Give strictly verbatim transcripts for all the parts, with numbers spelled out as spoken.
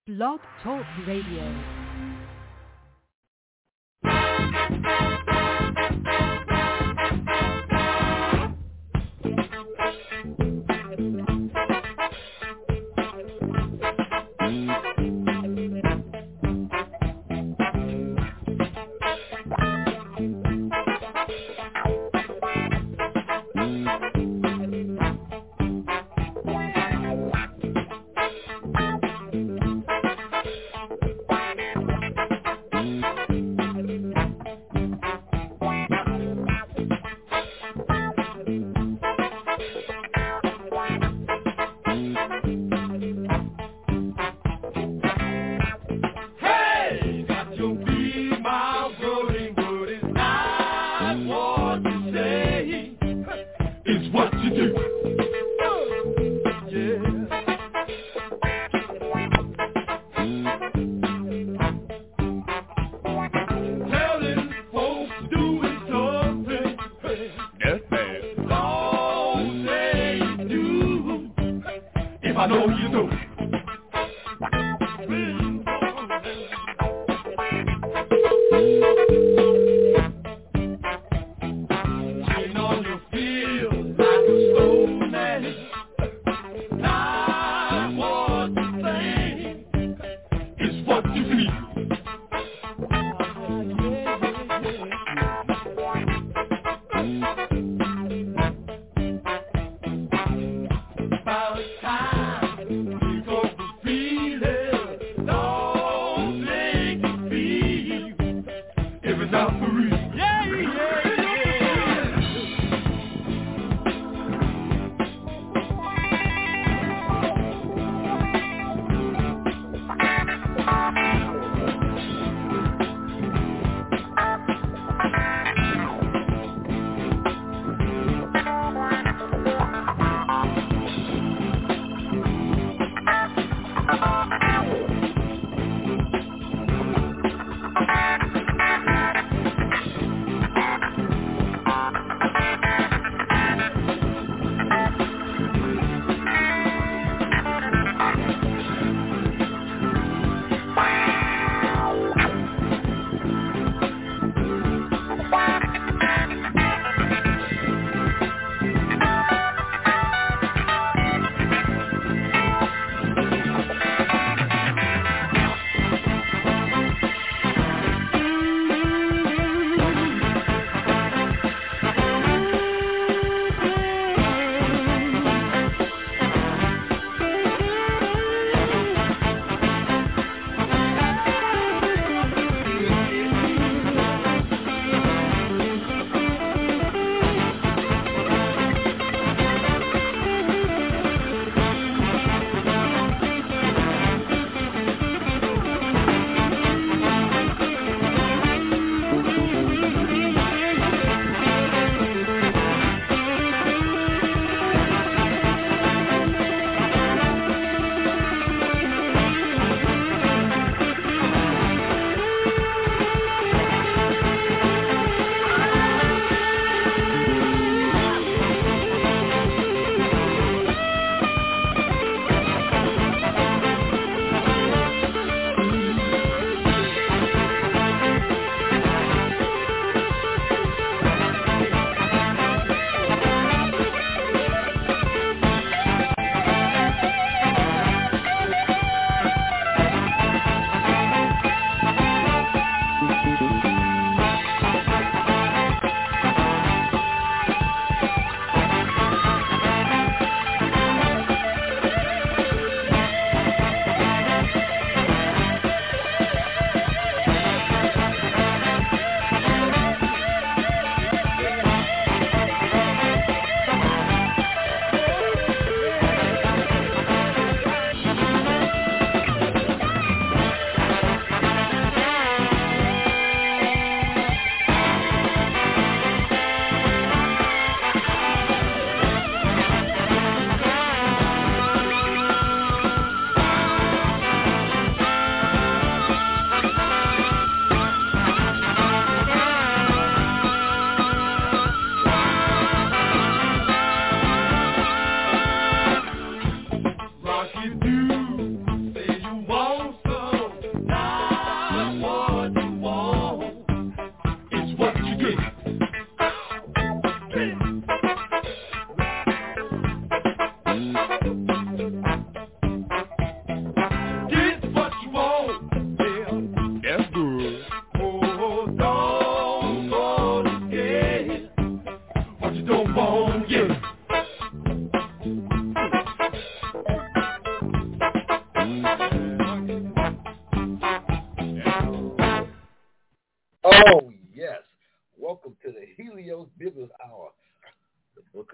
Blog Talk Radio.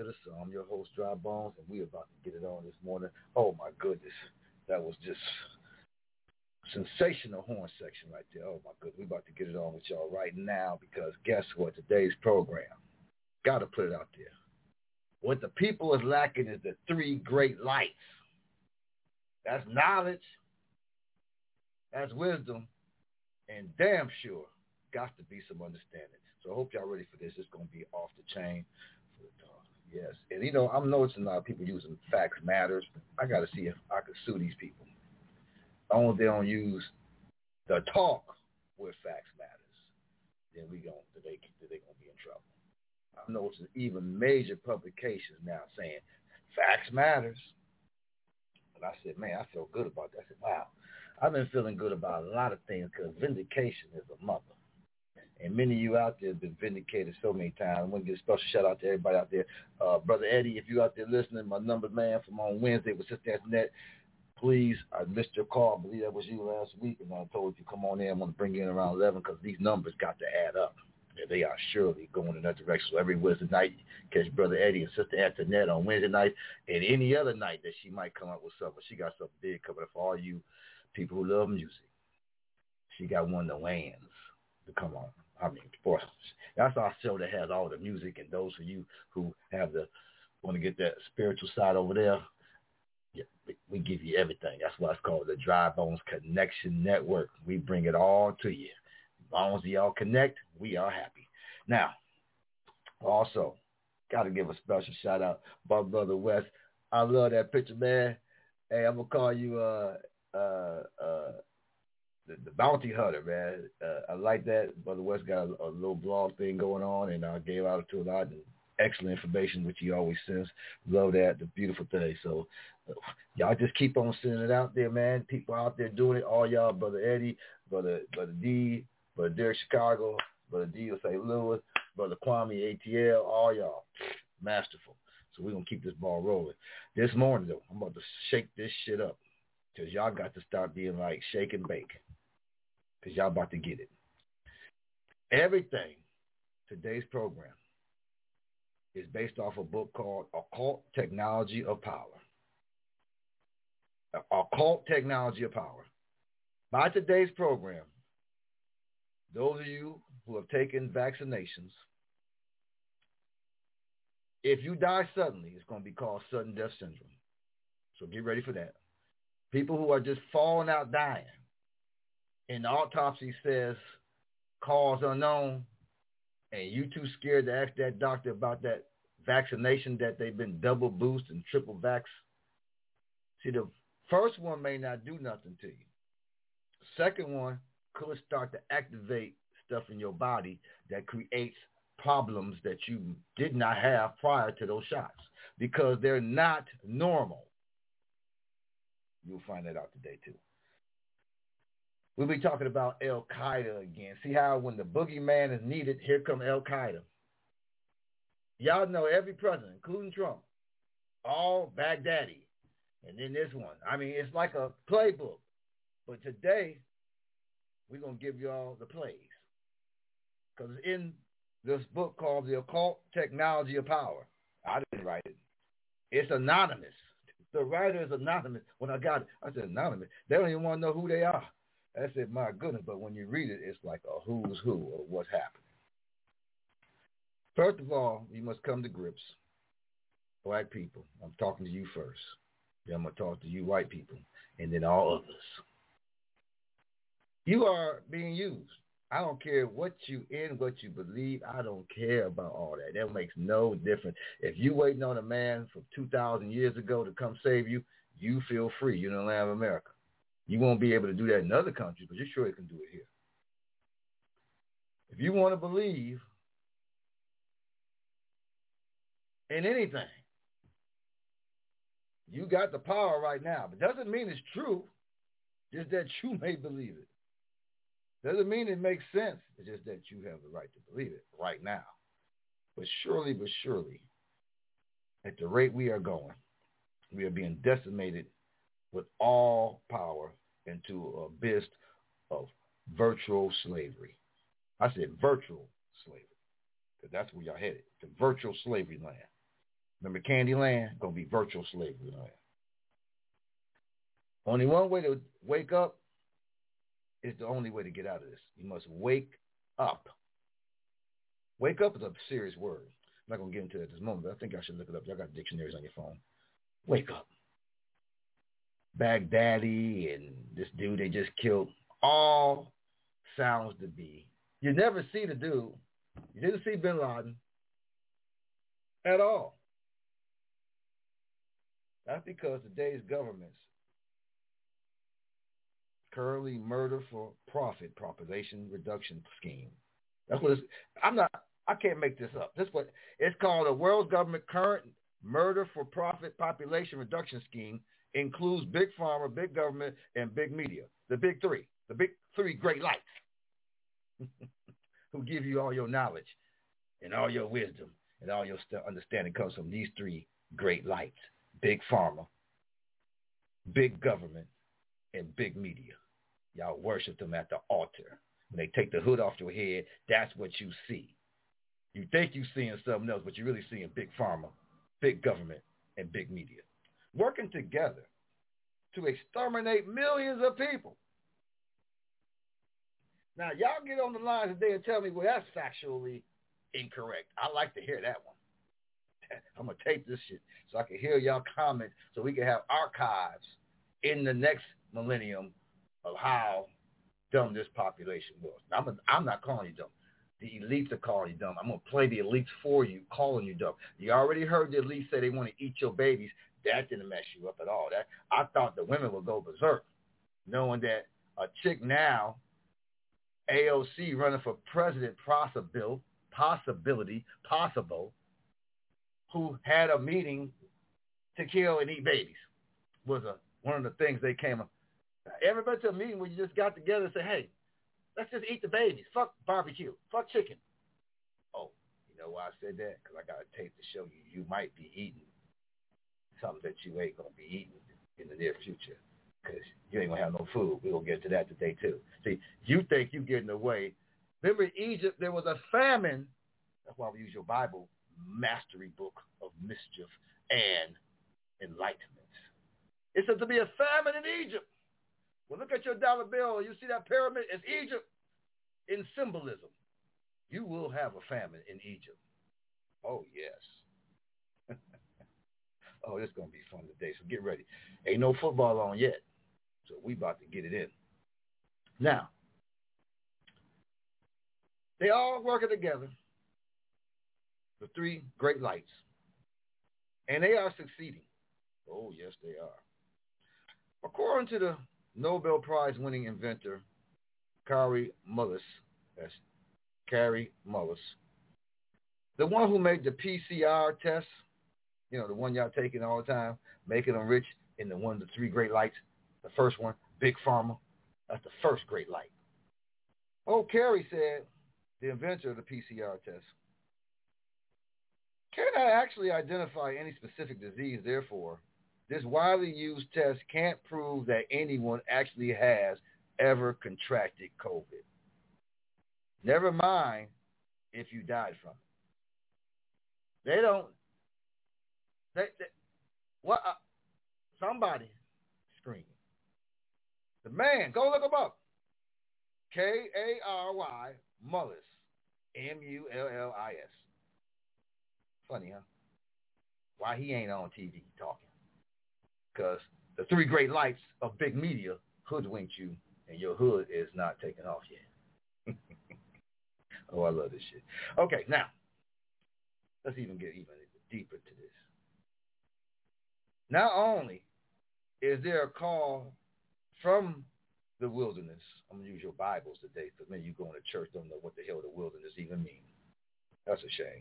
of the Sun. I'm your host, Dry Bones, and we're about to get it on this morning. Oh, my goodness. That was just sensational horn section right there. Oh, my goodness. We're about to get it on with y'all right now because guess what? Today's program, got to put it out there. What the people is lacking is the three great lights. That's knowledge, that's wisdom, and damn sure got to be some understanding. So I hope y'all ready for this. It's going to be off the chain. Yes. And, you know, I'm noticing a lot of people using Facts Matters. I got to see if I can sue these people. As long as they don't use the talk with Facts Matters, then we going they they going to be in trouble. I'm noticing even major publications now saying Facts Matters. And I said, man, I feel good about that. I said, wow, I've been feeling good about a lot of things because vindication is a mother. And many of you out there have been vindicated so many times. I want to give a special shout out to everybody out there. Uh, Brother Eddie, if you out there listening, my number man from on Wednesday with Sister Antoinette, please, I missed your call. I believe that was you last week. And I told you to come on in. I want to bring you in around eleven because these numbers got to add up. And they are surely going in that direction. So every Wednesday night, catch Brother Eddie and Sister Antoinette on Wednesday night and any other night that she might come up with something. She got something big coming up for all you people who love music. She got one of the Wayans to come on. I mean, boy, that's our show that has all the music, and those of you who have the want to get that spiritual side over there, yeah, we, we give you everything. That's why it's called the Dry Bones Connection Network. We bring it all to you. As long as y'all connect, we are happy. Now, also, got to give a special shout out, my brother Wes. I love that picture, man. Hey, I'm gonna call you uh uh uh. The, the bounty hunter, man. Uh, I like that. Brother West got a, a little blog thing going on, and I gave out to a lot of excellent information, which he always sends. Love that. The beautiful thing. So uh, y'all just keep on sending it out there, man. People out there doing it. All y'all, Brother Eddie, Brother Brother D, Brother Derek Chicago, Brother D of Saint Louis, Brother Kwame A T L, all y'all. Masterful. So we're going to keep this ball rolling. This morning, though, I'm about to shake this shit up because y'all got to start being like shake and bake. Because y'all about to get it. Everything, today's program, is based off a book called Occult Technology of Power. Occult Technology of Power. By today's program, those of you who have taken vaccinations, if you die suddenly, it's going to be called sudden death syndrome. So get ready for that. People who are just falling out dying, and the autopsy says cause unknown, and you too scared to ask that doctor about that vaccination that they've been double boost and triple vax. See, the first one may not do nothing to you. The second one could start to activate stuff in your body that creates problems that you did not have prior to those shots because they're not normal. You'll find that out today too. We'll be talking about Al-Qaeda again. See how when the boogeyman is needed, here come Al-Qaeda. Y'all know every president, including Trump, all Baghdadi, and then this one. I mean, it's like a playbook. But today, we're going to give y'all the plays. Because in this book called The Occult Technology of Power, I didn't write it. It's anonymous. The writer is anonymous. When I got it, I said anonymous. They don't even want to know who they are. I said, my goodness, but when you read it, it's like a who's who of what's happening. First of all, you must come to grips. Black people, I'm talking to you first. Then I'm going to talk to you white people, and then all others. You are being used. I don't care what you in, what you believe. I don't care about all that. That makes no difference. If you waiting on a man from two thousand years ago to come save you, you feel free. You're in the land of America. You won't be able to do that in other countries, but you sure can do it here. If you want to believe in anything, you got the power right now. But doesn't mean it's true. Just that you may believe it. Doesn't mean it makes sense. It's just that you have the right to believe it right now. But surely, but surely, at the rate we are going, we are being decimated with all power into a abyss of virtual slavery. I said virtual slavery, because that's where y'all headed, to virtual slavery land. Remember Candyland? Going to be virtual slavery. Only one way to wake up is the only way to get out of this. You must wake up. Wake up is a serious word. I'm not going to get into it at this moment, but I think I should look it up. Y'all got dictionaries on your phone. Wake up. Baghdadi and this dude they just killed, all sounds to be. You never see the dude. You didn't see Bin Laden at all. That's because today's governments currently murder for profit population reduction scheme. That's what it's, I'm not, I can't make this up. This what it's called. The world's government current murder for profit population reduction scheme includes big pharma, big government, and big media. The big three, the big three great lights who give you all your knowledge and all your wisdom and all your understanding comes from these three great lights: big pharma, big government, and big media. Y'all worship them at the altar. When they take the hood off your head, that's what you see. You think you're seeing something else, but you're really seeing big pharma, big government, and big media working together to exterminate millions of people. Now, y'all get on the line today and tell me, well, that's factually incorrect. I like to hear that one. I'm going to tape this shit so I can hear y'all comment so we can have archives in the next millennium of how dumb this population was. I'm, a, I'm not calling you dumb. The elites are calling you dumb. I'm going to play the elites for you, calling you dumb. You already heard the elites say they want to eat your babies. That didn't mess you up at all. That I thought the women would go berserk, knowing that a chick now, A O C running for president, possible, possibility, possible, who had a meeting to kill and eat babies, was a, one of the things they came up. Everybody to a meeting where you just got together and said, hey, let's just eat the babies. Fuck barbecue. Fuck chicken. Oh, you know why I said that? Because I got a tape to show you you might be eating something that you ain't going to be eating in the near future because you ain't going to have no food. We're going to get to that today, too. See, you think you're getting away. Remember in Egypt, there was a famine. That's why we use your Bible, mastery book of mischief and enlightenment. It says to be a famine in Egypt. Well, look at your dollar bill. You see that pyramid? It's Egypt in symbolism. You will have a famine in Egypt. Oh, yes. Oh, it's going to be fun today, so get ready. Ain't no football on yet, so we about to get it in. Now, they all working together, the three great lights, and they are succeeding. Oh, yes, they are. According to the Nobel Prize-winning inventor, Kary Mullis, that's Kary Mullis, the one who made the P C R test, you know, the one y'all taking all the time, making them rich, in the one of the three great lights, the first one, Big Pharma, that's the first great light. Oh, Kary said, the inventor of the P C R test, cannot actually identify any specific disease, therefore, this widely used test can't prove that anyone actually has ever contracted COVID. Never mind if you died from it. They don't. They, they, what? Uh, somebody screaming. The man, go look him up. K A R Y Mullis, M U L L I S. Funny, huh? Why he ain't on T V talking? Because the three great lights of big media hoodwinked you, and your hood is not taken off yet. Oh, I love this shit. Okay, now, let's even get even deeper to this. Not only is there a call from the wilderness, I'm going to use your Bibles today, because many of you going to church don't know what the hell the wilderness even means. That's a shame.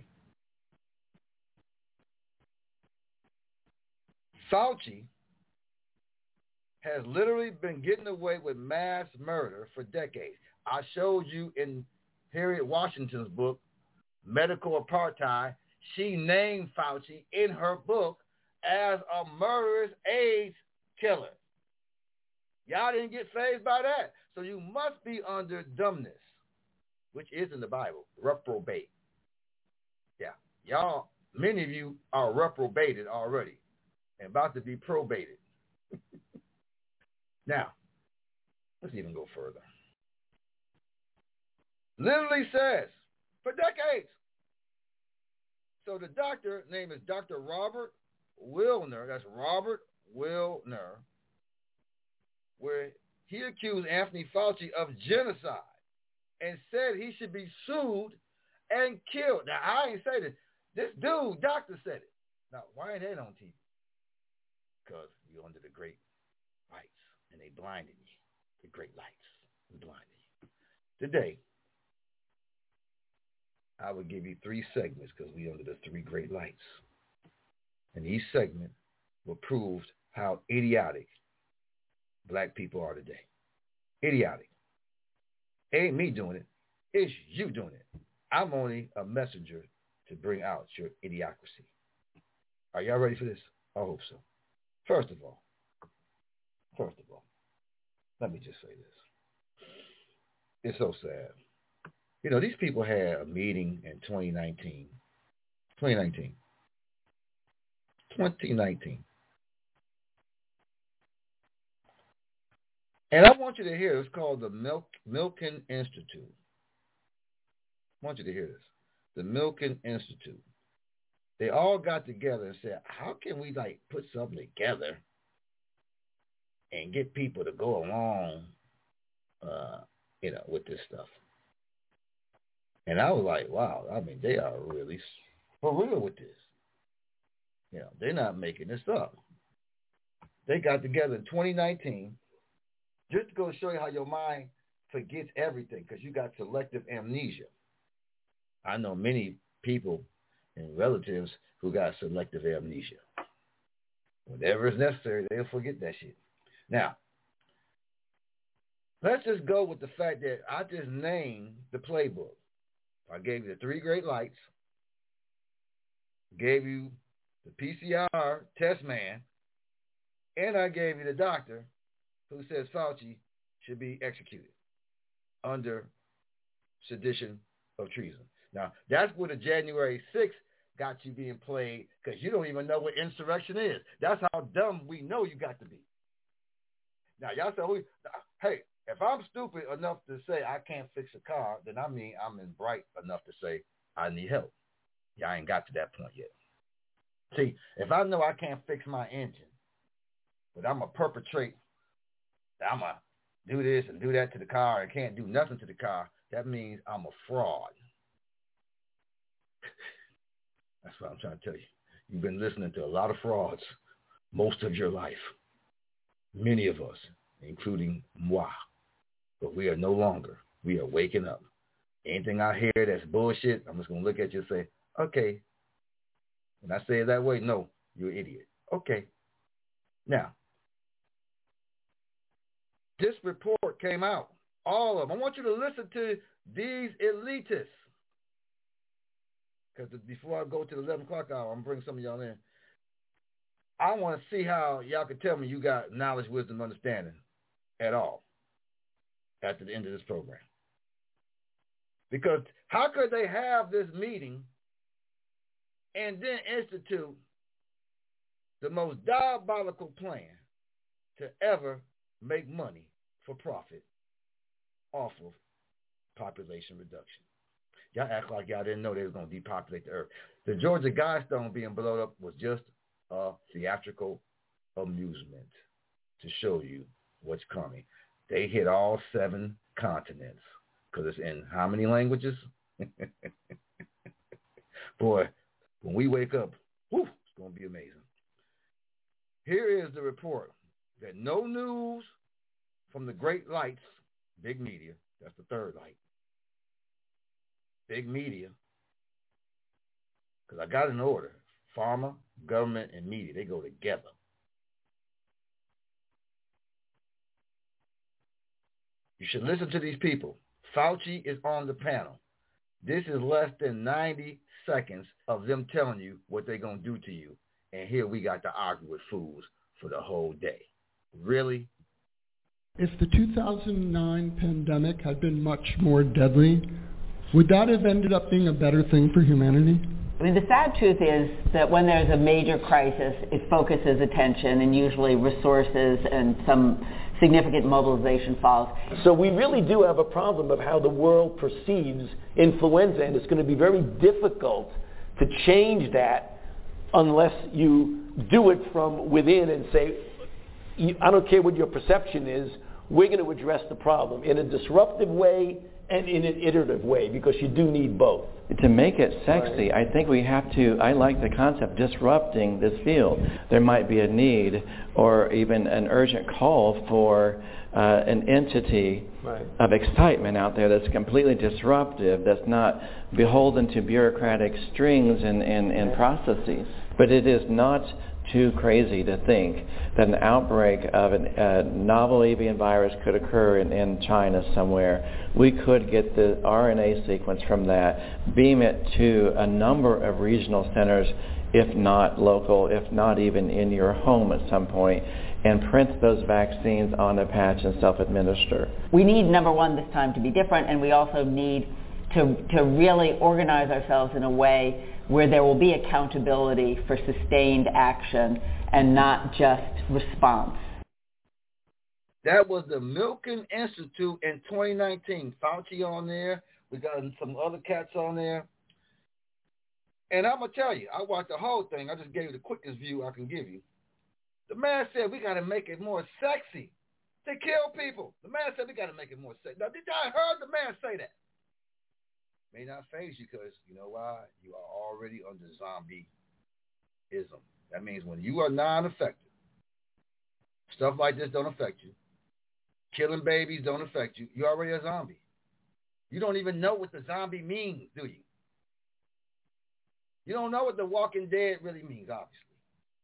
Fauci has literally been getting away with mass murder for decades. I showed you in Harriet Washington's book, Medical Apartheid, she named Fauci in her book as a murderous AIDS killer. Y'all didn't get fazed by that. So you must be under dumbness, which is in the Bible, reprobate. Yeah, y'all many of you are reprobated already and about to be probated. Now, let's even go further. Literally says, for decades. So the doctor, name is Doctor Robert Wilner. That's Robert Wilner, where he accused Anthony Fauci of genocide and said he should be sued and killed. Now, I ain't say this. This dude, doctor, said it. Now, why ain't that on T V? Because you're under the great lights, and they blinded you. The great lights, they blinded you. Today, I will give you three segments because we're under the three great lights. And each segment will prove how idiotic black people are today. Idiotic. It ain't me doing it. It's you doing it. I'm only a messenger to bring out your idiocracy. Are y'all ready for this? I hope so. First of all, first of all, let me just say this. It's so sad. You know, these people had a meeting in twenty nineteen. twenty nineteen. twenty nineteen. And I want you to hear, it's called the Milk, Milken Institute. I want you to hear this. The Milken Institute. They all got together and said, how can we, like, put something together and get people to go along, uh, you know, with this stuff? And I was like, wow, I mean, they are really for real with this. You know, they're not making this up. They got together in twenty nineteen just to go show you how your mind forgets everything because you got selective amnesia. I know many people and relatives who got selective amnesia. Whatever is necessary, they'll forget that shit. Now, let's just go with the fact that I just named the playbook. I gave you the three great lights, gave you the P C R test man, and I gave you the doctor who says Fauci should be executed under sedition of treason. Now, that's where the January sixth got you being played because you don't even know what insurrection is. That's how dumb we know you got to be. Now, y'all say, oh, hey, if I'm stupid enough to say I can't fix a car, then I mean I'm in bright enough to say I need help. Y'all ain't got to that point yet. See, if I know I can't fix my engine, but I'm going to perpetrate, I'm going to do this and do that to the car and can't do nothing to the car, that means I'm a fraud. That's what I'm trying to tell you. You've been listening to a lot of frauds most of your life. Many of us, including moi. But we are no longer. We are waking up. Anything I hear that's bullshit, I'm just going to look at you and say, okay. When I say it that way, no, you're an idiot. Okay. Now, this report came out. All of them. I want you to listen to these elitists. Because before I go to the eleven o'clock hour, I'm going to bring some of y'all in. I want to see how y'all can tell me you got knowledge, wisdom, understanding at all after the end of this program. Because how could they have this meeting and then institute the most diabolical plan to ever make money for profit off of population reduction? Y'all act like y'all didn't know they was going to depopulate the earth. The Georgia Guidestone being blown up was just a theatrical amusement to show you what's coming. They hit all seven continents because it's in how many languages? Boy, when we wake up, whew, it's going to be amazing. Here is the report that no news from the great lights, big media, that's the third light, big media, because I got an order. Pharma, government, and media, they go together. You should listen to these people. Fauci is on the panel. This is less than ninety seconds of them telling you what they're going to do to you. And here we got to argue with fools for the whole day. Really? If the two thousand nine pandemic had been much more deadly, would that have ended up being a better thing for humanity? I mean, the sad truth is that when there's a major crisis, it focuses attention and usually resources and some significant mobilization follows. So we really do have a problem of how the world perceives influenza, and it's going to be very difficult to change that unless you do it from within and say, I don't care what your perception is, we're going to address the problem in a disruptive way and in an iterative way, because you do need both. To make it sexy, right. I think we have to, I like the concept of disrupting this field. There might be a need or even an urgent call for uh, an entity right. of excitement out there that's completely disruptive, that's not beholden to bureaucratic strings and, and, and processes. But it is not too crazy to think that an outbreak of an, a novel avian virus could occur in, in China somewhere. We could get the R N A sequence from that, beam it to a number of regional centers, if not local, if not even in your home at some point, and print those vaccines on a patch and self-administer. We need, number one, this time to be different, and we also need to, to really organize ourselves in a way where there will be accountability for sustained action and not just response. That was the Milken Institute in twenty nineteen. Fauci on there. We got some other cats on there. And I'm going to tell you, I watched the whole thing. I just gave you the quickest view I can give you. The man said we got to make it more sexy to kill people. The man said we got to make it more sexy. Now, did I heard the man say that? May not phase you because, you know why? You are already under zombieism. That means when you are non-affected, stuff like this don't affect you. Killing babies don't affect you. You're already a zombie. You don't even know what the zombie means, do you? You don't know what the Walking Dead really means, obviously.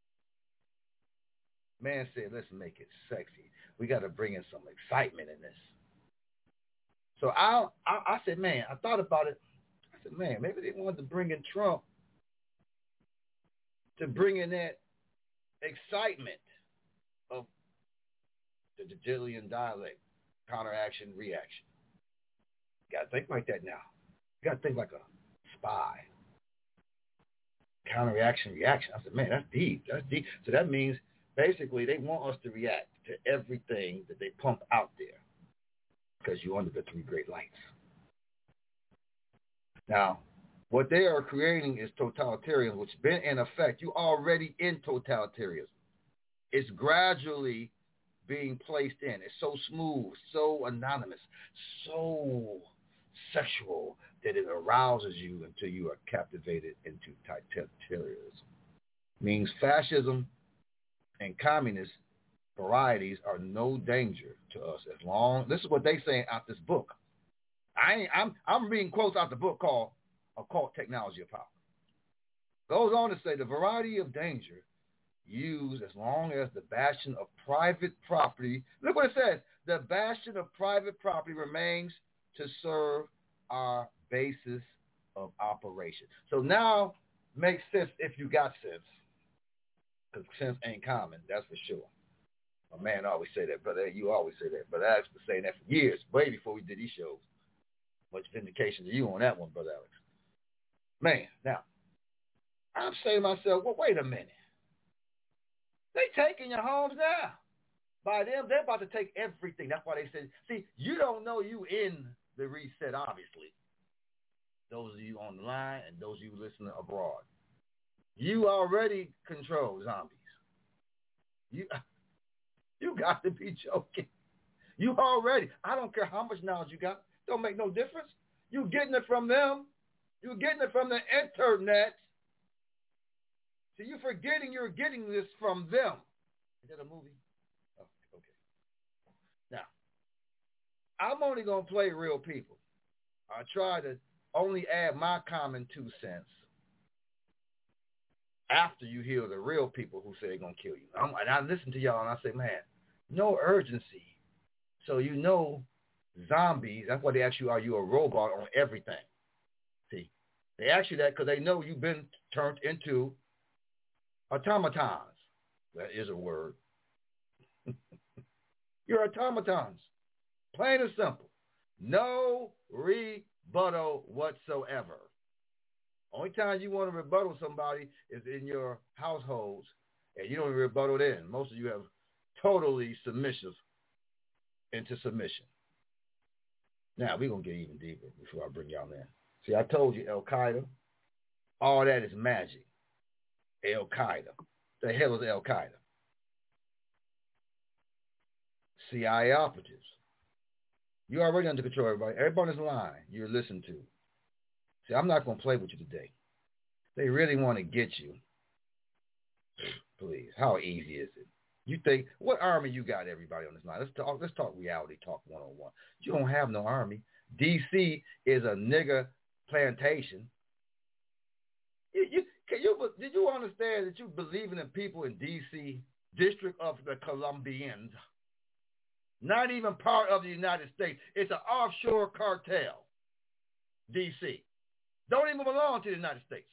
Man said, let's make it sexy. We got to bring in some excitement in this. So I, I I said, man, I thought about it. I said, man, maybe they wanted to bring in Trump to bring in that excitement of the Digillion dialect, counteraction, reaction. You got to think like that now. You got to think like a spy. Counteraction, reaction. I said, man, that's deep. That's deep. So that means basically they want us to react to everything that they pump out there, because you're under the three great lights. Now, what they are creating is totalitarianism, which has been in effect. You're already in totalitarianism. It's gradually being placed in. It's so smooth, so anonymous, so sexual that it arouses you until you are captivated into totalitarianism. Means fascism and communist varieties are no danger to us as long. This is what they saying out this book. I ain't, I'm I'm reading quotes out the book called Occult Technology of Power. Goes on to say the variety of danger used as long as the bastion of private property. Look what it says. The bastion of private property remains to serve our basis of operation. So now makes sense if you got sense, because sense ain't common. That's for sure. My man always say that, brother. You always say that. But Alex been saying that for years, way before we did these shows. Much vindication to you on that one, Brother Alex. Man, now, I'm saying to myself, well, wait a minute. They taking your homes now. By them, they're about to take everything. That's why they said, see, you don't know you in the reset, obviously. Those of you on the line and those of you listening abroad. You already control zombies. You... You got to be joking. You already, I don't care how much knowledge you got. Don't make no difference. You getting it from them. You getting it from the internet. So you're forgetting you're getting this from them. Is that a movie? Oh, okay. Now, I'm only going to play real people. I try to only add my common two cents after you hear the real people who say they're going to kill you. I'm, and I listen to y'all and I say, man, no urgency. So you know zombies, that's why they ask you, are you a robot on everything? See, they ask you that because they know you've been turned into automatons. That is a word. You're automatons. Plain and simple. No rebuttal whatsoever. Only time you want to rebuttal somebody is in your households, and you don't even rebuttal then. Most of you have totally submissive into submission. Now, we're going to get even deeper before I bring y'all in. See, I told you Al-Qaeda, all that is magic. Al-Qaeda. The hell is Al-Qaeda? C I A operatives. You're already under control, everybody. Everybody on this line you're listening to. See, I'm not going to play with you today. They really want to get you. Please, how easy is it? You think, what army you got, everybody on this line? Let's talk, let's talk reality talk one oh one. You don't have no army. D C is a nigger plantation. You, you, can you, did you understand that you believing in people in D C, District of the Colombians, not even part of the United States? It's an offshore cartel, D C. Don't even belong to the United States.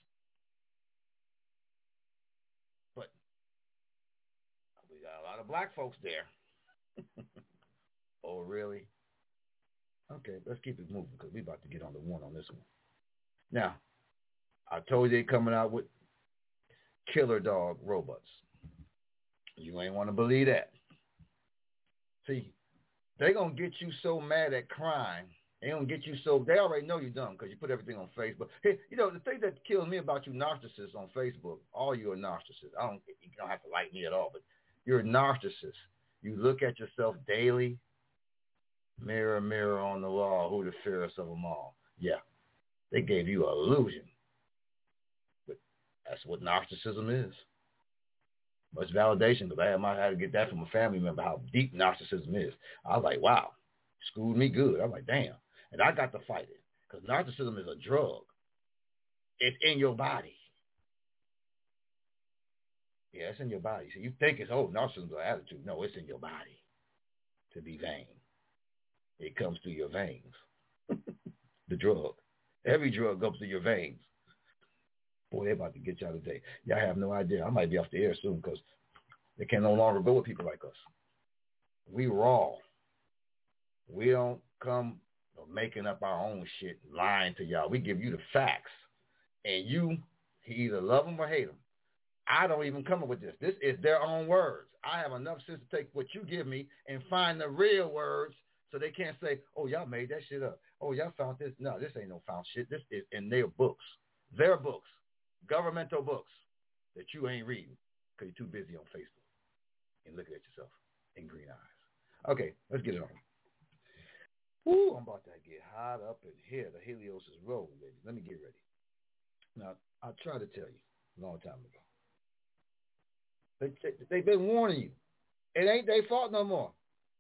But we got a lot of black folks there. Oh, really? Okay, let's keep it moving because we're about to get on the one on this one. Now, I told you they're coming out with killer dog robots. You ain't want to believe that. See, they're going to get you so mad at crime. They're going to get you so, they already know you're dumb because you put everything on Facebook. Hey, you know, the thing that kills me about you narcissists on Facebook, all you are narcissists. I don't, you don't have to like me at all, but you're a narcissist. You look at yourself daily. Mirror, mirror on the wall, who the fairest of them all? Yeah, they gave you an illusion. But that's what narcissism is. Much validation, because I had, I had to get that from a family member, how deep narcissism is. I was like, wow, schooled me good. I was like, damn. And I got to fight it, because narcissism is a drug. It's in your body. Yeah, it's in your body. So you think it's, oh, narcissism is an attitude. No, it's in your body to be vain. It comes through your veins. The drug. Every drug goes through your veins. Boy, they're about to get y'all today. Y'all have no idea. I might be off the air soon because they can no longer go with people like us. We raw. We don't come making up our own shit, lying to y'all. We give you the facts. And you either love them or hate them. I don't even come up with this. This is their own words. I have enough sense to take what you give me and find the real words. So they can't say, oh, y'all made that shit up. Oh, y'all found this. No, this ain't no found shit. This is in their books. Their books. Governmental books that you ain't reading because you're too busy on Facebook and looking at yourself in green eyes. Okay, let's get it on. Woo, I'm about to get hot up in here. The Helios is rolling, baby. Let me get ready. Now, I tried to tell you a long time ago. They, they, they've been warning you. It ain't their fault no more.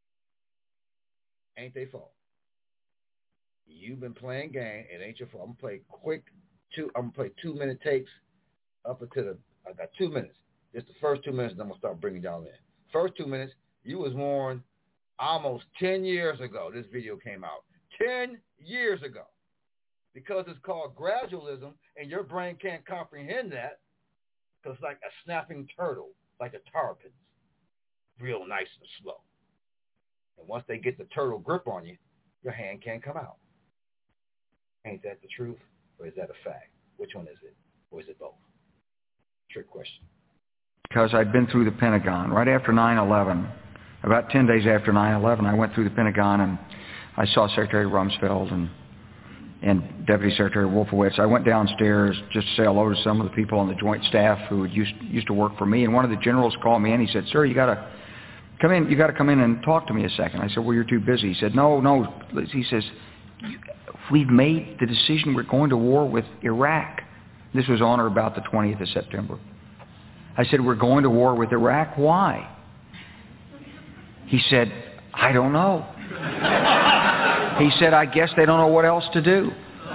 Ain't their fault. You've been playing game. It ain't your fault. I'm gonna play quick two. I'm gonna play two minute takes up until the. I got two minutes. Just the first two minutes, and I'm gonna start bringing y'all in. First two minutes. You was warned almost ten years ago. This video came out ten years ago because it's called gradualism, and your brain can't comprehend that because it's like a snapping turtle, like the tarpons, real nice and slow. And once they get the turtle grip on you, your hand can't come out. Ain't that the truth? Or is that a fact? Which one is it? Or is it both? Trick question. Because I'd been through the Pentagon. Right after nine eleven, about ten days after nine eleven, I went through the Pentagon and I saw Secretary Rumsfeld and, and Deputy Secretary Wolfowitz. I went downstairs just to say hello to some of the people on the joint staff who had used, used to work for me. And one of the generals called me and he said, sir, you got to Come in, you got to come in and talk to me a second. I said, well, you're too busy. He said, no, no. He says, we've made the decision we're going to war with Iraq. This was on or about the twentieth of September. I said, we're going to war with Iraq. Why? He said, I don't know. He said, I guess they don't know what else to do.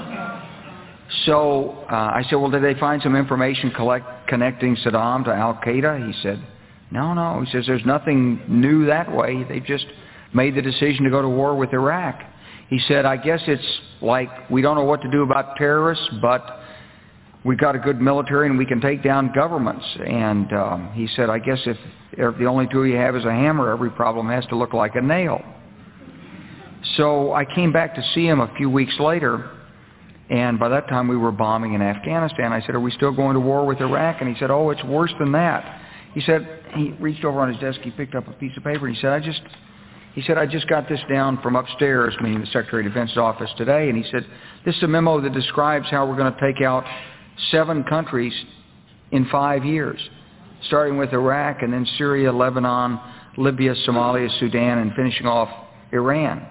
So uh, I said, well, did they find some information collect, connecting Saddam to Al-Qaeda? He said, no, no. He says, there's nothing new that way. They just made the decision to go to war with Iraq. He said, I guess it's like we don't know what to do about terrorists, but we've got a good military and we can take down governments. And um, he said, I guess if, if the only tool you have is a hammer, every problem has to look like a nail. So I came back to see him a few weeks later, And by that time, we were bombing in Afghanistan. I said, are we still going to war with Iraq? And he said, oh, it's worse than that. He said, he reached over on his desk, he picked up a piece of paper, and he said, I just, he said, I just got this down from upstairs, meaning the Secretary of Defense's office today, and he said, this is a memo that describes how we're going to take out seven countries in five years, starting with Iraq and then Syria, Lebanon, Libya, Somalia, Sudan, and finishing off Iran.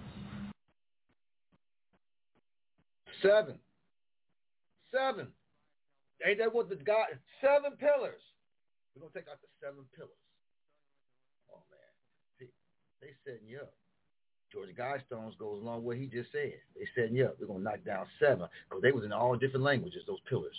Seven. Seven. Ain't that what the God, seven pillars. We're going to take out the seven pillars. Oh, man. See, they setting you up. George Guidestones goes along with what he just said. They setting you up. We're going to knock down seven because they was in all different languages, those pillars.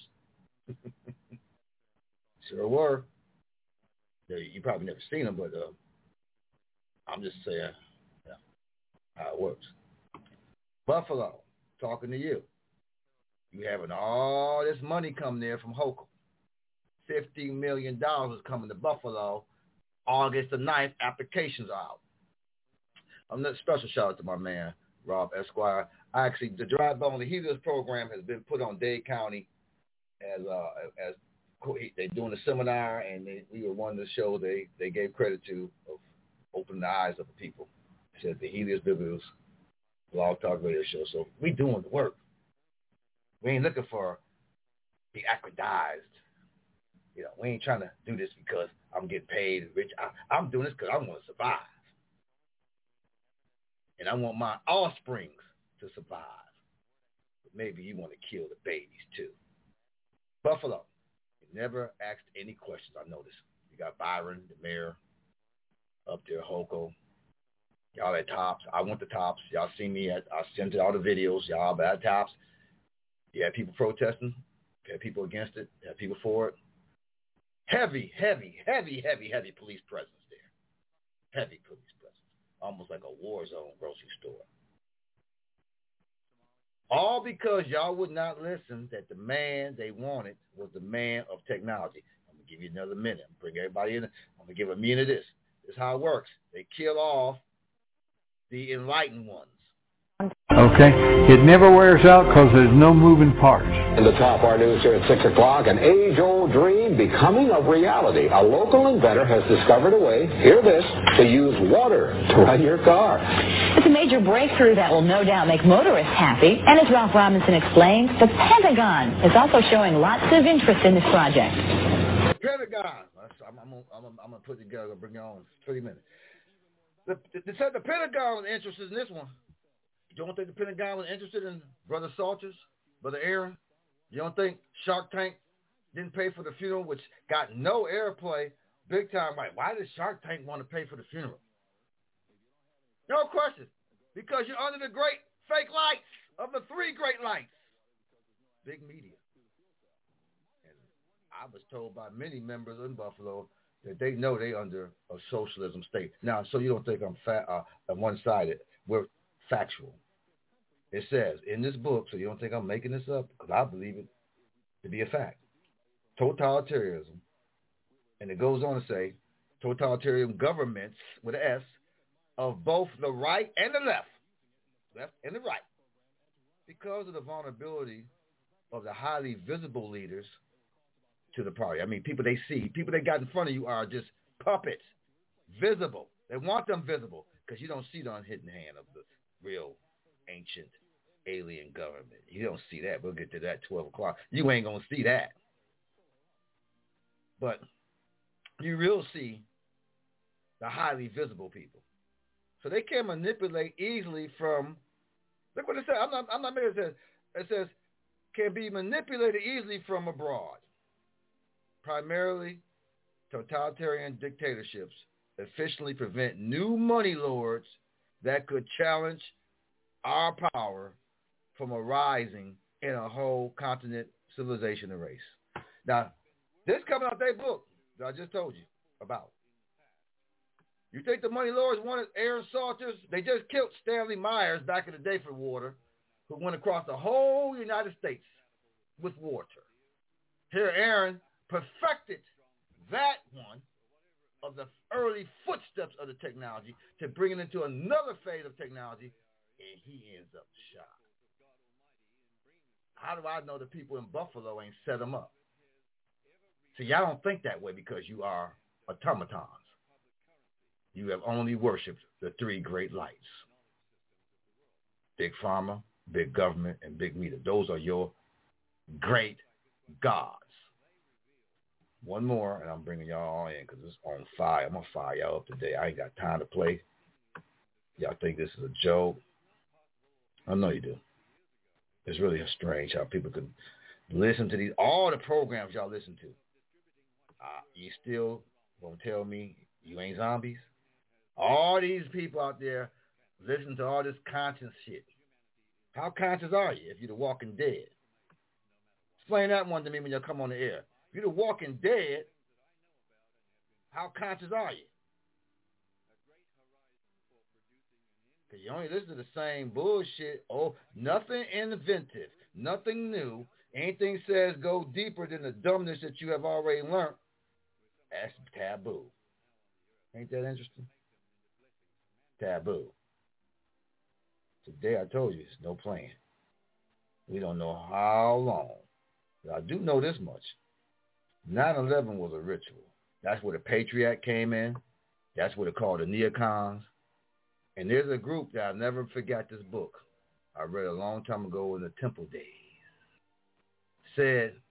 Sure were. You probably never seen them, but uh, I'm just saying yeah, how it works. Buffalo, talking to you. You having all this money coming there from Hochul. fifty million dollars is coming to Buffalo. August the ninth, applications are out. I'm not special shout out to my man, Rob Esquire. I actually, the Dry Bone, the Helios program has been put on Dade County as uh, as they're doing a seminar, and they, we were one of the shows they, they gave credit to of opening the eyes of the people. It said the Helios Biblios Blog Talk Radio Show. So we doing the work. We ain't looking for be accreditized. You know, we ain't trying to do this because I'm getting paid and rich. I, I'm doing this because I want to survive. And I want my offsprings to survive. But maybe you want to kill the babies too. Buffalo, you never asked any questions, I noticed. You got Byron, the mayor, up there, Hochul. Y'all at Tops. I went to Tops. Y'all see me. At, I sent all the videos. Y'all at Tops. You had people protesting. You had people against it. You had people for it. Heavy, heavy, heavy, heavy, heavy police presence there. Heavy police presence. Almost like a war zone grocery store. All because y'all would not listen that the man they wanted was the man of technology. I'm going to give you another minute. I'm going to bring everybody in. I'm going to give a minute of this. This is how it works. They kill off the enlightened ones. Okay. It never wears out because there's no moving parts. In the top our news here at six o'clock, an age-old dream becoming a reality. A local inventor has discovered a way, hear this, to use water to run your car. It's a major breakthrough that will no doubt make motorists happy. And as Ralph Robinson explains, the Pentagon is also showing lots of interest in this project. The Pentagon. I'm, I'm, I'm, I'm going to put it together. I'll bring it on in thirty minutes. The, the, the, the Pentagon was interested in this one. You don't think the Pentagon was interested in Brother Salters, Brother Aaron? You don't think Shark Tank didn't pay for the funeral, which got no airplay, big time? Like, why did Shark Tank want to pay for the funeral? No question. Because you're under the great fake lights of the three great lights. Big media. And I was told by many members in Buffalo that they know they under a socialism state. Now, so you don't think I'm fat, uh, one-sided. We're factual. It says in this book, so you don't think I'm making this up, because I believe it to be a fact. Totalitarianism, and it goes on to say, totalitarian governments, with an S, of both the right and the left, left and the right, because of the vulnerability of the highly visible leaders to the party. I mean, people they see, people they got in front of you are just puppets, visible. They want them visible, because you don't see the unhidden hand of the real ancient alien government. You don't see that. We'll get to that at twelve o'clock. You ain't going to see that. But you will see the highly visible people. So they can manipulate easily from, look what it says. I'm not, I'm not making it says. It says, can be manipulated easily from abroad. Primarily, totalitarian dictatorships efficiently prevent new money lords that could challenge our power from arising in a whole continent, civilization, and race. Now, this coming out their book that I just told you about. You think the money lords wanted Aaron Salters? They just killed Stanley Myers back in the day for water, who went across the whole United States with water. Here, Aaron perfected that one of the early footsteps of the technology to bring it into another phase of technology, and he ends up shot. how do I know the people in Buffalo ain't set them up? See, y'all don't think that way because you are automatons. You have only worshipped the three great lights. Big Pharma, Big Government, and Big Media. Those are your great gods. One more, and I'm bringing y'all all in because it's on fire. I'm going to fire y'all up today. I ain't got time to play. Y'all think this is a joke? I know you do. It's really strange how people can listen to these, all the programs y'all listen to. Uh, you still going to tell me you ain't zombies? All these people out there listen to all this conscience shit. How conscious are you if you're the Walking Dead? Explain that one to me when you come on the air. If you're the Walking Dead, how conscious are you? Because you only listen to the same bullshit. Oh, nothing inventive, nothing new. Anything says go deeper than the dumbness that you have already learned. That's taboo. Ain't that interesting? Taboo. Today I told you it's no playing. We don't know how long. But I do know this much. nine eleven was a ritual. That's where the Patriot came in. That's what they call the neocons. And there's a group that I'll never forget this book. I read a long time ago in the Temple days. Said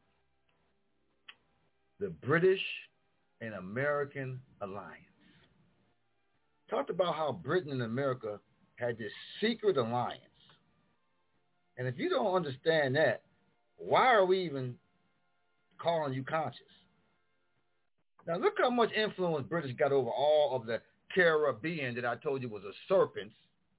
the British and American alliance. Talked about how Britain and America had this secret alliance. And if you don't understand that, why are we even calling you conscious? Now look how much influence British got over all of the Caribbean that I told you was a serpents.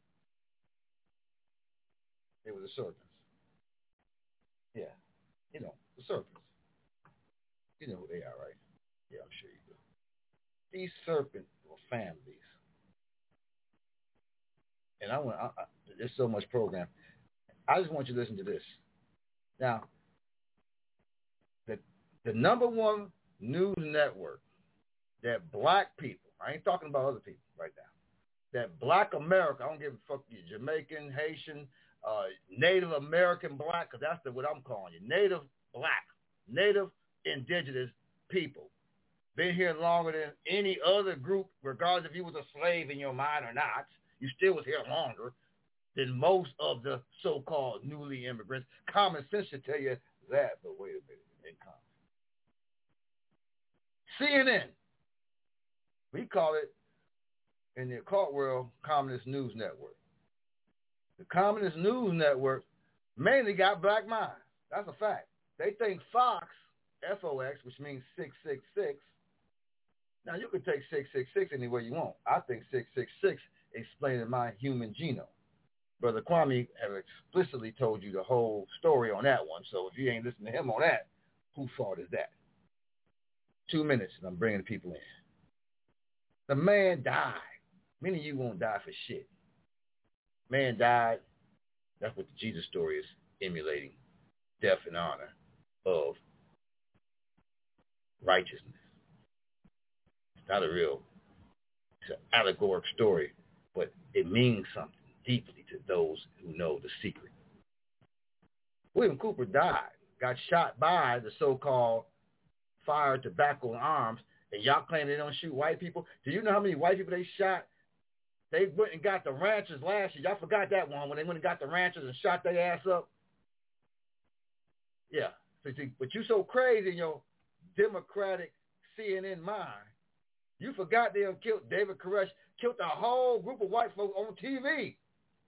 It was a serpents. Yeah. You know, the serpents. You know who they are, right? Yeah, I'm sure you do. These serpents were families. And I want, I, I, there's so much program. I just want you to listen to this. Now, the the number one news network that black people, I ain't talking about other people right now, that black America, I don't give a fuck you, Jamaican, Haitian, uh, Native American black, because that's the, what I'm calling you, Native black, Native indigenous people. Been here longer than any other group, regardless if you was a slave in your mind or not. You still was here longer than most of the so-called newly immigrants. Common sense should tell you that, but wait a minute. In common. C N N. We call it, in the occult world, Communist News Network. The Communist News Network mainly got black minds. That's a fact. They think Fox, F O X, which means six six six. Now, you can take six six six any way you want. I think six six six explaining my human genome. Brother Kwame have explicitly told you the whole story on that one. So if you ain't listening to him on that, whose fault is that? Two minutes and I'm bringing people in. The man died. Many of you won't die for shit. Man died. That's what the Jesus story is emulating. Death in honor of righteousness. It's not a real, it's an allegoric story, but it means something deeply to those who know the secret. William Cooper died, got shot by the so-called fire, tobacco, and arms, and y'all claim they don't shoot white people. Do you know how many white people they shot? They went and got the ranchers last year. Y'all forgot that one when they went and got the ranchers and shot their ass up. Yeah. But you so crazy in your Democratic C N N mind, you forgot they killed David Koresh, killed a whole group of white folks on T V.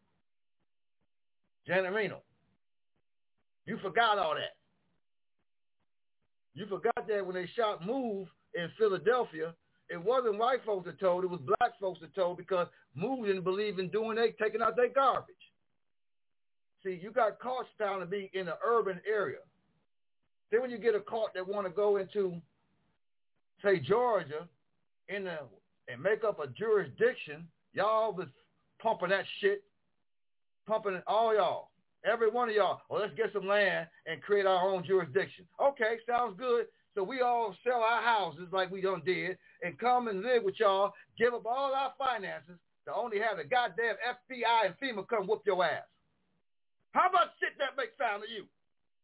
Janet Reno. You forgot all that. You forgot that when they shot Move in Philadelphia, it wasn't white folks that told, it was black folks that told because Move didn't believe in doing they taking out their garbage. See, you got cults down to be in an urban area. Then when you get a cult that want to go into, say, Georgia, in the, and make up a jurisdiction, y'all was pumping that shit, pumping it, all y'all, every one of y'all. Well, let's get some land and create our own jurisdiction. Okay, sounds good. So we all sell our houses like we done did and come and live with y'all, give up all our finances to only have the goddamn F B I and FEMA come whoop your ass. How about shit that makes sound to you?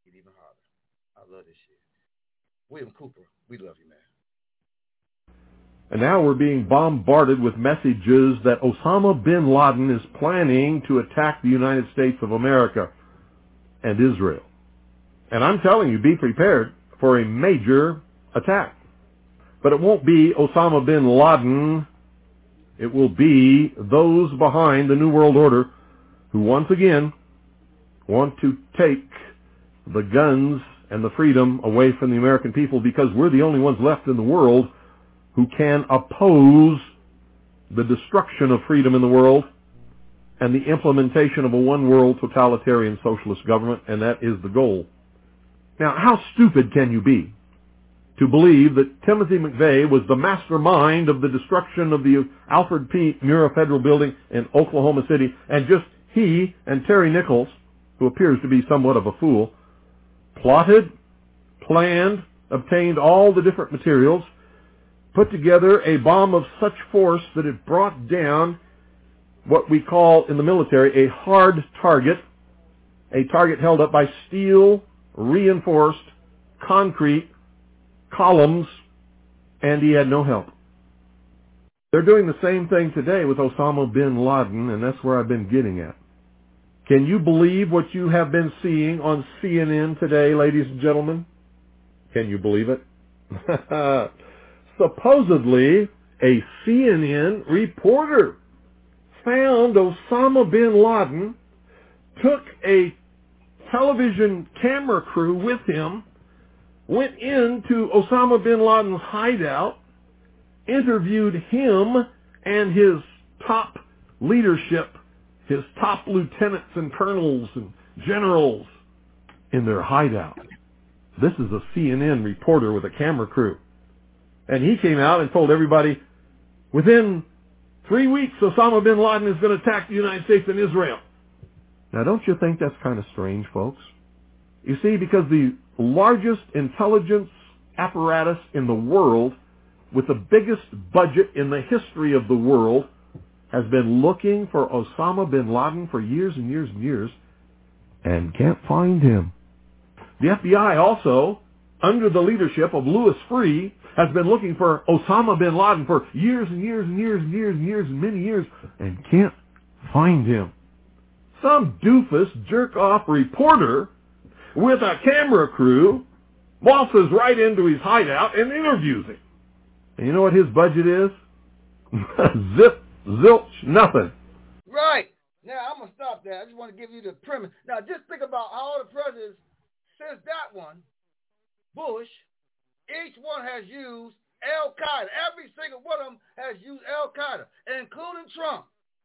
Get even harder. I love this shit. William Cooper, we love you, man. And now we're being bombarded with messages that Osama bin Laden is planning to attack the United States of America and Israel. And I'm telling you, be prepared for a major attack. But it won't be Osama bin Laden. It will be those behind the New World Order who once again want to take the guns and the freedom away from the American people, because we're the only ones left in the world who can oppose the destruction of freedom in the world and the implementation of a one-world totalitarian socialist government, and that is the goal. Now, how stupid can you be to believe that Timothy McVeigh was the mastermind of the destruction of the Alfred P. Murrah Federal Building in Oklahoma City, and just he and Terry Nichols, who appears to be somewhat of a fool, plotted, planned, obtained all the different materials, put together a bomb of such force that it brought down what we call in the military a hard target, a target held up by steel, reinforced, concrete, columns, and he had no help. They're doing the same thing today with Osama bin Laden, and that's where I've been getting at. Can you believe what you have been seeing on C N N today, ladies and gentlemen? Can you believe it? Supposedly, a C N N reporter found Osama bin Laden, took a television camera crew with him, went into Osama bin Laden's hideout, interviewed him and his top leadership, his top lieutenants and colonels and generals in their hideout. This is a C N N reporter with a camera crew. And he came out and told everybody, within three weeks, Osama bin Laden is going to attack the United States and Israel. Now, don't you think that's kind of strange, folks? You see, because the largest intelligence apparatus in the world, with the biggest budget in the history of the world, has been looking for Osama bin Laden for years and years and years, and can't find him. The F B I also, under the leadership of Louis Freeh, has been looking for Osama bin Laden for years and years and years and years and years and many years, and can't find him. Some doofus, jerk-off reporter with a camera crew waltzes right into his hideout and interviews him. And you know what his budget is? Zip, zilch, nothing. Right. Now, I'm going to stop there. I just want to give you the premise. Now, just think about how all the presidents since that one, Bush, each one has used Al-Qaeda. Every single one of them has used Al-Qaeda, including Trump.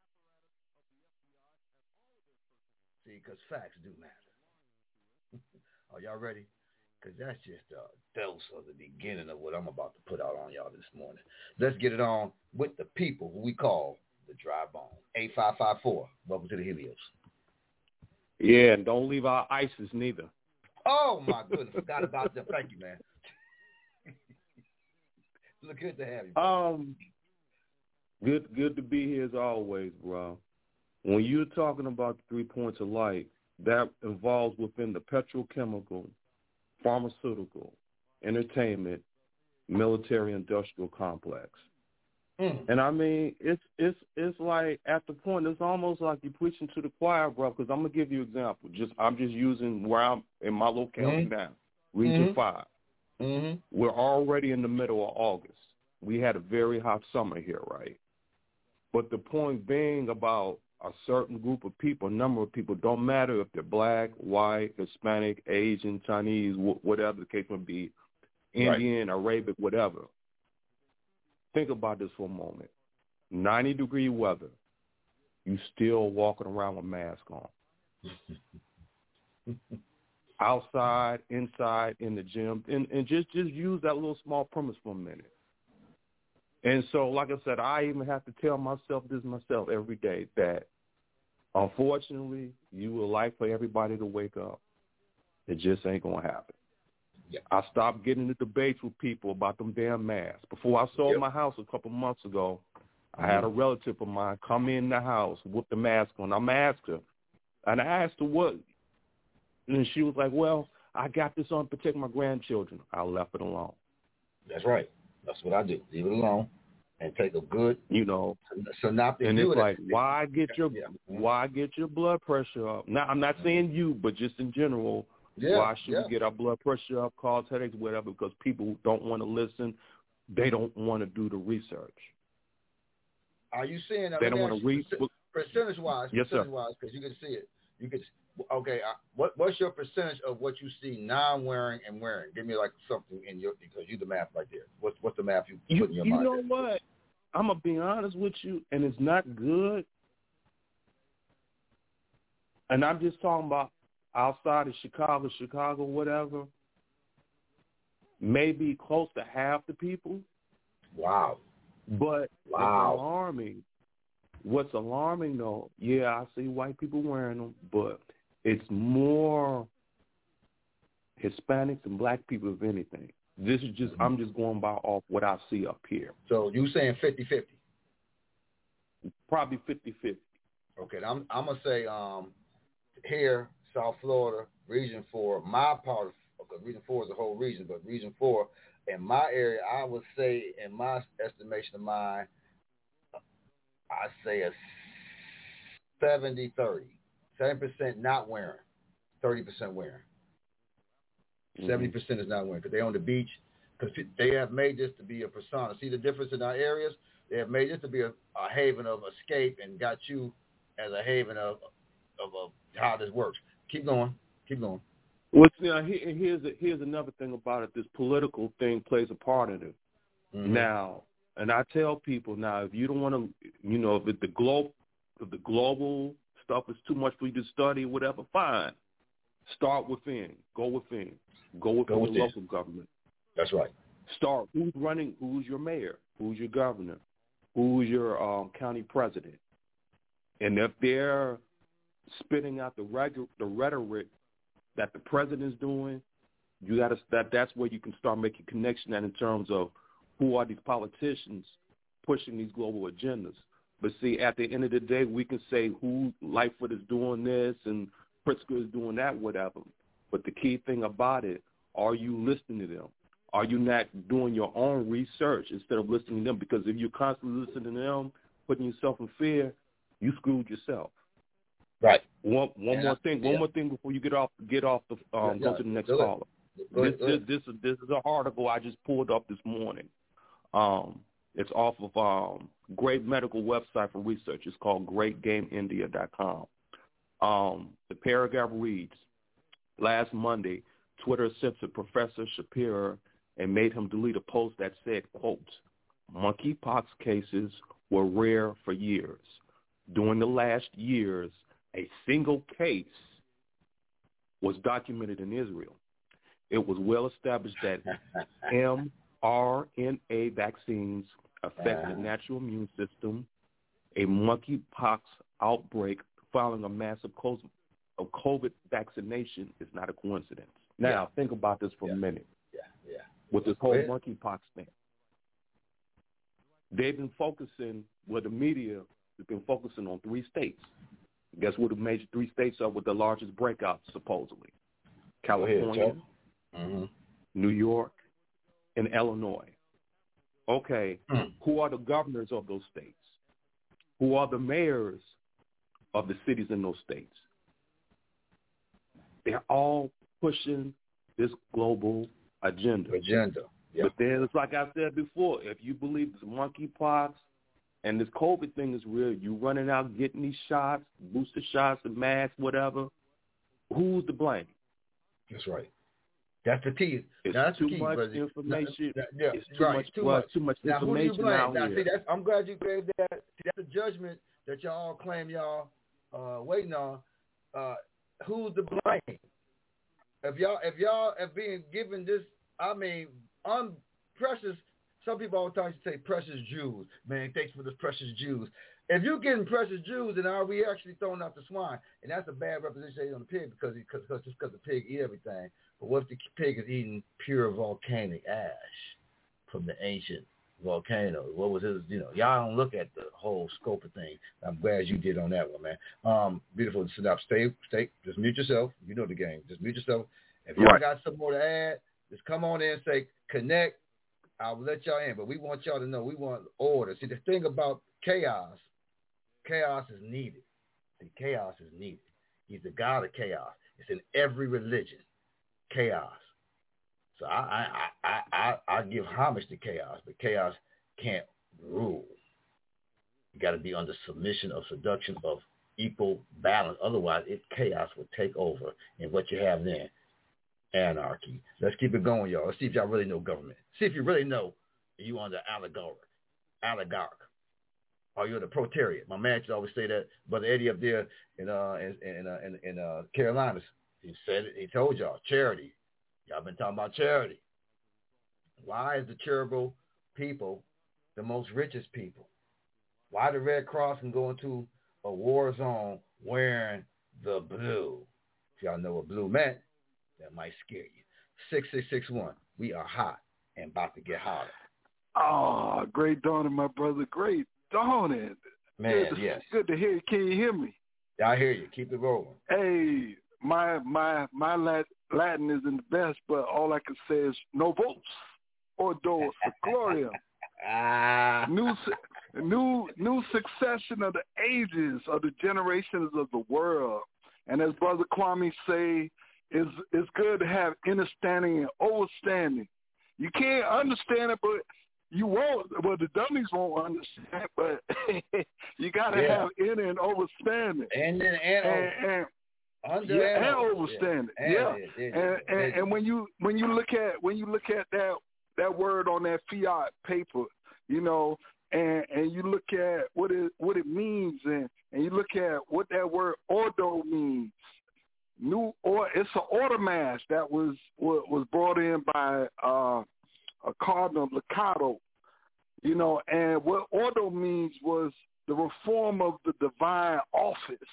See, because facts do matter. Are y'all ready? Because that's just a dose of the beginning of what I'm about to put out on y'all this morning. Let's get it on with the people who we call the Dry Bone. eight five five four. Welcome to the Helios. Yeah, and don't leave out ISIS neither. Oh, my goodness. Forgot about them. Thank you, man. Look good to have you. Bro. Um, good, good to be here as always, bro. When you're talking about the three points of light, that involves within the petrochemical, pharmaceutical, entertainment, military-industrial complex. Mm. And I mean, it's it's it's like at the point, it's almost like you're preaching to the choir, bro. Because I'm gonna give you an example. Just I'm just using where I'm in my locality mm-hmm. now, Region mm-hmm. Five. Mm-hmm. We're already in the middle of August. We had a very hot summer here, right? But the point being about a certain group of people, a number of people, don't matter if they're black, white, Hispanic, Asian, Chinese, wh- whatever the case may be, Indian, right. Arabic, whatever. Think about this for a moment. ninety degree weather, you still walking around with a mask on. Outside, inside, in the gym, and, and just, just use that little small premise for a minute. And so, like I said, I even have to tell myself this myself every day, that unfortunately, you would like for everybody to wake up. It just ain't going to happen. Yep. I stopped getting into debates with people about them damn masks. Before I sold yep. my house a couple months ago, I mm-hmm. had a relative of mine come in the house with the mask on. I'm asked her, and I asked her what, and she was like, well, I got this on to protect my grandchildren. I left it alone. That's right. That's what I do. Leave it alone and take a good, you know, synoptic. And view it's of like, that. why get your yeah. why get your blood pressure up? Now, I'm not saying you, but just in general, yeah. why should yeah. we get our blood pressure up, cause headaches, whatever? Because people don't want to listen. They don't want to do the research. Are you seeing that? They don't want to read percentage wise. Yes, percentage sir. wise, because you can see it. You can. Okay. Uh, what What's your percentage of what you see non-wearing and wearing? Give me like something in your, because you the math right there. What's What's the math you, You, put in your you mind? know there? what? I'm gonna be honest with you, and it's not good. And I'm just talking about outside of Chicago, Chicago, whatever. Maybe close to half the people. Wow. But wow. What's alarming, what's alarming though, yeah, I see white people wearing them, but it's more Hispanics and black people, if anything. This is just, mm-hmm. I'm just going by off what I see up here. So you saying fifty-fifty? Probably fifty-fifty. Okay, I'm I'm going to say um, here, South Florida, Region four, my part of, because Region four is the whole region, but Region four, in my area, I would say, in my estimation of mine, I say a seventy thirty. seven percent not wearing, thirty percent wearing. Mm-hmm. seventy percent is not wearing because they're on the beach, because they have made this to be a persona. See the difference in our areas? They have made this to be a, a haven of escape and got you as a haven of of, of how this works. Keep going. Keep going. Well, now, here's a, here's another thing about it. This political thing plays a part in it. Mm-hmm. Now, and I tell people now, if you don't want to, you know, if the globe, if the global stuff is too much for you to study, whatever, fine. Start within. Go within. Go within Go the within. local government. That's right. Start. Who's running? Who's your mayor? Who's your governor? Who's your um, county president? And if they're spitting out the regu- the rhetoric that the president's doing, you got to that. That's where you can start making connection. And in terms of who are these politicians pushing these global agendas. But see, at the end of the day, we can say who Lightfoot is doing this and Pritzker is doing that, whatever. But the key thing about it, are you listening to them? Are you not doing your own research instead of listening to them? Because if you're constantly listening to them, putting yourself in fear, you screwed yourself. Right. One one and more I, thing. yeah. One more thing before you get off get off the um, yeah, go to the next go caller. Go this, ahead, go this ahead. this is this is an article I just pulled up this morning. Um, it's off of um, great medical website for research. It's called great game india dot com. Um, the paragraph reads: last Monday, Twitter censored Professor Shapiro and made him delete a post that said, quote, monkeypox cases were rare for years. During the last years, a single case was documented in Israel. It was well established that mRNA vaccines affect the natural immune system. A monkeypox outbreak following a massive COVID vaccination is not a coincidence. Now, yeah. think about this for yeah. a minute. Yeah, yeah. With this whole monkeypox thing. They've been focusing, well, the media has been focusing on three states. Guess what the major three states are with the largest breakouts, supposedly? California, mm-hmm. New York, and Illinois. Okay, mm. who are the governors of those states? Who are the mayors of the cities in those states? They're all pushing this global agenda. Agenda. Yep. But then it's like I said before, if you believe this monkeypox and this COVID thing is real, you running out getting these shots, booster shots, and masks, whatever, who's to blame? That's right. That's the key. It's that's too the key, much brother. information. That, yeah, it's too right. much, Too well, much. Too much now, information who do you blame? out now, here. See, that's, I'm glad you gave that. That's a judgment that y'all claim y'all uh, waiting on. Uh, who's to blame? If y'all, if y'all are being given this, I mean, un precious. Some people all the time say precious Jews. Man, thanks for this precious Jews. If you're getting precious Jews, then are we actually throwing out the swine? And that's a bad representation on the pig because because just because the pig eat everything. But what if the pig is eating pure volcanic ash from the ancient volcanoes? What was his? You know, y'all don't look at the whole scope of things. I'm glad you did on that one, man. Um, beautiful synopsis. Stay, stay. Just mute yourself. You know the game. Just mute yourself If y'all right. got some more to add, just come on in and say connect. I'll let y'all in, but we want y'all to know we want order. See, the thing about chaos, chaos is needed. See, chaos is needed. He's the God of chaos. It's in every religion, chaos. So I I I I, I give homage to chaos, but chaos can't rule. You got to be under submission of seduction of equal balance. Otherwise, it chaos will take over, and what you have then. Anarchy. Let's keep it going, y'all. Let's see if y'all really know government. See if you really know you under oligarch, oligarch, or you're the proletariat. My man used to always say that. Brother Eddie up there in uh in in uh, in, in uh, Carolinas, he said it. He told y'all charity. Y'all been talking about charity. Why is the charitable people the most richest people? Why the Red Cross can go into a war zone wearing the blue? If y'all know what blue meant, that might scare you. six six six one. We are hot and about to get hotter. Oh, great dawning, my brother. Great dawning. Man, good to, yes. Good to hear you. Can you hear me? Yeah, I hear you. Keep it rolling. Hey, my my my Latin isn't the best, but all I can say is novos, ordo, gloria. ah. New new new succession of the ages of the generations of the world. And as Brother Kwame say, It's, it's good to have understanding and overstanding. You can't understand it, but you won't. Well, the dummies won't understand, but you got to yeah. have inner and overstanding. And and, and, and, and, yeah, and, and overstanding. Yeah. Yeah. And, and, and, and, and when you when you look at when you look at that that word on that fiat paper, you know, and and you look at what it what it means, and and you look at what that word ordo means. New or it's an order mass that was was brought in by uh, a Cardinal Liccato, you know, and what ordo means was the reform of the divine office.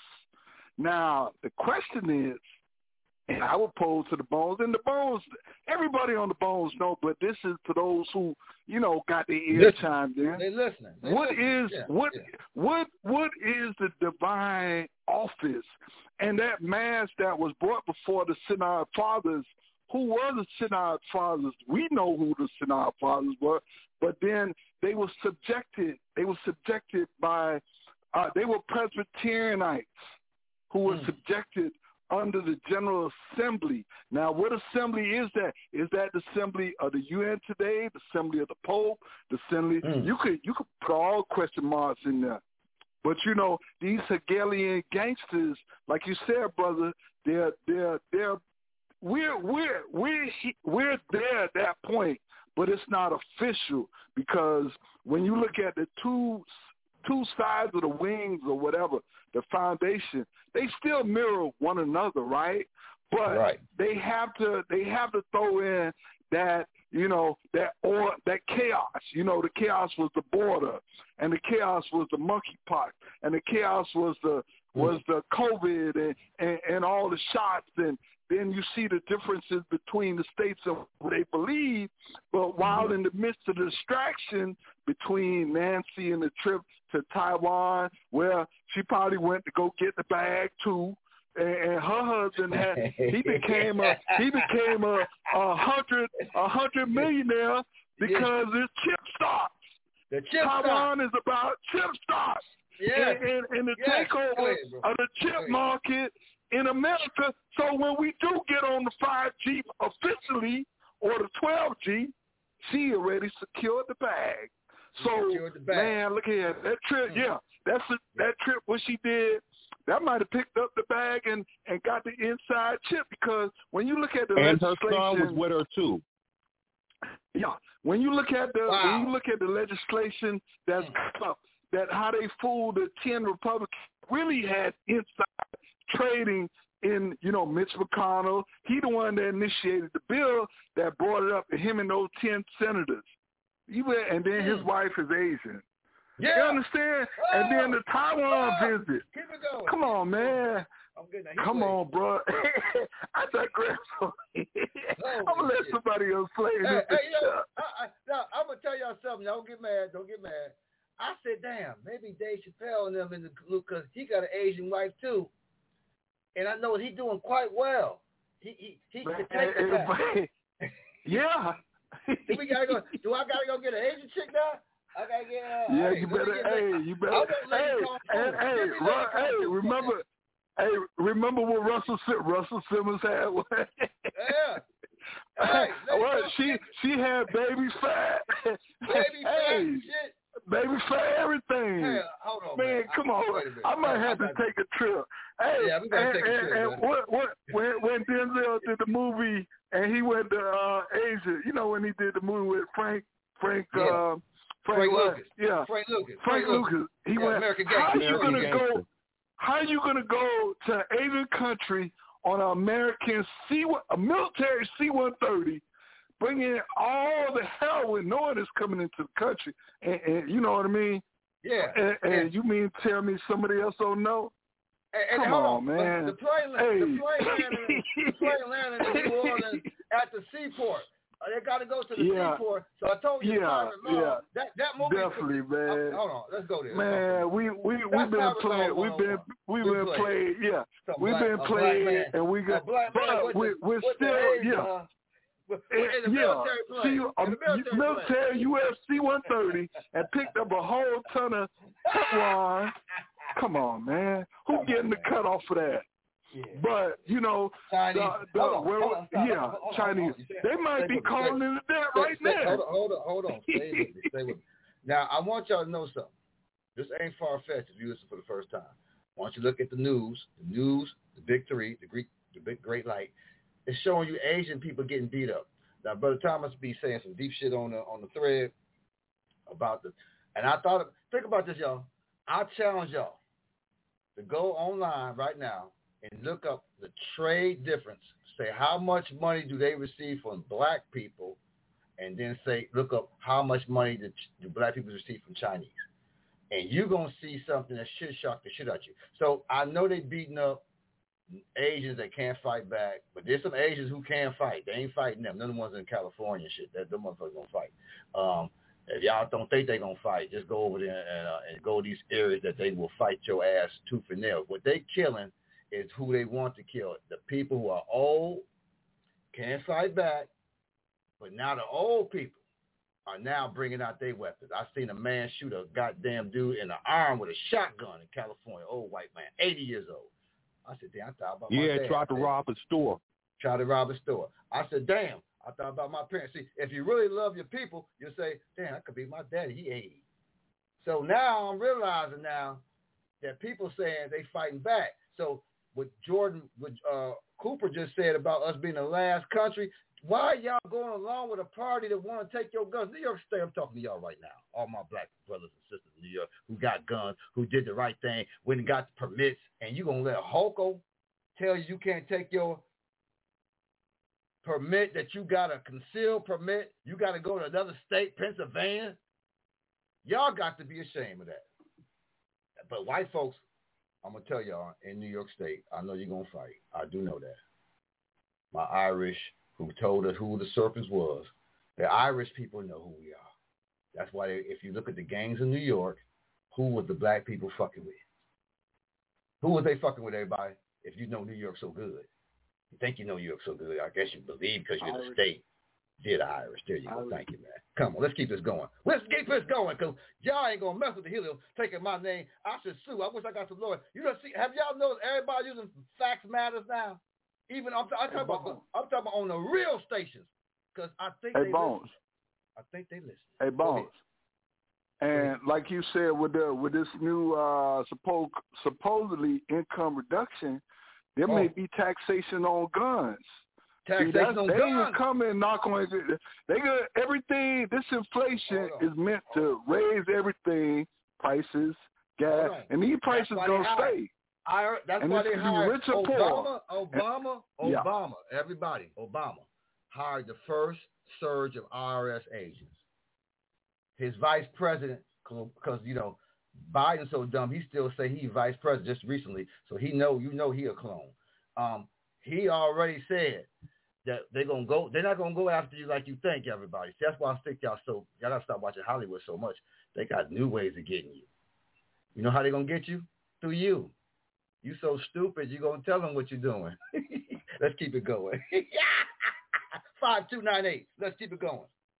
Now the question is, and I would pose to the bones, and the bones, everybody on the bones know, but this is to those who, you know, got their ears listen. chimed in. They listening. They what listening. is yeah. what yeah. what what is the divine office? And that mass that was brought before the Synod Fathers, who were the Synod Fathers? We know who the Synod Fathers were, but then they were subjected. They were subjected by. Uh, they were Presbyterianites who were mm. subjected under the General Assembly. Now, what assembly is that? Is that the assembly of the U N today, the assembly of the Pope, the assembly? Mm. You could you could put all question marks in there. But you know, these Hegelian gangsters, like you said, brother, they're they're they're we're we're we're we're there at that point, but it's not official, because when you look at the two two sides of the wings or whatever, the foundation, they still mirror one another, right? But right. they have to they have to throw in that, you know, that or that chaos. You know, the chaos was the border, and the chaos was the monkeypox, and the chaos was the was the COVID and, and, and all the shots, and then you see the differences between the states and what they believe. But while in the midst of the distraction between Nancy and the trip to Taiwan, where she probably went to go get the bag too, and, and her husband had he became a he became a, a hundred a hundred millionaire because it's chip stocks. The chip Taiwan stock. is about chip stocks. Yes. And, and, and the yes. takeover ahead, of the chip market in America. So when we do get on the five G officially, or the twelve G, she already secured the bag. So, the bag. man, look here. That trip, yeah, that's a, that trip, what she did, that might have picked up the bag and, and got the inside chip, because when you look at the and legislation. And her son was with her, too. Yeah. When you look at the wow. when you look at the legislation that's come up, that how they fooled the ten Republicans, really had inside trading in, you know, Mitch McConnell. He the one that initiated the bill that brought it up to him and those ten senators. Even, and then his wife is Asian. Yeah. You understand? Oh. And then the Taiwan oh. visit. Keep it going. Come on, man. I'm getting Come on, bro. I digress. I'm going to let somebody else play hey, this. Hey, yo, I, I, now, I'm going to tell y'all something. Don't get mad. Don't get mad. I said, damn, maybe Dave Chappelle and them in the group, because he got an Asian wife, too. And I know he's doing quite well. He he he. Man, Take everybody, yeah. do we gotta go? Do I gotta go get an Asian chick now? I gotta get. Uh, yeah, hey, you better. Hey, you better. Hey, hey, hey, Ru- hey, remember. Hey, remember what Russell Russell Simmons had? yeah. Hey, well, she she had baby fat. Baby fat hey, and shit. Baby fat everything. Hey, hold on, man. man. Come I, on, I might have to take a trip. Hey, yeah, we gotta and, take a trip. And, man. and what what when when Denzel did the movie and he went to uh, Asia, you know when he did the movie with Frank Frank yeah. uh, Frank, Frank Lucas. Yeah, Frank Lucas. Frank, Frank Lucas. Lucas. He yeah, went. American How are you American gonna gangster. go? How are you gonna go to an Asian country on an American C a military C one thirty, bringing in all the heroin, knowing it's coming into the country, and, and you know what I mean? Yeah. And, and yeah. you mean tell me somebody else don't know? And, and Come hold on, on, man. The plane, hey. the plane landed, the plane landed in New Orleans at the seaport. Uh, they got to go to the yeah. seaport. So I told you, yeah, yeah. that that movie. Definitely, man. Uh, hold on, let's go there. Man, we we we've been playing. We've been we've been playing. Yeah, Some we've black, been playing, and we got. But we, we're still age, yeah. Uh, with, in in the yeah, military see, plane. a in the military, military U S C one thirty and picked up a whole ton of heroin. Come on, man. Who Come getting on, the man. cut off for that? Yeah. But, you know, Chinese. the, the, hold on, well, hold on, stop, yeah, hold on, Chinese. hold on. They might stay be calling stay, into that stay, right stay, now. Hold on, hold on, hold on. Stay with me. Stay with me. Now, I want y'all to know something. This ain't far-fetched if you listen for the first time. Why don't you look at the news, the news, the big three, the Greek, the big great light. It's showing you Asian people getting beat up. Now, Brother Thomas be saying some deep shit on the on the thread about the, and I thought, think about this, y'all. I challenge y'all to go online right now and look up the trade difference. Say how much money do they receive from black people, and then say look up how much money do, do black people receive from Chinese. And you're going to see something that should shock the shit out you. So I know they beating up Asians that can't fight back, but there's some Asians who can fight. They ain't fighting them. None of the ones in California and shit. That them motherfuckers gonna fight. Um, if y'all don't think they gonna fight, just go over there and, uh, and go to these areas that they will fight your ass tooth and nail. What they killing is who they want to kill. The people who are old, can't fight back, but now the old people are now bringing out their weapons. I seen a man shoot a goddamn dude in the arm with a shotgun in California, old white man, eighty years old. I said, damn, I thought about yeah, my dad. tried to rob a store. Tried to rob a store. I said, damn, I thought about my parents. See, if you really love your people, you'll say, damn, that could be my daddy. He eighty. So now I'm realizing now that people saying they fighting back. So what Jordan, what uh, Cooper just said about us being the last country, why are y'all going along with a party that want to take your guns? New York State, I'm talking to y'all right now. All my black brothers and sisters in New York who got guns, who did the right thing, went and got the permits, and you going to let Holco tell you you can't take your permit that you got a concealed permit, you got to go to another state, Pennsylvania? Y'all got to be ashamed of that. But white folks, I'm going to tell y'all, in New York State, I know you're going to fight. I do know that. My Irish, who told us who the serpents was, the Irish people know who we are. That's why they, if you look at the gangs in New York, who was the black people fucking with? Who was they fucking with, everybody, if you know New York so good? You think you know New York so good. I guess you believe because you're in the state. Yeah, the Irish. There you go. Thank you, man. Come on, let's keep this going. Let's keep this going because y'all ain't going to mess with the Helio taking my name. I should sue. I wish I got some lawyer. You know, see, have y'all noticed everybody using Fax Matters now? Even I'm, I'm, talking hey, about, I'm talking about on the real stations because I think hey, they Bones. listen. I think they listen. Hey, Bones. And like you said, with the with this new uh, suppo- supposedly income reduction, there oh. may be taxation on guns. Taxation See, on they guns. They come and knock on it. They got everything. This inflation is meant to raise everything, prices, gas, and these prices gonna stay. I, that's and why they hired rich or Obama, poor. Obama, yeah. Obama, everybody, Obama hired the first surge of I R S agents. His vice president, because, you know, Biden's so dumb, he still say he's vice president just recently, so he know, you know he a clone. Um, he already said that they're going to go, they're not going to go after you like you think, everybody. See, that's why I think y'all so, y'all got to stop watching Hollywood so much. They got new ways of getting you. You know how they're going to get you? Through you. You so stupid, you're going to tell them what you're doing. Let's keep it going. five two nine eight. Let's keep it going.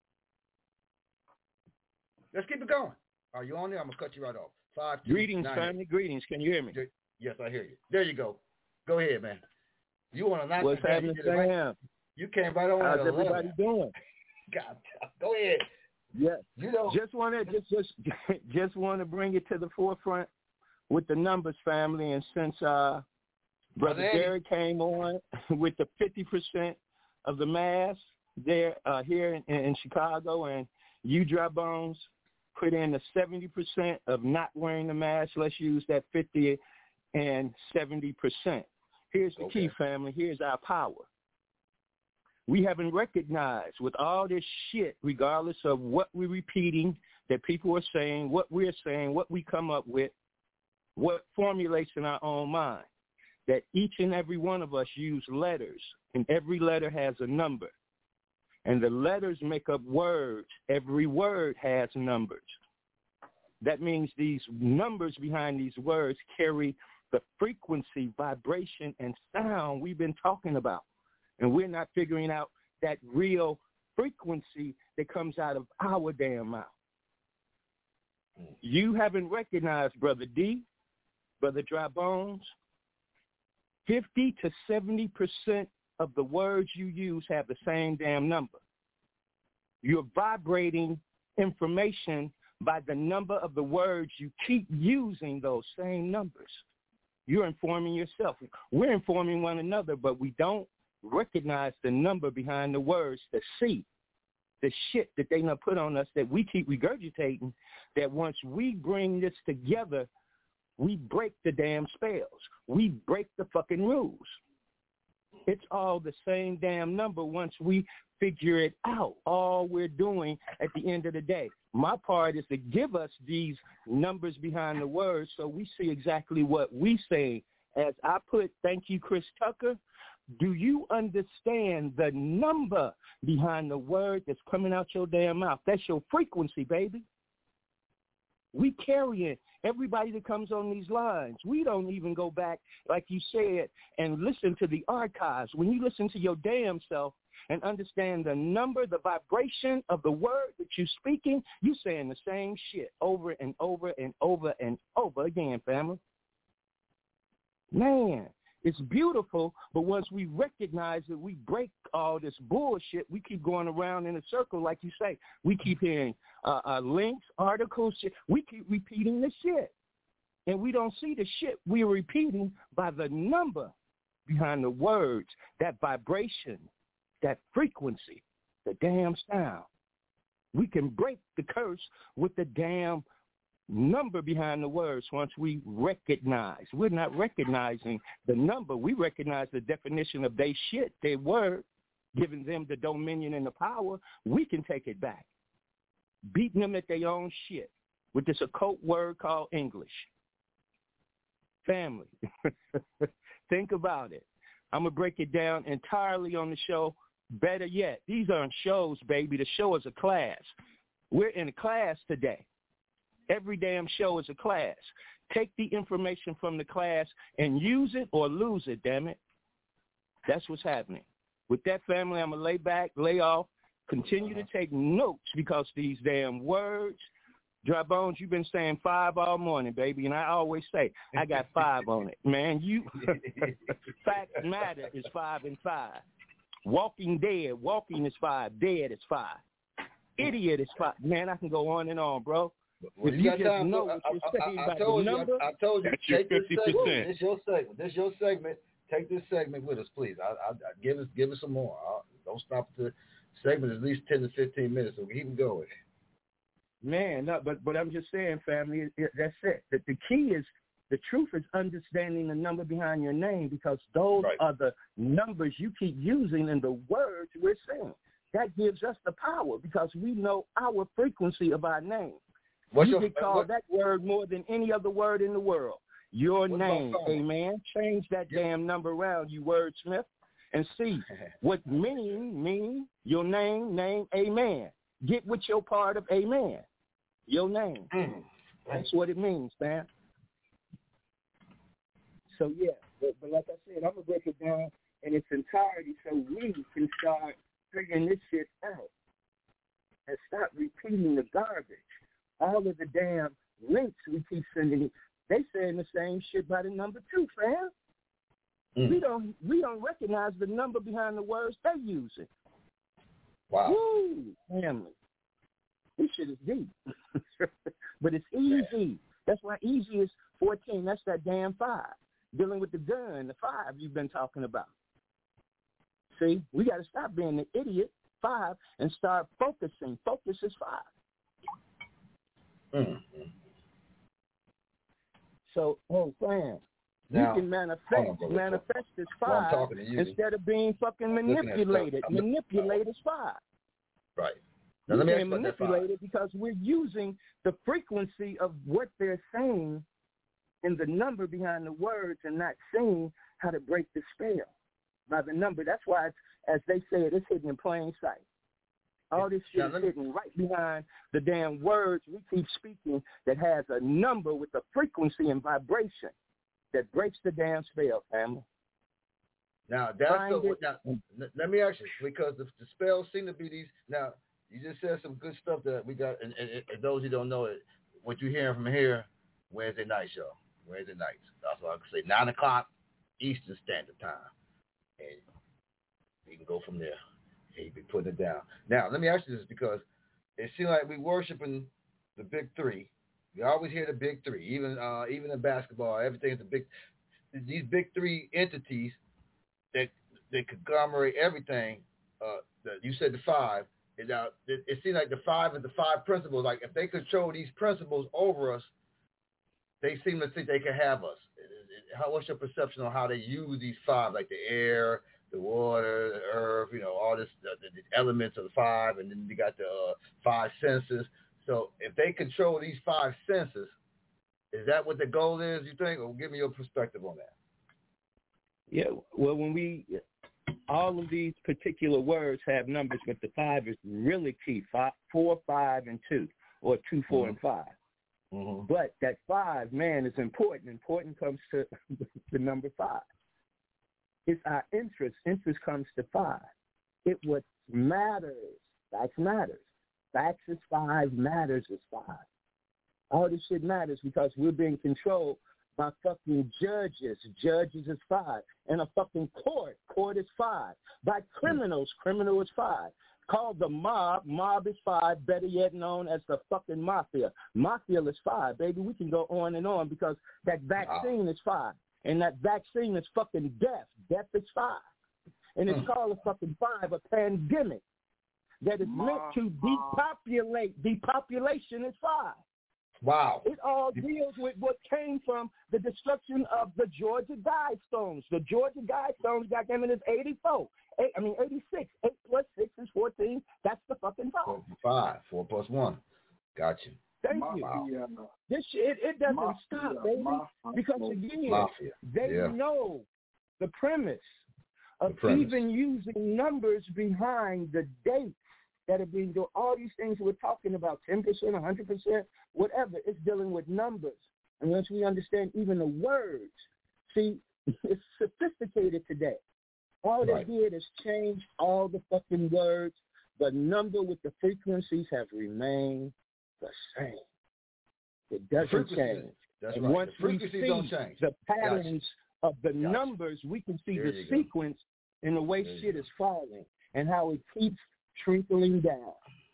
Let's keep it going. Are you on there? I'm going to cut you right off. Five, two, Greetings, nine, family. Eight. Greetings. Can you hear me? Yes, I hear you. There you go. Go ahead, man. You want to not What's happening, Sam? Right? You came right on. How's everybody doing? God, go ahead. Yeah. You know, just want to just just just want to bring it to the forefront with the numbers, family. And since uh, Brother Derek came on with the fifty percent of the mass there uh, here in, in Chicago, and you, Dry Bones, put in the seventy percent of not wearing the mask. Let's use that fifty and seventy percent. Here's the okay. key, family. Here's our power. We haven't recognized with all this shit, regardless of what we're repeating, that people are saying, what we're saying, what we come up with, what formulates in our own mind, that each and every one of us use letters, and every letter has a number. And the letters make up words. Every word has numbers. That means these numbers behind these words carry the frequency, vibration, and sound we've been talking about. And we're not figuring out that real frequency that comes out of our damn mouth. You haven't recognized, Brother D, Brother Dry Bones, fifty to seventy percent of the words you use have the same damn number. You're vibrating information by the number of the words you keep using those same numbers. You're informing yourself. We're informing one another, but we don't recognize the number behind the words, the C, the shit that they done put on us that we keep regurgitating, that once we bring this together, we break the damn spells. We break the fucking rules. It's all the same damn number once we figure it out. All we're doing at the end of the day. My part is to give us these numbers behind the words so we see exactly what we say. As I put, thank you, Chris Tucker, do you understand the number behind the word that's coming out your damn mouth? That's your frequency, baby. We carry it. Everybody that comes on these lines, we don't even go back, like you said, and listen to the archives. When you listen to your damn self and understand the number, the vibration of the word that you're speaking, you're saying the same shit over and over and over and over again, family. Man, it's beautiful, but once we recognize that we break all this bullshit, we keep going around in a circle, like you say. We keep hearing uh, uh, links, articles, shit. We keep repeating the shit. And we don't see the shit we're repeating by the number behind the words, that vibration, that frequency, the damn sound. We can break the curse with the damn number behind the words once we recognize. We're not recognizing the number. We recognize the definition of they shit, their word, giving them the dominion and the power. We can take it back, beating them at their own shit with this occult word called English. Family, think about it. I'm going to break it down entirely on the show. Better yet, these aren't shows, baby. The show is a class. We're in a class today. Every damn show is a class. Take the information from the class and use it or lose it, damn it. That's what's happening. With that, family, I'm going to lay back, lay off, continue to take notes because these damn words, Dry Bones, you've been saying five all morning, baby, and I always say, I got five on it. Man, you, fact matter is five and five. Walking dead, walking is five, dead is five. Idiot is five. Man, I can go on and on, bro. Well, if you, you just time, know I, what you're I, saying I, I, about told the you, number, I, I told you, take this segment. This your segment. This your segment. Take this segment with us, please. I, I, I give us, give us some more. I'll, don't stop at the segment. At least ten to fifteen minutes, so we keep going. Man, no, but but I'm just saying, family. It, it, that's it. The, the key is the truth is understanding the number behind your name because those right. are the numbers you keep using in the words we're saying. That gives us the power because we know our frequency of our name. What's you your, get called what? that word more than any other word in the world. Your What's name, amen. Change that yeah. damn number around, you wordsmith, and see what mean, mean, your name, name, amen. Get with your part of amen, your name. Mm. That's what it means, man. So, yeah, but, but like I said, I'm going to break it down in its entirety. all of the damn links we keep sending, they saying the same shit by the number two, fam. Mm. We don't we don't recognize the number behind the words they using. Wow. Woo, family. This shit is deep. But it's easy. Yeah. That's why easy is fourteen. That's that damn five. Dealing with the gun, the five you've been talking about. See, we got to stop being the idiot, five, and start focusing. Focus is five. Mm-hmm. So, oh, fam, now, you can manifest, on, manifest as five well, instead of being fucking manipulated. Manipulate is five. Right. Now, we let me can't manipulate it because we're using the frequency of what they're saying in the number behind the words and not seeing how to break the spell by the number. That's why, it's, as they say, it, it's hidden in plain sight. All this shit is hidden right behind the damn words we keep speaking that has a number with a frequency and vibration that breaks the damn spell, family. Now, that's the, now, let me ask you, because the, the spells seem to be these. Now, you just said some good stuff that we got, and, and, and those who don't know it, what you're hearing from here, Wednesday night show, Wednesday nights. That's what I can say, nine o'clock Eastern Standard Time. And we can go from there. He'd be putting it down. Now, let me ask you this, because it seems like we're worshiping the big three. We always hear the big three, even uh, even in basketball. Everything is the big. These big three entities that that conglomerate everything. Uh, the, you said the five. It, uh, it, it seems like the five is the five principles. Like if they control these principles over us, they seem to think they can have us. It, it, how, what's your perception on how they use these five, like the air, the water, the earth, you know, all this, the, the elements of the five, and then you got the uh, five senses. So if they control these five senses, is that what the goal is, you think? Or give me your perspective on that. Yeah, well, when we, all of these particular words have numbers, but the five is really key, five, four, five, and two, or two, four, mm-hmm. and five. Mm-hmm. But that five, man, is important. Important comes to the number five. It's our interest. Interest comes to five. It what matters. Facts matters. Facts is five. Matters is five. All this shit matters because we're being controlled by fucking judges. Judges is five. And a fucking court. Court is five. By criminals. Criminal is five. Called the mob. Mob is five. Better yet known as the fucking mafia. Mafia is five, baby. We can go on and on because that vaccine wow. is five. And that vaccine is fucking death. Death is five. And it's mm. called a fucking five, a pandemic that is meant to depopulate. Depopulation is five. Wow. It all deals with what came from the destruction of the Georgia Guidestones. The Georgia Guidestones got them in its eighty-four. Eight, I mean, eighty-six. Eight plus six is fourteen. That's the fucking five. Five. Four plus one. Got you. Thank Mafia. you. This shit, it, it doesn't Mafia. stop, baby. Mafia. Because again, Mafia. they yeah. know the premise of the premise. even using numbers behind the dates that are being done. All these things we're talking about, ten percent, one hundred percent, whatever, it's dealing with numbers. And once we understand even the words, see, it's sophisticated today. All right. they did is change all the fucking words. The number with the frequencies have remained the same. It doesn't change. That's and right. once the we see don't change. the patterns gotcha. of the gotcha. numbers, we can see there the sequence go. in the way there shit is falling and how it keeps trickling down.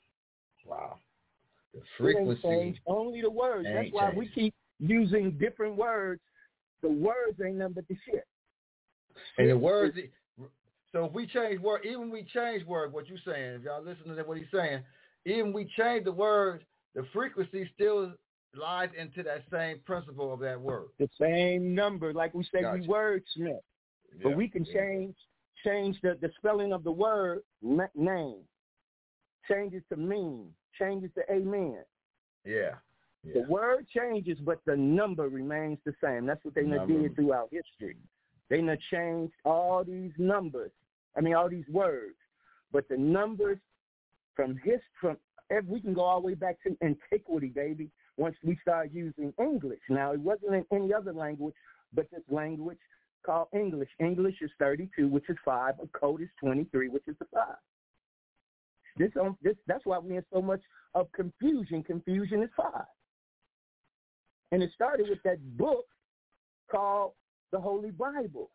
Wow. The frequency. Change, only the words. That's why changed. we keep using different words. The words ain't nothing but the shit. And the words, so if we change word, even we change word, what you saying, if y'all listen to what he's saying, even we change the words, the frequency still lies into that same principle of that word. The same number, like we say, gotcha. we wordsmith. Yeah, but we can yeah. change change the, the spelling of the word name. Change it to mean. Change it to amen. Yeah. yeah. The word changes, but the number remains the same. That's what they did throughout history. They done changed all these numbers. I mean, all these words. But the numbers from his, from we can go all the way back to antiquity, baby, once we start using English. Now, it wasn't in any other language, but this language called English. English is thirty-two, which is five. A code is twenty-three, which is the five. This, um, this, that's why we're in so much of confusion. Confusion is five. And it started with that book called the Holy Bible.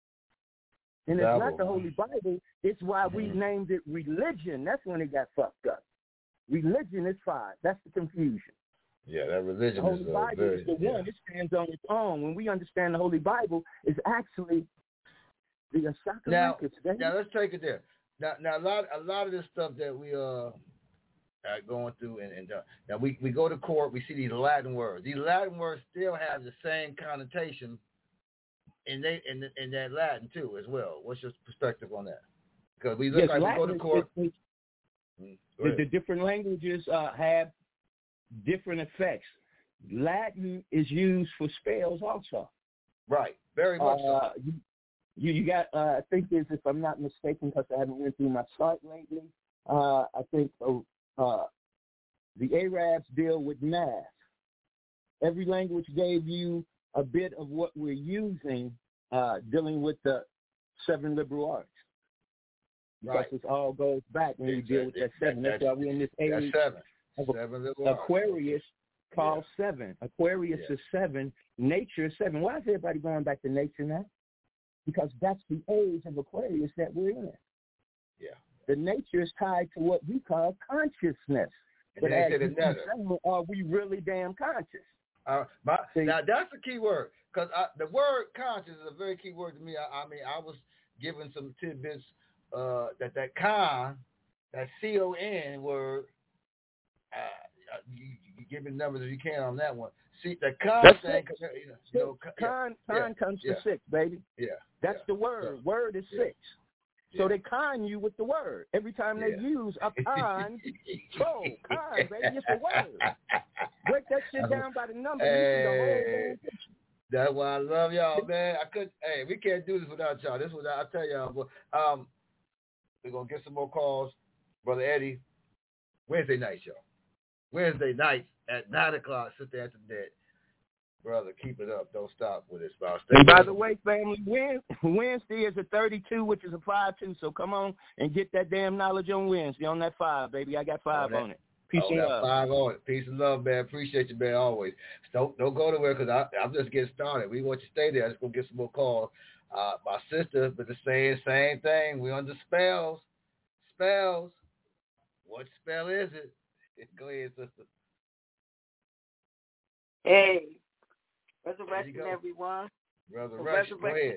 And it's Bible. not the Holy Bible. It's why we Mm-hmm. named it religion. That's when it got fucked up. Religion is five. That's the confusion. Yeah, that religion The Holy is uh, Bible very, is the yeah. one. It stands on its own. When we understand the Holy Bible, it's actually the Ashaka Now, records. They- now let's take it there. Now, now a lot, a lot of this stuff that we uh are going through, and, and uh, now we, we go to court, we see these Latin words. These Latin words still have the same connotation in they in in that Latin too as well. What's your perspective on that? Because we look Yes, like Latin we go to court. is- is- Mm, go the, ahead. the different languages uh, have different effects. Latin is used for spells also. Right, very much Uh, so. you, you you got, uh, I think is, if I'm not mistaken, because I haven't went through my chart lately, uh, I think uh, uh, the Arabs deal with math. Every language gave you a bit of what we're using uh, dealing with the seven liberal arts. Because Right. it all goes back when you deal with that seven. That's why we're in this That's age seven. of Seven little arts. Aquarius called seven. Aquarius Yeah. is seven. Nature is seven. Why is everybody going back to nature now? Because that's the age of Aquarius that we're in. Yeah. The nature is tied to what we call consciousness. And But they as said you it better. keep saying, are we really damn conscious? Uh, my, now that's the key word, because the word conscious is a very key word to me. I, I mean, I was given some tidbits uh, that that con, that C O N word. Uh, you, you give me numbers if you can on that one. See the con That's thing. six. You know, you know, Con, yeah, con yeah, comes yeah, to six, baby. Yeah. That's yeah, the word. yeah, Word is yeah, six. So they con you with the word. Every time they Yeah. use a con, oh, con, baby, it's a word. Break that shit down by the number. You see the whole Hey, damn picture. that's why I love y'all, man. I could. Hey, we can't do this without y'all. This is what I tell y'all. But, um, we're gonna get some more calls, brother Eddie. Wednesday night, y'all. Wednesday nights at nine o'clock. Sit there after that, brother. Keep it up. Don't stop with it. Stay And by with the us. way, family, Wednesday is a thirty-two, which is a five two. So come on and get that damn knowledge on Wednesday on that five, baby. I got five On that- on it. Peace Oh, and that love. five on it. Peace and love, man. Appreciate you, man, always. Don't don't go nowhere because I'm just getting started. We want you to stay there. I'm just going to get some more calls. Uh, my sister, but the same, same thing. We under spells. Spells. What spell is it? Go ahead, sister. Hey, There you resurrection, go. everyone. Brother For Rush, go resurrection.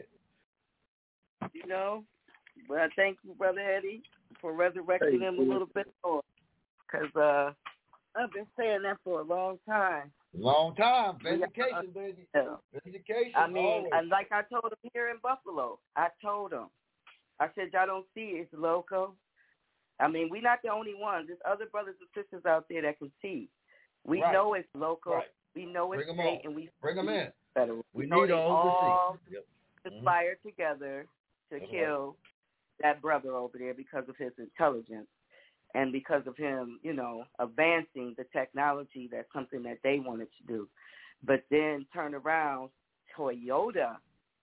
ahead. You know, well, thank you, Brother Eddie, for resurrecting him a little bit more. Because uh, I've been saying that for a long time. Long time. We got- Vindication, baby. Yeah. Vindication. I mean, always. and like I told him here in Buffalo, I told him, I said, y'all don't see it, it's loco. I mean, we're not the only ones. There's other brothers and sisters out there that can see. We Right. know it's local. Right. We know it's Bring 'em state, on. and we Bring 'em in. federal. We know need they all all to see. Yep. conspired together to That's kill that brother over there because of his intelligence and because of him, you know, advancing the technology. That's something that they wanted to do. But then turn around, Toyota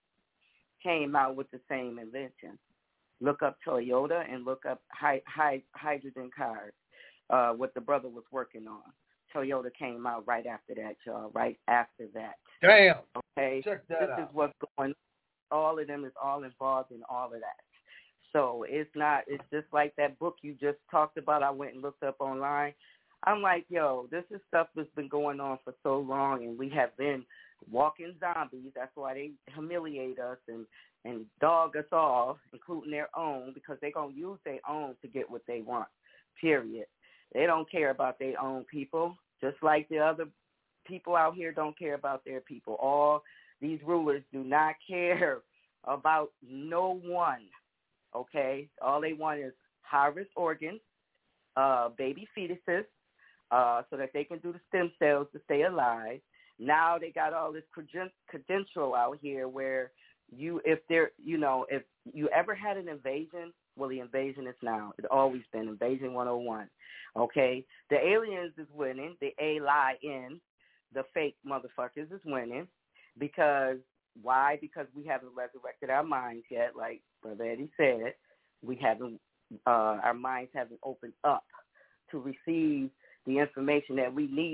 came out with the same invention. Look up Toyota and look up hy- hy- hydrogen cars, uh, what the brother was working on. Toyota came out right after that, y'all, right after that. Damn. Okay? Check that this out. is what's going on. All of them is all involved in all of that. So it's not, it's just like that book you just talked about. I went and looked up online. I'm like, yo, this is stuff that's been going on for so long, and we have been walking zombies. That's why they humiliate us and, and dog us all, including their own, because they're going to use their own to get what they want, period. They don't care about their own people, just like the other people out here don't care about their people. All these rulers do not care about no one, okay? All they want is harvest organs, uh, baby fetuses, uh, so that they can do the stem cells to stay alive. Now they got all this creden- credential out here where you, if they're, you know, if you ever had an invasion, well, the invasion is now. It's always been Invasion one oh one, okay? The aliens is winning. The A-lie-in, the fake motherfuckers is winning because, why? Because we haven't resurrected our minds yet, like Brother Eddie said. We haven't, uh, our minds haven't opened up to receive the information that we need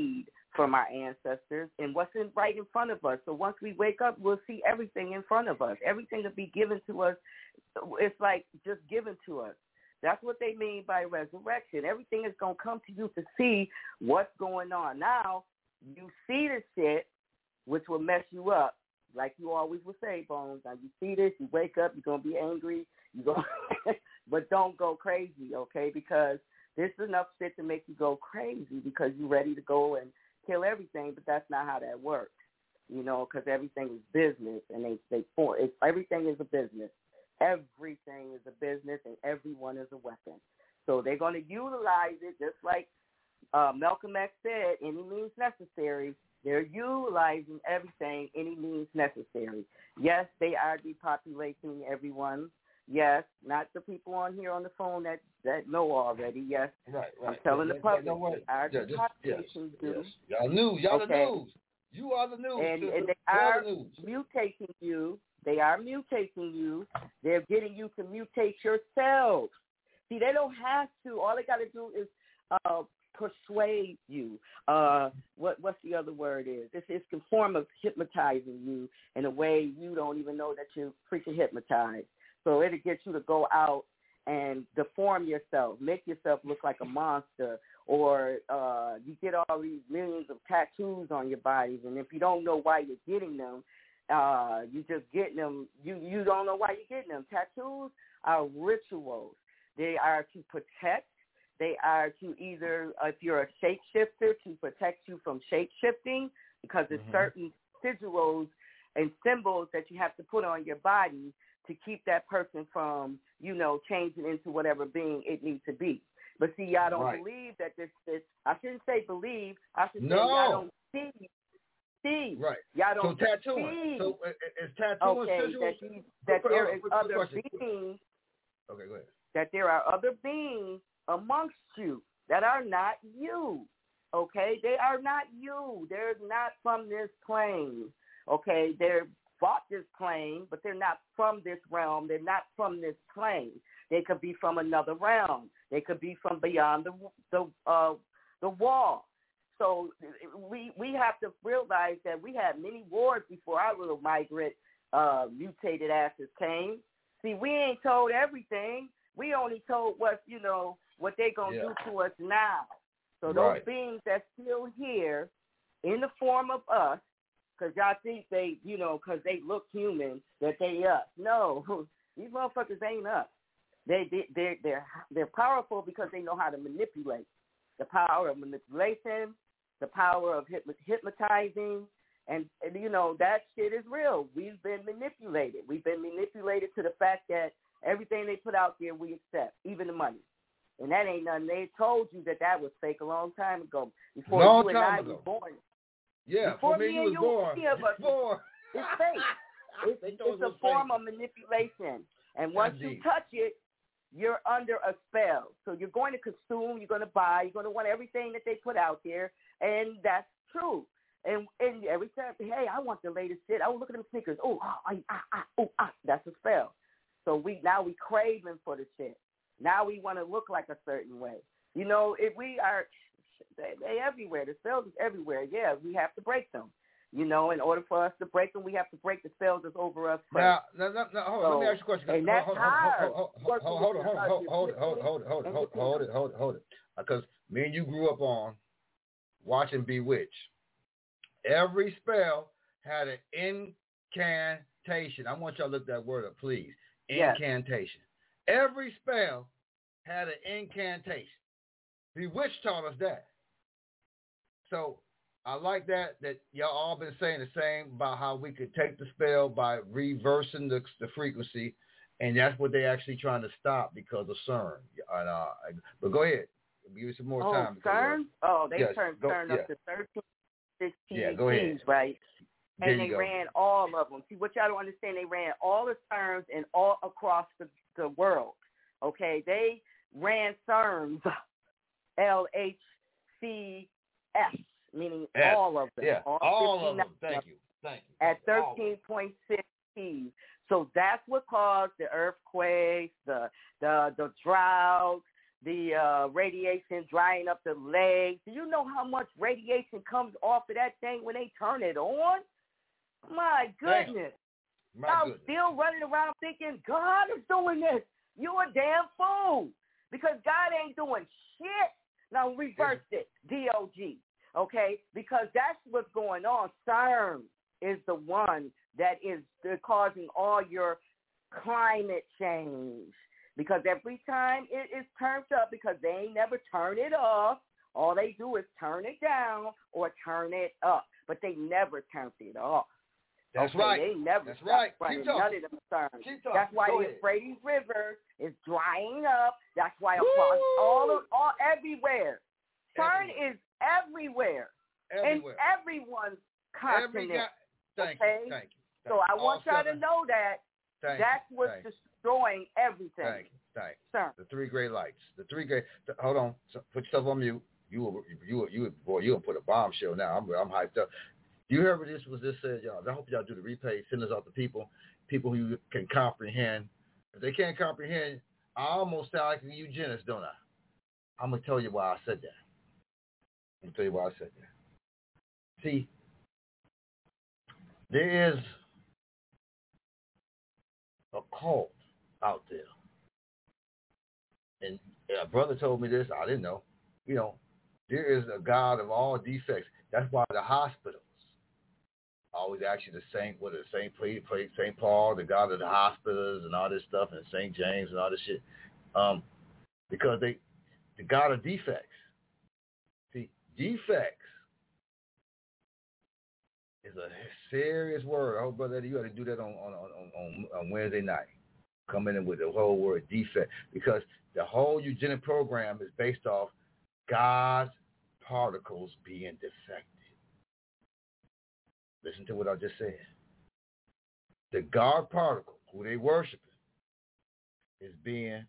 from our ancestors and what's in, right in front of us. So once we wake up, we'll see everything in front of us. Everything will be given to us. It's like just given to us. That's what they mean by resurrection. Everything is going to come to you to see what's going on. Now, you see the shit, which will mess you up, like you always would say, Bones. Now, you see this, you wake up, you're going to be angry, you go, but don't go crazy, okay, because there's enough shit to make you go crazy because you're ready to go and kill everything, but that's not how that works, you know, because everything is business, and they, they for it's, everything is a business. Everything is a business, and everyone is a weapon. So they're going to utilize it just like uh, Malcolm X said, any means necessary. They're utilizing everything, any means necessary. Yes, they are depopulating everyone. Yes, not the people on here on the phone that, that know already. Yes, right, right. I'm telling yeah, the public, yeah, no, they are yeah, just, depopulating yes, you. Yes. Y'all knew. Y'all okay. the news. You are the news. And, and they You're are the news. mutating you. They are mutating you. They're getting you to mutate yourselves. See, they don't have to. All they got to do is uh, persuade you. Uh, what what's the other word is? It's, it's a form of hypnotizing you in a way you don't even know that you're freaking hypnotized. So it'll get you to go out and deform yourself, make yourself look like a monster, or uh, you get all these millions of tattoos on your bodies, and if you don't know why you're getting them, Uh, you just getting them. You you don't know why you're getting them. Tattoos are rituals. They are to protect. They are to either, if you're a shapeshifter, to protect you from shape-shifting, because there's mm-hmm. certain sigils and symbols that you have to put on your body to keep that person from, you know, changing into whatever being it needs to be. But see, y'all don't right. believe that this, this. I shouldn't say believe. I should no. say y'all don't see. See, right? Y'all don't so tattooing. see. So is tattooing okay, visual? that, you, that quick, there quick, is quick, other question. beings. Okay, go ahead. That there are other beings amongst you that are not you. Okay, they are not you. They're not from this plane. Okay, they're bought this plane, but they're not from this realm. They're not from this plane. They could be from another realm. They could be from beyond the the uh, the wall. So we we have to realize that we had many wars before our little migrant uh, mutated asses came. See, we ain't told everything. We only told what, you know, what they going to yeah. do to us now. So those right. beings that's still here in the form of us, because y'all think they, you know, because they look human, that they us. No, these motherfuckers ain't us. They, they, they're, they're, they're powerful because they know how to manipulate. The power of manipulation, the power of hypnotizing, and, and, you know, that shit is real. We've been manipulated. We've been manipulated to the fact that everything they put out there we accept, even the money. And that ain't nothing. They told you that that was fake a long time ago. Before long you and time I ago. was born. Yeah, before me me you and was you, born. Any of us, Before. It's fake. It's, it's a form fake. of manipulation. And once Indeed. you touch it, you're under a spell. So you're going to consume, you're going to buy, you're going to want everything that they put out there, and that's true. And, and every time, hey, I want the latest shit. Oh, look at them sneakers. Oh, ah, ah, ah, oh, ah. That's a spell. So we now we craving for the shit. Now we want to look like a certain way. You know, if we are, they, they everywhere. The spells is everywhere. Yeah, we have to break them. You know, in order for us to break them, we have to break the spells that's over us first. Now, now, now, now hold on. So, Let me ask you a question. And that's hold, hard. Hold, hold, hold, hold, hold, hold, hold, hold, hold, hold, hold, hold, hold it, hold it, hold it. Because me and you grew up on watching Bewitched. Every spell had an incantation. I want y'all to look that word up, please. Incantation. Yes. Every spell had an incantation. Bewitched taught us that. So I like that, that y'all all been saying the same about how we could take the spell by reversing the, the frequency, and that's what they actually trying to stop because of CERN. And, uh, but go ahead. Give me some more oh, time. CERN? Oh, they yes, turned go, CERN yeah. up to thirteen, sixteen yeah, go ahead. keys, right? There And they go. ran all of them. See, what y'all don't understand, they ran all the CERNs and all across the, the world. Okay, they ran CERNs, L H C S, meaning S. all of them. Yeah, all, all of them. Thank you. Thank you. At thirteen point six keys. So that's what caused the earthquakes, the the the droughts, the uh, radiation drying up the legs. Do you know how much radiation comes off of that thing when they turn it on? My goodness. My I'm goodness. still running around thinking God is doing this. You're a damn fool because God ain't doing shit. Now reverse it, D O G, okay? Because that's what's going on. CERN is the one that is causing all your climate change. Because every time it is turned up, because they ain't never turn it off, all they do is turn it down or turn it up. But they never turned it off. That's okay, right. They never That's stopped right. running Keep talking. none of them CERNs. Keep talking. That's why Go the ahead. Euphrates River is drying up. That's why across all of, all everywhere. CERN Everywhere. is everywhere. Everywhere. In everyone's continent. Every guy. Thank okay? you. Thank you. So I want All y'all seven. to know that Thank that's you. what's Thank you. destroying everything. Thank you. Thank you. Sir. The three great lights. The three great. th- hold on. So put yourself on mute. You will. You will. You will, boy. You will put a bombshell now. I'm. I'm hyped up. You heard what this was just said, y'all. I hope y'all do the replay. Send us out to people, people who can comprehend. If they can't comprehend, I almost sound like a eugenist, don't I? I'm gonna tell you why I said that. I'm gonna tell you why I said that. See, there is a cult out there, and a brother told me this. I didn't know. You know, there is a God of all defects. That's why the hospitals always ask you the Saint, what is it, Saint Saint Paul, the God of the hospitals and all this stuff, and Saint James and all this shit, um, because they, the God of defects. See, defects is a serious word. I hope, brother, you got to do that on on, on, on on Wednesday night. Come in with the whole word defect, because the whole eugenic program is based off God's particles being defective. Listen to what I just said. The God particle, who they worshiping, is being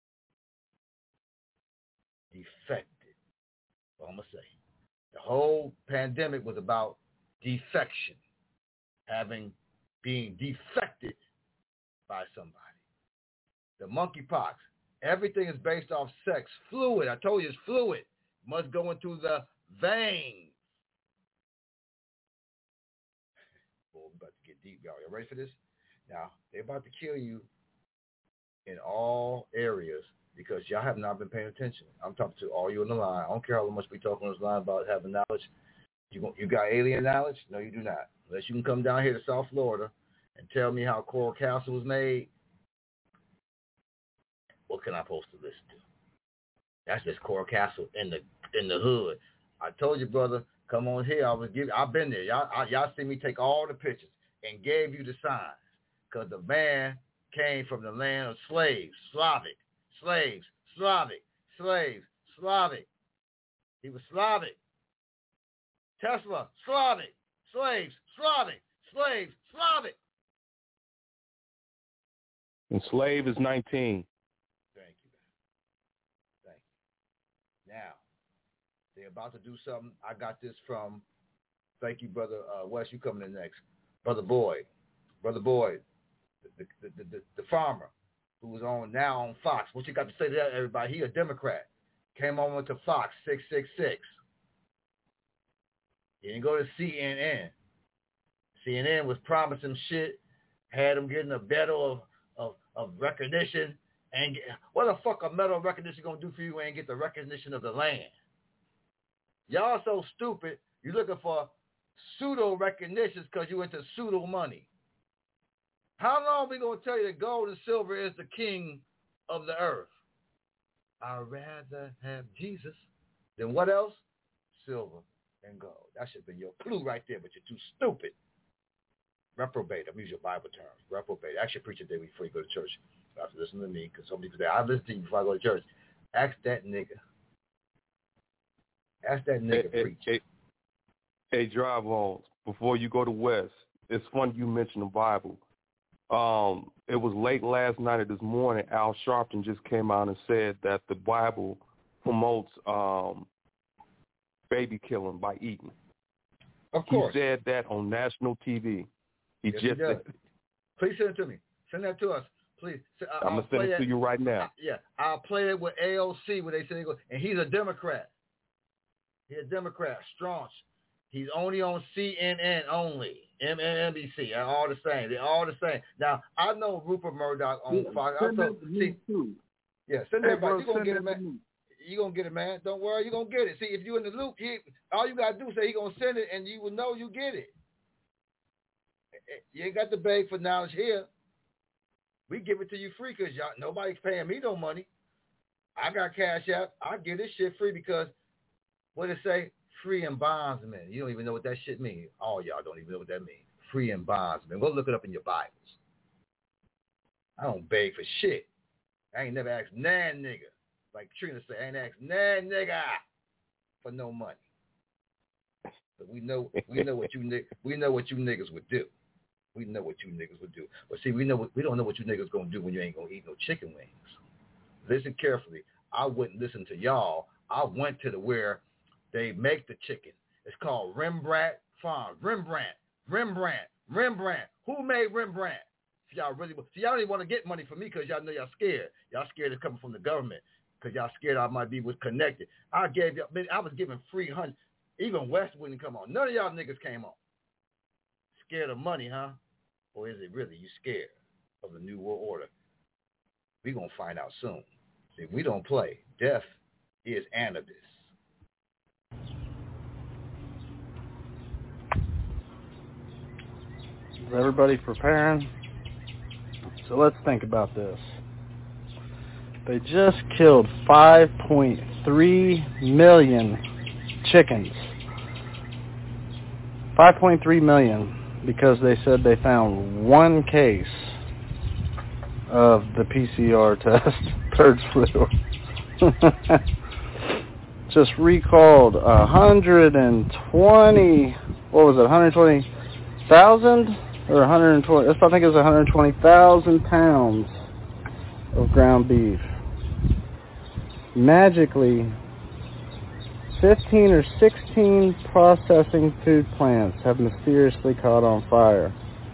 defected. Well, I'm going to say. The whole pandemic was about defection, having, being defected by somebody. The monkeypox, everything is based off sex. Fluid, I told you it's fluid, must go into the veins. We're about to get deep, y'all. You ready for this? Now, they're about to kill you in all areas because y'all have not been paying attention. I'm talking to all you on the line. I don't care how much we talk on this line about having knowledge. You, you got alien knowledge? No, you do not. Unless you can come down here to South Florida and tell me how Coral Castle was made, what can I supposed to listen to? That's just Coral Castle in the in the hood. I told you, brother, come on here. I was giving. I've been there. Y'all, I, y'all see me take all the pictures and gave you the signs, because the man came from the land of slaves, Slavic, slaves, Slavic, slaves, Slavic. He was Slavic. Tesla, Slavic, slaves, Slavic, slaves, Slavic. And slave is nineteen. Thank you. Thank you. Now, they're about to do something. I got this from, thank you, Brother uh, Wes, you coming in next. Brother Boyd. Brother Boyd, the, the, the, the, the farmer who was on now on Fox. What you got to say to that, everybody? He a Democrat. Came on to Fox six six six. He didn't go to C N N. C N N was promising shit, had him getting a medal of, of, of recognition. And get, what the fuck a medal of recognition going to do for you and get the recognition of the land? Y'all so stupid, you're looking for pseudo recognitions because you into pseudo money. How long we going to tell you that gold and silver is the king of the earth? I'd rather have Jesus than what else? Silver and gold. That should have been your clue right there, but you're too stupid. Reprobate. I'm using your Bible terms. Reprobate. Actually, preach a day before you go to church. You have to listen to me, because some people say, I listen to you before I go to church. Ask that nigga. Ask that nigga hey, preach. Hey, hey, drive on. Before you go to West, it's funny you mentioned the Bible. Um, it was late last night or this morning, Al Sharpton just came out and said that the Bible promotes um, baby killing by eating. Of course. He said that on national T V. He yes, just he does. said Please send it to me. Send that to us. Please. So I, I'm going to send it to you right now. I, yeah, I'll play it with A O C where they say, they go, and he's a Democrat. He's a Democrat, staunch. He's only on C N N only, M N B C, and all the same. They're all the same. Now, I know Rupert Murdoch on yeah, Fox. Send I it to me too. Yeah, send hey, it bro, back. You're going to get it, it man. You're going to get it, man. Don't worry. You're going to get it. See, if you're in the loop, he, all you got to do is say he's going to send it, and you will know you get it. You ain't got to beg for knowledge here. We give it to you free because y'all nobody's paying me no money. I got Cash App. I give this shit free because what it say? Free and bondsman. You don't even know what that shit means. All y'all don't even know what that means. Free and bondsman. Go look it up in your Bibles. I don't beg for shit. I ain't never asked nan nigga. Like Trina said, I ain't asked nan nigga for no money. But we know we know what you we know what you niggas would do. We know what you niggas would do. But see, we know what, we don't know what you niggas gonna do when you ain't gonna eat no chicken wings. Listen carefully. I wouldn't listen to y'all. I went to the where they make the chicken. It's called Rembrandt Farm. Rembrandt. Rembrandt. Rembrandt. Who made Rembrandt? See, y'all really see y'all don't even want to get money from me because y'all know y'all scared. Y'all scared it's coming from the government because y'all scared I might be with connected. I gave y'all. I was giving free hundred. Even West wouldn't come on. None of y'all niggas came on. Scared of money, huh? Or is it really you scared of the New World Order? We're going to find out soon. See, we don't play. Death is Anubis. Is everybody preparing? So let's think about this. They just killed five point three million chickens. five point three million because they said they found one case of the P C R test, bird flu. Just recalled one hundred twenty, what was it, one hundred twenty thousand? Or one hundred twenty, I think it was one hundred twenty thousand pounds of ground beef. Magically, fifteen or sixteen processing food plants have mysteriously caught on fire.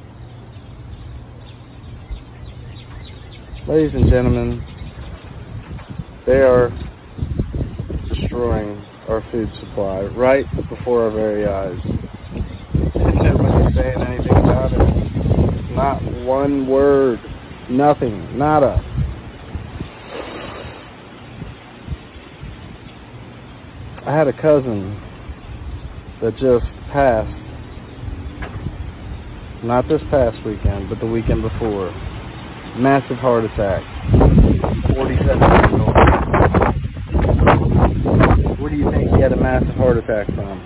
Ladies and gentlemen, they are destroying our food supply right before our very eyes. Nobody's saying anything about it. Not one word. Nothing. Nada. I had a cousin that just passed, not this past weekend, but the weekend before. Massive heart attack. forty-seven years old. Where do you think he had a massive heart attack from?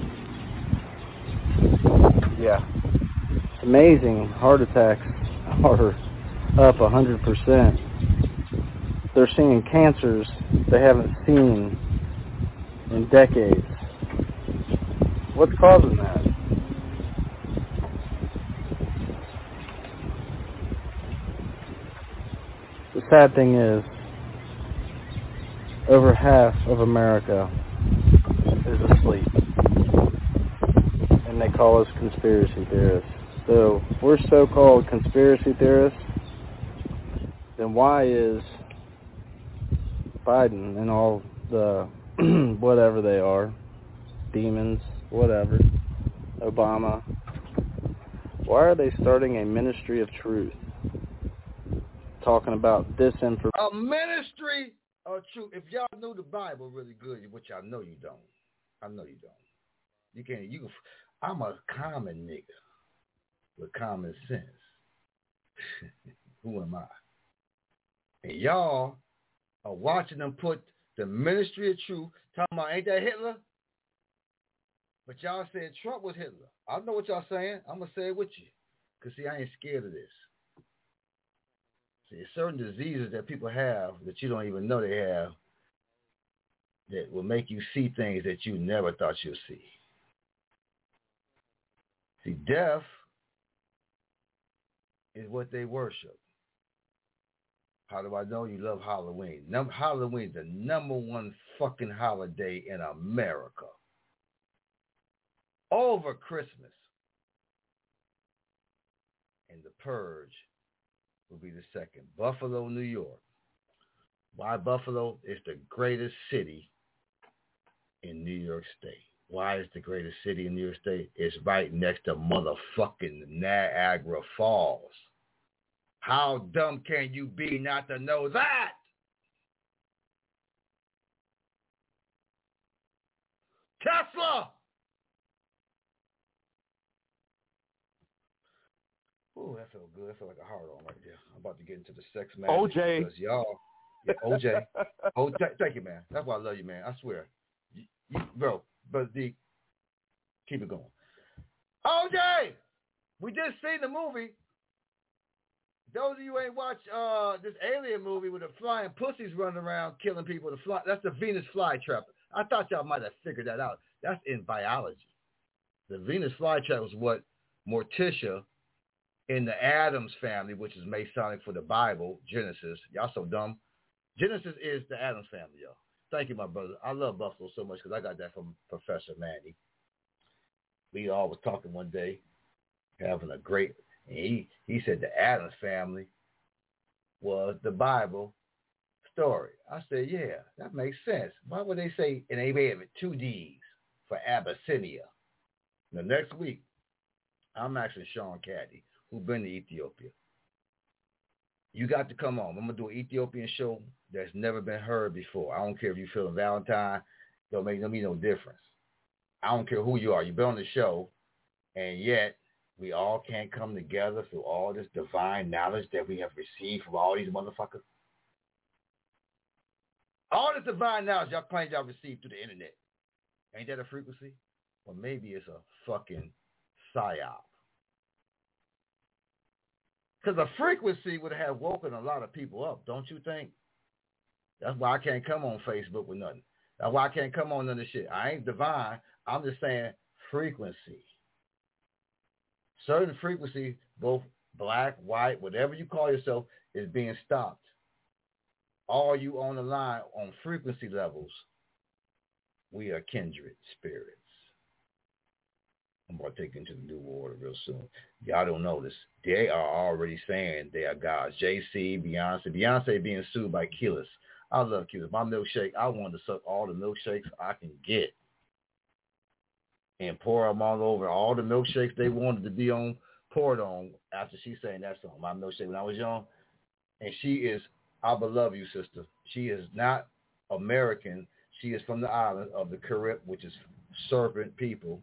Yeah. It's amazing. Heart attacks are up one hundred percent. They're seeing cancers they haven't seen in decades. What's causing that? The sad thing is, over half of America is asleep. And they call us conspiracy theorists. So, if we're so-called conspiracy theorists, then why is Biden and all the whatever they are, demons, whatever, Obama, why are they starting a ministry of truth? Talking about disinformation. A ministry of truth. If y'all knew the Bible really good, which I know you don't. I know you don't. You can't, you I'm a common nigga with common sense. Who am I? And y'all are watching them put the ministry of truth, talking about, ain't that Hitler? But y'all said Trump was Hitler. I know what y'all saying. I'm going to say it with you. Because, see, I ain't scared of this. See, certain diseases that people have that you don't even know they have that will make you see things that you never thought you'd see. See, death is what they worship. How do I know you love Halloween? Num- Halloween is the number one fucking holiday in America. Over Christmas. And the purge will be the second. Buffalo, New York. Why Buffalo? It's the greatest city in New York State. Why is the greatest city in New York State? It's right next to motherfucking Niagara Falls. How dumb can you be not to know that? Tesla! Ooh, that felt good. That felt like a hard on right there. I'm about to get into the sex magic. O J. Because y'all, yeah, O J. oh, th- thank you, man. That's why I love you, man. I swear. You, you, bro, but the, keep it going. O J! We just seen the movie. Those of you who ain't watched uh, this alien movie with the flying pussies running around killing people, the fly, that's the Venus flytrap. I thought y'all might have figured that out. That's in biology. The Venus flytrap was what Morticia in the Addams family, which is Masonic for the Bible, Genesis. Y'all so dumb. Genesis is the Addams family, y'all. Thank you, my brother. I love Buffalo so much because I got that from Professor Manny. We all was talking one day, having a great, and he, he said the Addams family was the Bible story. I said, yeah, that makes sense. Why would they say, and they made it two D's for Abyssinia? The next week, I'm asking Sean Caddy, who been to Ethiopia. You got to come on. I'm going to do an Ethiopian show that's never been heard before. I don't care if you feeling Valentine. Don't make me no difference. I don't care who you are. You've been on the show, and yet we all can't come together through all this divine knowledge that we have received from all these motherfuckers. All this divine knowledge y'all claim y'all received through the internet. Ain't that a frequency? Or maybe it's a fucking psyop. Because a frequency would have woken a lot of people up, don't you think? That's why I can't come on Facebook with nothing. That's why I can't come on none of this shit. I ain't divine. I'm just saying frequency. Certain frequency, both black, white, whatever you call yourself, is being stopped. All you on the line on frequency levels, we are kindred spirits. I'm going to take you into the new order real soon. Y'all don't know this. They are already saying they are gods. Jay-Z, Beyonce. Beyonce being sued by Keyless. I love Keyless. My milkshake, I want to suck all the milkshakes I can get and pour them all over. All the milkshakes they wanted to be on, poured on after she sang that song, My Milkshake, when I was young. And she is, I love you, sister. She is not American. She is from the island of the Carib, which is serpent people.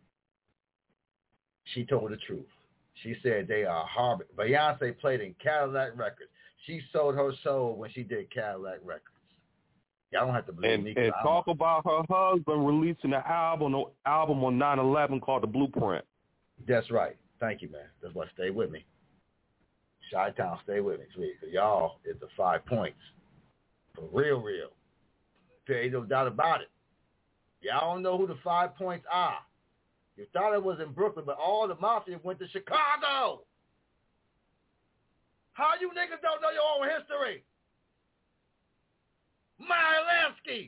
She told the truth. She said they are harbor. Beyonce played in Cadillac Records. She sold her soul when she did Cadillac Records. Y'all don't have to believe and, me. And talk about her husband releasing an album, album on nine eleven called The Blueprint. That's right. Thank you, man. That's why stay with me. Chi-Town, stay with me, please. Because y'all is the five points. For real, real. There ain't no doubt about it. Y'all don't know who the five points are. You thought it was in Brooklyn, but all the mafia went to Chicago. How you niggas don't know your own history? Meyer Lansky.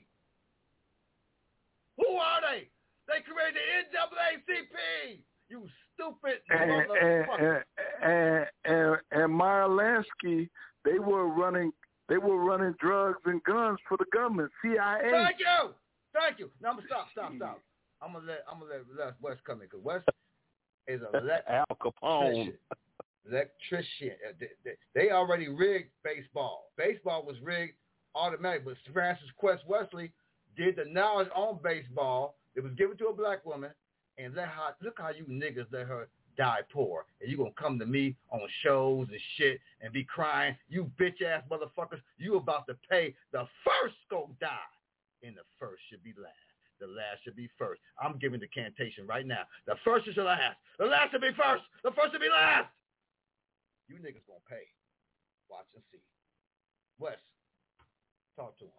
Who are they? They created the N double A C P. You stupid and, motherfucker. And, and, and, and Meyer Lansky, they were running they were running drugs and guns for the government, C I A. Thank you. Thank you. Now I'm gonna stop, stop, stop. I'm gonna let I'm gonna let Wes come in because Wes is a elect- Al Capone. electrician. They, they, they already rigged baseball. Baseball was rigged automatic, but Francis Quest Wesley did the knowledge on baseball. It was given to a black woman, and let how look how you niggas let her die poor, and you gonna come to me on shows and shit and be crying, you bitch ass motherfuckers. You about to pay the first go die, and the first should be last. The last should be first. I'm giving the cantation right now. The first is the last. The last should be first. The first should be last. You niggas gonna pay. Watch and see. Wes, talk to him.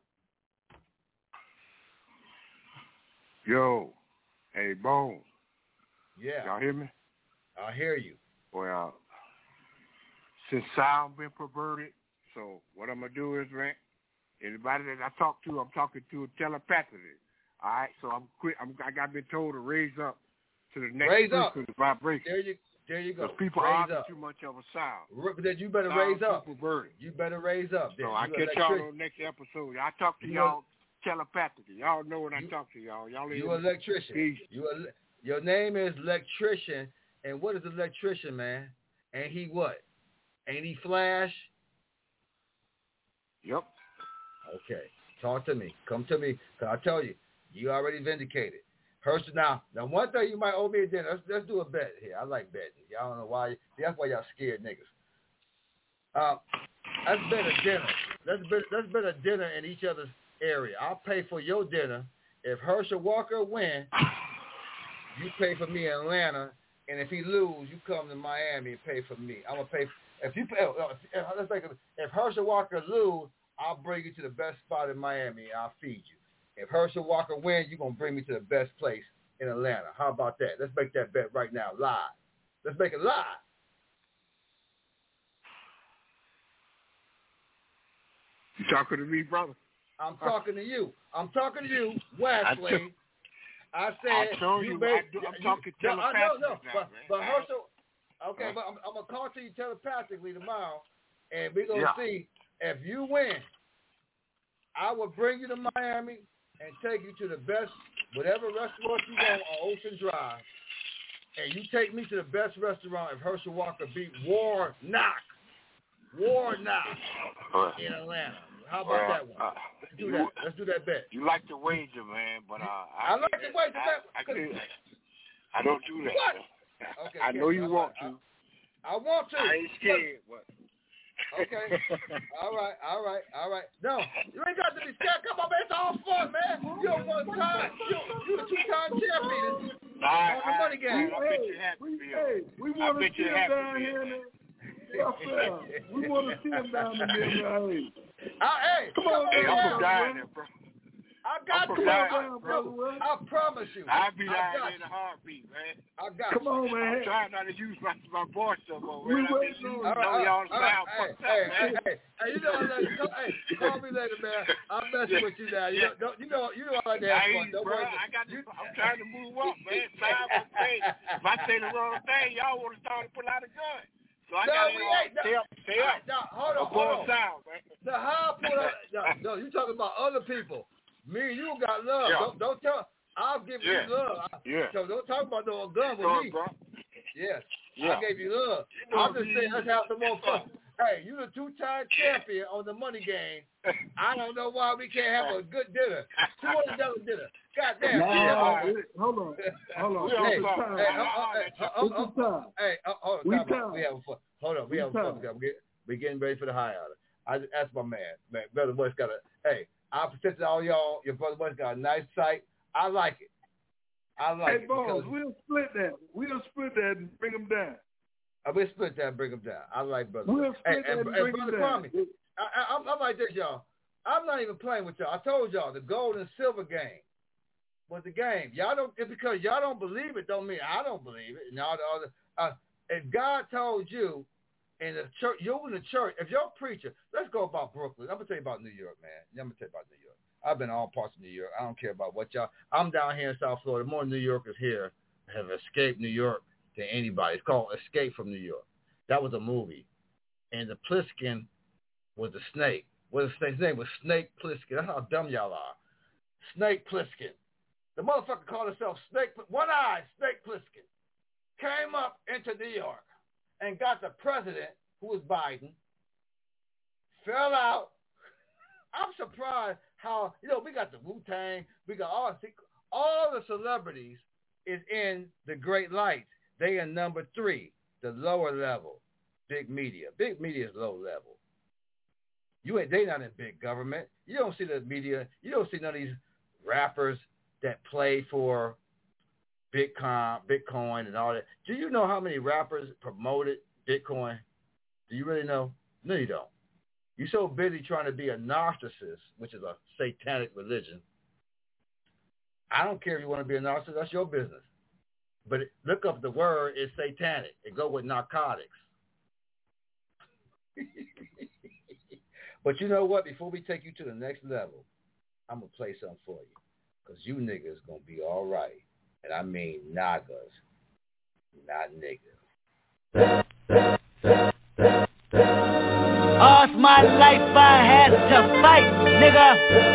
Yo, hey, Bones. Yeah. Y'all hear me? I hear you. Well, since sound been perverted, so what I'm gonna do is, right? Anybody that I talk to, I'm talking to telepathically. All right, so I'm quick. I'm, I got been told to raise up to the next raise up. vibration. There you, There you go. Because people raise argue up. too much of a sound. Then you better sound raise up. Perverted. You better raise up. So then. I you catch electric- y'all on the next episode. I talk to you y'all telepathically. Y'all know when I you, talk to y'all. Y'all You electrician. Peace. You ele- Your name is electrician. And what is electrician, man? Ain't he what? Ain't he Flash? Yep. Okay. Talk to me. Come to me. Cause I tell you, you already vindicated. Herschel, now, now one thing you might owe me a dinner. Let's, let's do a bet here. I like betting. Y'all don't know why. That's why y'all scared niggas. Uh, let's bet a dinner. Let's bet, let's bet a dinner in each other's area. I'll pay for your dinner. If Herschel Walker win, you pay for me in Atlanta. And if he lose, you come to Miami and pay for me. I'm gonna pay. If you pay, if, let's think of it. If Herschel Walker lose, I'll bring you to the best spot in Miami and I'll feed you. If Herschel Walker wins, you're gonna bring me to the best place in Atlanta. How about that? Let's make that bet right now, live. Let's make it live. You talking to me, brother? I'm talking to you. I'm talking to you, Wesley. I said I told you, you made, I do, I'm you, talking no, telepathically no, no, now, but, man. but Herschel, okay, Huh? but I'm, I'm gonna call to you telepathically tomorrow, and we're gonna Yeah. see if you win. I will bring you to Miami and take you to the best, whatever restaurant you want on Ocean Drive, and you take me to the best restaurant if Herschel Walker beat Warnock, Warnock in Atlanta. How about Well, that one? Uh, Let's do that. Let's do that bet. You like the wager, man, but uh, I, I like the wager, I, man. I, can't, I don't do that. What? Okay, I know you I, want I, to. I want to. I ain't scared, but. Okay. all right, all right, all right. No, you ain't got to be scared. Come on, man. It's all fun, man. You're one time. You, you a two-time champion I, on the money game. I, I bet you happy, we, Bill. hey, we I want to bet see you him happy, down Bill. here, man. Raphael, we want to see him down in there, man. Uh, hey, come on, hey, down, I'm from down there, bro. I got I'm you. from I, down, I, I promise you. I'll be I down got there in you. a heartbeat, man. I got Come you. on, man. I'm trying not to use my, my voice so much, We man. I waiting mean, you on know you. y'all All right, sound hey, fucked hey, up, man. hey, hey, hey, you know I like to call, hey, call me later, man. I'm messing with you now. You know, don't, you know, you know I like to have Hey, fun. Don't bro, worry. I got to, I'm trying to move up, man. Time will say, if I say the wrong thing, y'all want to start to pull out a gun. So I No, got we to ain't. No, stay up, stay all up. right, no, hold on, I'm hold going on. south, man. No, how I pull out? No, no, you talking about other people. Me and you got love. Yeah. Don't, don't tell. I'll give Yeah. you love. Yeah. So don't talk about no gun with Go, me. bro. Yes. Yeah. I gave you love. You know I'm just saying, let's have some more fun. Hey, you the two-time champion on the money game. I don't know why we can't have a good dinner. two hundred dollars dinner. God damn. No, Yeah. it, hold on. Hold on. Hey, It's the time. hey, uh, uh, hey, uh, uh, It's uh, the time. Hey, uh, hold on. We Time out. time. We having fun. Hold on. We We having fun. time. We're getting, we're getting ready for the high hour. I just asked my man. Man, Brother West got a, hey, I presented all y'all. Your Brother West got a nice site. I like it. I like hey, it. Bones, because- we'll split that. We'll split that and bring them down. I will split that and bring them down. I like Brother We'll West. split Hey, that and, and and bring Brother them down. Kwame, I, I, I'm, I'm like this, y'all. I'm not even playing with y'all. I told y'all the gold and silver game was the game. Y'all don't, it's because y'all don't believe it don't mean I don't believe it. And all the other, uh, if God told you in the church, you're in the church, if you're a preacher, let's go about Brooklyn. I'm going to tell you about New York, man. I'm going to tell you about New York. I've been in all parts of New York. I don't care about what y'all, I'm down here in South Florida. More New Yorkers here have escaped New York than anybody. It's called Escape from New York. That was a movie. And the Pliskin was a snake. What his snake's name was Snake Plissken. That's how dumb y'all are. Snake Plissken. The motherfucker called himself Snake, One Eye Snake Plissken. Came up into New York and got the president, who was Biden, fell out. I'm surprised how, you know, we got the Wu-Tang, we got all, all the celebrities is in the Great Lights. They in number three, the lower level, big media. Big media is low level. You ain't, they not in big government. You don't see the media. You don't see none of these rappers that play for Bitcoin, Bitcoin and all that. Do you know how many rappers promoted Bitcoin? Do you really know? No, you don't. You're so busy trying to be a narcissist, which is a satanic religion. I don't care if you want to be a narcissist. That's your business. But it, look up the word. It's satanic. It go with narcotics. But you know what? Before we take you to the next level, I'm going to play something for you. Because you niggas going to be all right. And I mean niggas, not niggas. All's my life I had to fight, nigga.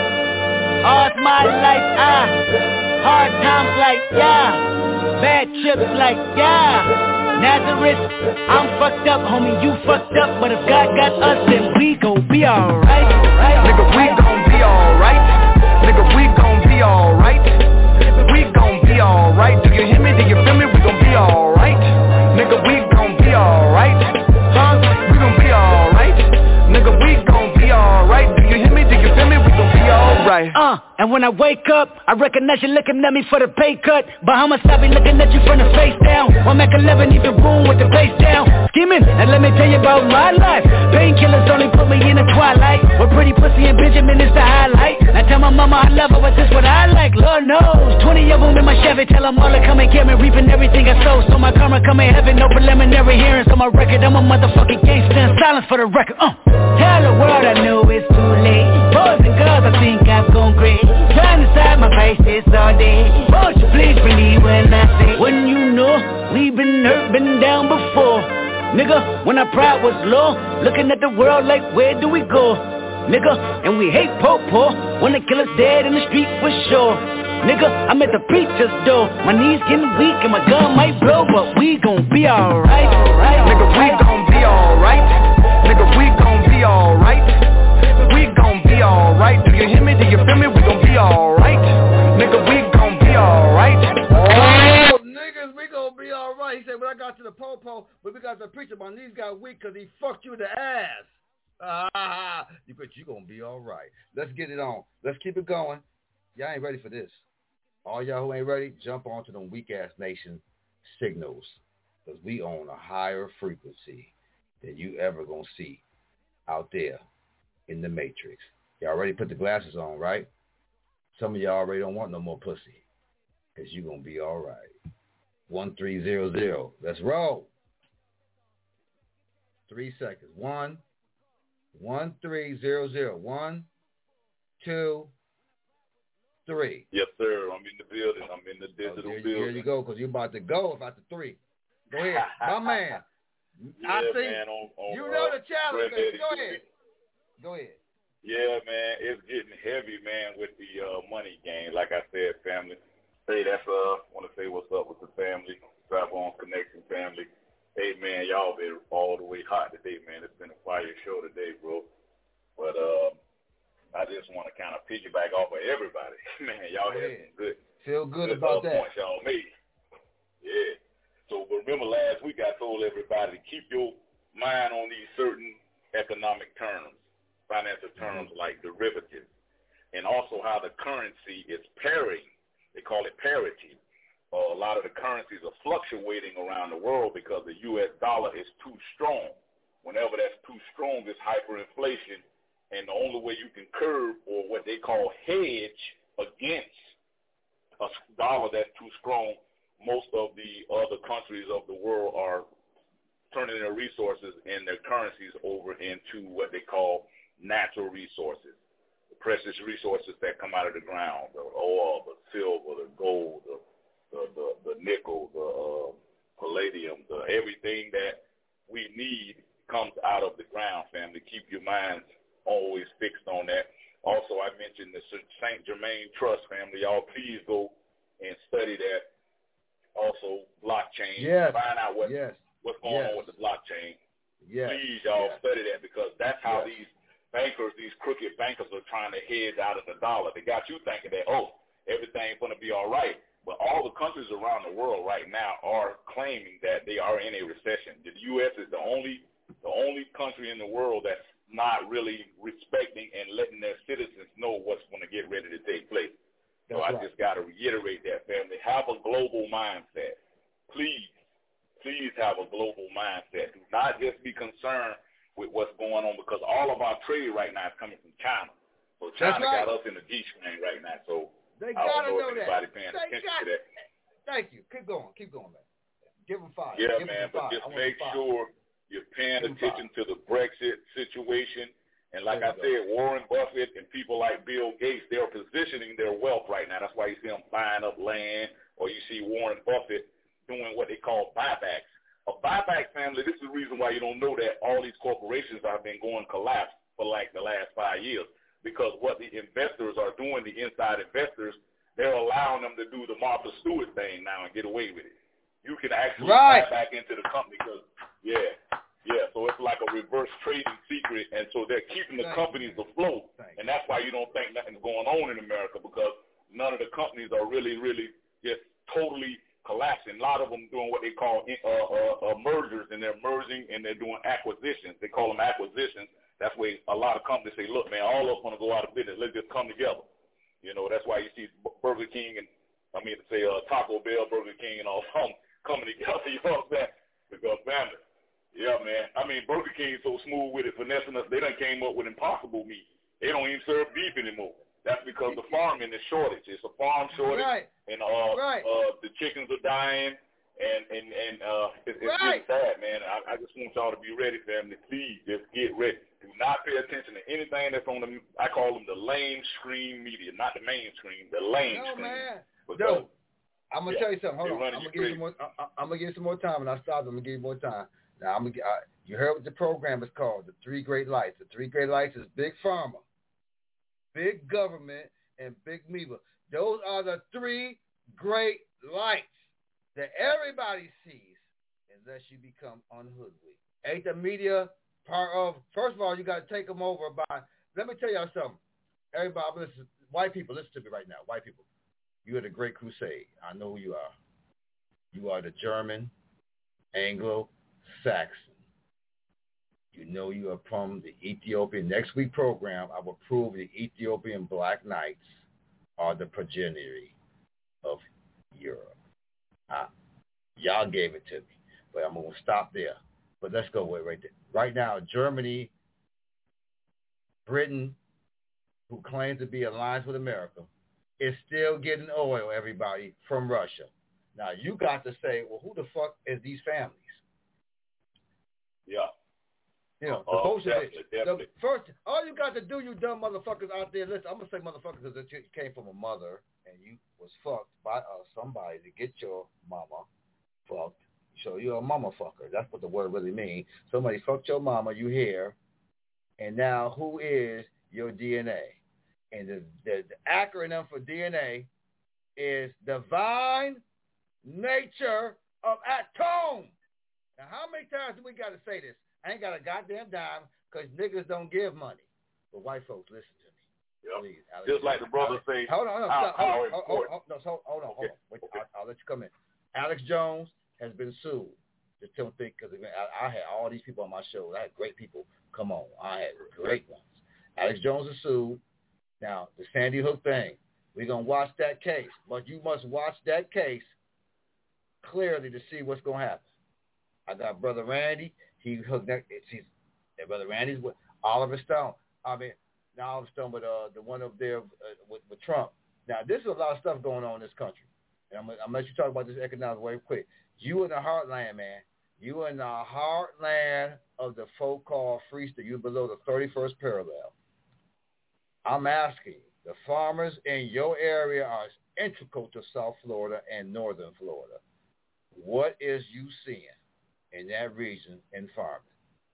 All's my life I hard times like yeah, bad trips like yeah. Nazareth, I'm fucked up, homie, you fucked up, but if God got us, then we gon' be alright. Nigga, we gon' be alright. Nigga, we gon' be alright. We gon' be alright. Do you hear me? Do you feel me? We gon' be alright. Nigga, we gon' be alright. Huh? We gon' be alright. Nigga, we gon' be alright. Do you hear me? Do you feel me? We gon' be alright. Uh, and when I wake up, I recognize you looking at me for the pay cut. Bahamas, I be looking at you from the face down. One Mac eleven, need the room with the bass down. Scheming, and let me tell you about my life. Painkillers only put me in the twilight. With pretty pussy and Benjamin is the highlight. I tell my mama I love her, but this what I like, Lord knows. Twenty of them in my Chevy, tell them all to come and get me. Reaping everything I sow, so my karma come in heaven. No preliminary hearings on my record. I'm a motherfucking gangster in silence for the record. Uh. Tell the world I know it's too late. Boys and girls, I think I've gone great. Trying to side my faces all day. Won't you please believe when I say, when you know we've been hurt, been down before. Nigga, when our pride was low, looking at the world like where do we go? Nigga, and we hate po-po, when the killer's dead in the street for sure. Nigga, I'm at the preacher's door. My knees getting weak and my gun might blow, but we gon' be alright. Nigga, we gon' be alright. Nigga, we gon' be alright. We gon' be alright. Do you hear me? Do you feel me? We gon' be alright. Nigga, we gon' be alright. Oh, niggas, we gon' be alright. He said, when I got to the po-po, but we got to the preacher, my knees got weak because he fucked you in the ass. Ah, you bet you gonna be alright. Let's get it on. Let's keep it going. Y'all ain't ready for this. All y'all who ain't ready, jump onto them weak-ass nation signals. Because we own a higher frequency than you ever gonna see out there in the Matrix. Y'all already put the glasses on, right? Some of y'all already don't want no more pussy. Because you gonna be alright. one three zero zero. Let's roll. Three seconds. One. One three zero zero. One, two, three. Yes, sir. I'm in the building. I'm in the digital oh, there, building. There you go, because you're about to go if after three. Go ahead. My man. Yeah, I see. man. On, on, you know uh, the challenge, baby. Go ahead. Go ahead. Yeah, man. It's getting heavy, man, with the uh, money game. Like I said, family. Hey, that's, uh, want to say what's up with the family. Drive on Connection family. Hey, man, y'all been all the way hot today, man. It's been a fire show today, bro. But uh, I just want to kind of piggyback off of everybody. Man, y'all had some good, Feel good, good about uh, that. points y'all made. Yeah. So remember last week I told everybody to keep your mind on these certain economic terms, financial terms mm-hmm. like derivatives, and also how the currency is pairing. They call it parity. Uh, a lot of the currencies are fluctuating around the world because the U S dollar is too strong. Whenever that's too strong, it's hyperinflation, and the only way you can curb or what they call hedge against a dollar that's too strong, most of the other countries of the world are turning their resources and their currencies over into what they call natural resources, the precious resources that come out of the ground, the oil, the silver, the gold, the The, the, the nickel, the uh, palladium, the everything that we need comes out of the ground, family. Keep your minds always fixed on that. Also, I mentioned the Saint Germain Trust, family. Y'all please go and study that. Also, blockchain. Yes. Find out what, yes. what's going yes. on with the blockchain. Yes. Please, y'all yes. study that because that's how yes. these bankers, these crooked bankers are trying to hedge out of the dollar. They got you thinking that, oh, everything's going to be all right. But all the countries around the world right now are claiming that they are in a recession. The U S is the only the only country in the world that's not really respecting and letting their citizens know what's going to get ready to take place. So That's I right. just got to reiterate that, family. Have a global mindset. Please, please have a global mindset. Do not just be concerned with what's going on because all of our trade right now is coming from China. So China right. got us in the G-string right now. So They I gotta don't know, know if that. anybody paying They attention got to that. Thank you. Keep going. Keep going, man. Give them five. Yeah, Give man, them but five. just I want make five. sure you're paying Give them attention five. to the Brexit situation. And like There I you said, Warren Buffett and people like Bill Gates, they're positioning their wealth right now. That's why you see them buying up land, or you see Warren Buffett doing what they call buybacks. A buyback, family, this is the reason why you don't know that all these corporations have been going collapse for like the last five years. Because what the investors are doing, the inside investors, they're allowing them to do the Martha Stewart thing now and get away with it. You can actually right. buy back into the company because, yeah, yeah. So it's like a reverse trading secret, and so they're keeping the Thank companies you. afloat. Thank and that's why you don't think nothing's going on in America, because none of the companies are really, really just totally collapsing. A lot of them doing what they call uh, uh, uh, mergers, and they're merging and they're doing acquisitions. They call them acquisitions. That's where a lot of companies say, look, man, all of us want to go out of business. Let's just come together. You know, that's why you see Burger King and, I mean, to say uh, Taco Bell, Burger King, and all some coming together. You know what I'm saying? Because family. Yeah, man. I mean, Burger King is so smooth with it, finessing us. They done came up with Impossible meat. They don't even serve beef anymore. That's because the farming is shortage. It's a farm shortage, right. and uh, right. uh, the chickens are dying. And and and uh, it, it's right. really sad, man. I, I just want y'all to be ready, family. Please, just get ready. Do not pay attention to anything that's on the. I call them the lamestream media, not the mainstream. The lamestream. No, man. Because, no, I'm gonna yeah, tell you something. Hold on. I'm gonna give you some more. I, I'm gonna give you some more time, and I stopped. I'm gonna give you more time. Now, I'm gonna. I, you heard what the program is called? The Three Great Lights. The Three Great Lights is Big Pharma, Big Government, and Big Media. Those are the three great lights that everybody sees unless you become unhoodwinked. Ain't the media part of, first of all, you got to take them over by, let me tell y'all something. Everybody, listen, white people, listen to me right now. White people, you are the Great Crusade. I know who you are. You are the German, Anglo-Saxon. You know you are from the Ethiopian. Next week program, I will prove the Ethiopian Black Knights are the progeny of Europe. Uh, y'all gave it to me, but I'm going to stop there. But let's go away right there. Right now, Germany, Britain, who claims to be alliance with America, is still getting oil, everybody, from Russia. Now, you got to say, well, who the fuck is these families? Yeah. You know, the uh, Bolsheviks. Definitely, definitely. The first, all you got to do, you dumb motherfuckers out there, listen, I'm going to say motherfuckers because it came from a mother and you was fucked by uh, somebody to get your mama fucked. So you're a mama fucker. That's what the word really means. Somebody fucked your mama, you hear, and now who is your D N A? And the, the, the acronym for D N A is Divine Nature of Atom. Now, how many times do we got to say this? I ain't got a goddamn dime because niggas don't give money. But white folks, listen to me. Yep. Please, Alex, just like the brother Alex, say, hold on, hold on, how, stop, hold, how on, hold, hold, hold, no, hold, hold on, hold okay. on. Wait, okay. I'll, I'll let you come in. Alex Jones has been sued. Just don't think, because I, I had all these people on my show. I had great people come on. I had great ones. Alex Jones is sued. Now, the Sandy Hook thing, we're going to watch that case. But you must watch that case clearly to see what's going to happen. I got Brother Randy. He hooked that. He's, and Brother Randy's with Oliver Stone. I mean, not Oliver Stone, but uh, the one up there uh, with, with Trump. Now, there's a lot of stuff going on in this country. And I'm, I'm going to let you talk about this economic way quick. You in the heartland, man. You in the heartland of the so-called free state. You're below the thirty-first parallel. I'm asking, the farmers in your area are integral to South Florida and Northern Florida. What is you seeing in that region in farming?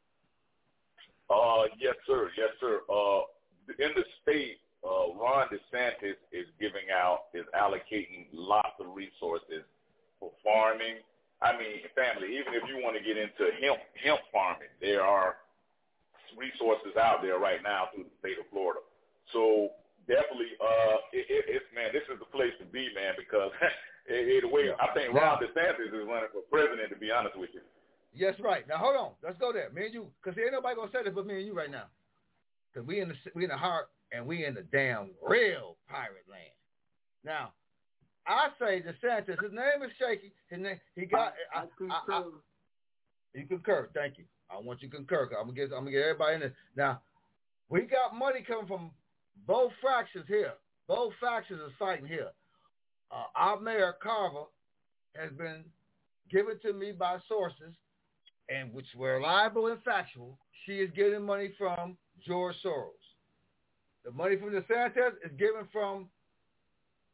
Uh, yes, sir. Yes, sir. Uh, in the state, uh, Ron DeSantis is giving out, is allocating lots of resources for farming. I mean, family, even if you want to get into hemp, hemp farming, there are resources out there right now through the state of Florida. So definitely, uh, it, it, it's, man, this is the place to be, man, because it, it, way, I think Ron DeSantis is running for president, to be honest with you. Yes, right. Now, hold on. Let's go there. Me and you, because ain't nobody going to say this but me and you right now. Because we in the we in the heart and we in the damn real pirate land. Now, I say DeSantis, his name is shaky. His name, he got. I, I, I, I, you concur. Thank you. I want you to concur. I'm gonna get. I'm gonna get everybody in this. Now, we got money coming from both factions here. Both factions are fighting here. Uh, our mayor Carver has been given to me by sources, and which were reliable and factual. She is getting money from George Soros. The money from DeSantis is given from.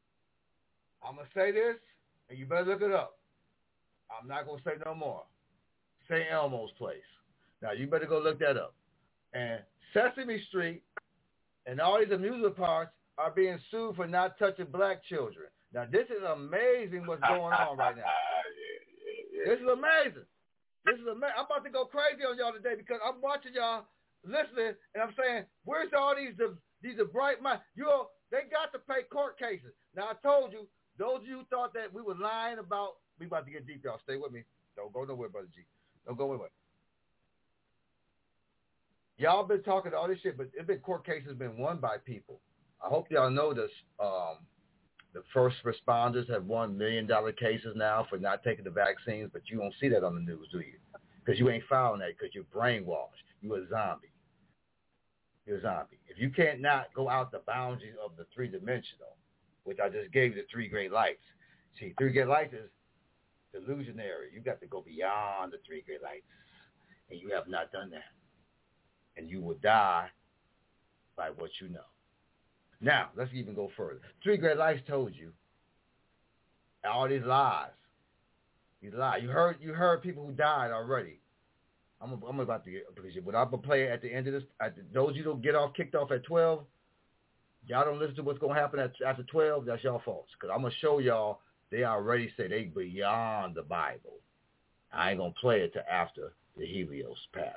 I'm going to say this, and you better look it up. I'm not going to say no more. Saint Elmo's place. Now, you better go look that up. And Sesame Street and all these amusement parks are being sued for not touching black children. Now, this is amazing what's going on right now. This is amazing. This is amazing. I'm about to go crazy on y'all today because I'm watching y'all listening, and I'm saying, where's all these these are bright minds? You know, they got to pay court cases. Now, I told you, those of you who thought that we were lying about, we about to get deep, y'all. Stay with me. Don't go nowhere, Brother G. Don't go anywhere. Y'all been talking all this shit, but it's been court cases been won by people. I hope y'all know this. Um, the first responders have won million dollar cases now for not taking the vaccines, but you don't see that on the news, do you? Because you ain't following that because you're brainwashed. You're a zombie. You're a zombie. If you can't not go out the boundaries of the three-dimensional, which I just gave you the three great lights. See, three great lights is delusionary. You got to go beyond the three great lights, and you have not done that. And you will die by what you know. Now, let's even go further. Three Great Lights told you all these lies. These lies. You heard you heard people who died already. I'm, I'm about to get, because when I'm going to play at the end of this, at the, those of you don't get off, kicked off at twelve, y'all don't listen to what's going to happen at, after twelve, that's y'all fault. Because I'm going to show y'all they already say they beyond the Bible. I ain't going to play it till after the Helios passes.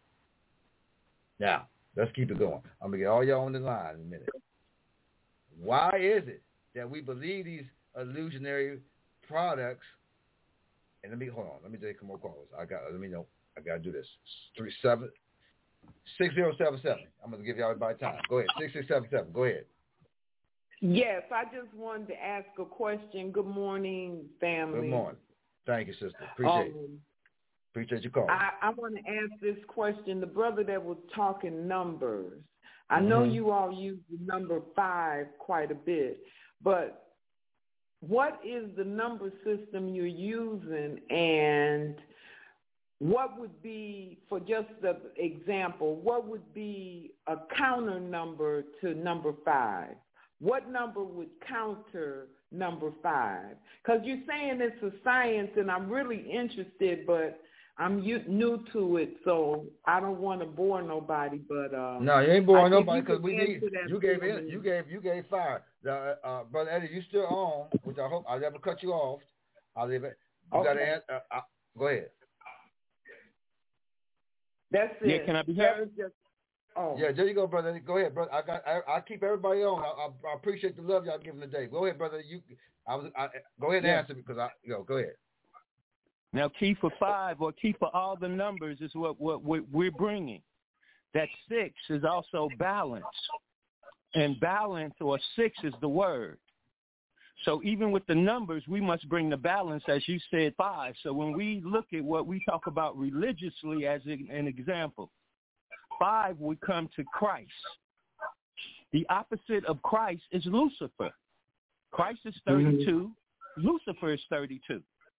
Now, let's keep it going. I'm going to get all y'all on the line in a minute. Why is it that we believe these illusionary products? And let me, hold on, let me take some more calls. I got, let me know. I got to do this. Three, seven, six, zero, seven, seven. I'm going to give y'all everybody time. Go ahead. Six, six, seven, seven. Go ahead. Yes, I just wanted to ask a question. Good morning, family. Good morning. Thank you, sister. Appreciate um, it. Appreciate your call. I, I want to ask this question. The brother that was talking numbers, I know mm-hmm. you all use the number five quite a bit, but what is the number system you're using, and what would be, for just the example, what would be a counter number to number five? What number would counter number five? Because you're saying it's a science, and I'm really interested, but I'm u- new to it, so I don't want to bore nobody. But uh, no, you ain't boring nobody because we need. You gave it. You gave. You gave fire. Uh, uh, Brother Eddie, you still on? Which I hope I'll never cut you off. I'll leave it. You okay. got to answer. Uh, uh, go ahead. That's it. Yeah, can I be heard? Oh. Yeah, there you go, brother. Go ahead, brother. I got. I, I keep everybody on. I, I, I appreciate the love y'all giving today. Go ahead, brother. You. I was. I, go ahead and yeah. answer because I. You know, go ahead. Now, key for five or key for all the numbers is what, what we're bringing. That six is also balance. And balance or six is the word. So even with the numbers, we must bring the balance, as you said, five. So when we look at what we talk about religiously as an example, five would come to Christ. The opposite of Christ is Lucifer. Christ is thirty-two. Mm-hmm. Lucifer is thirty-two.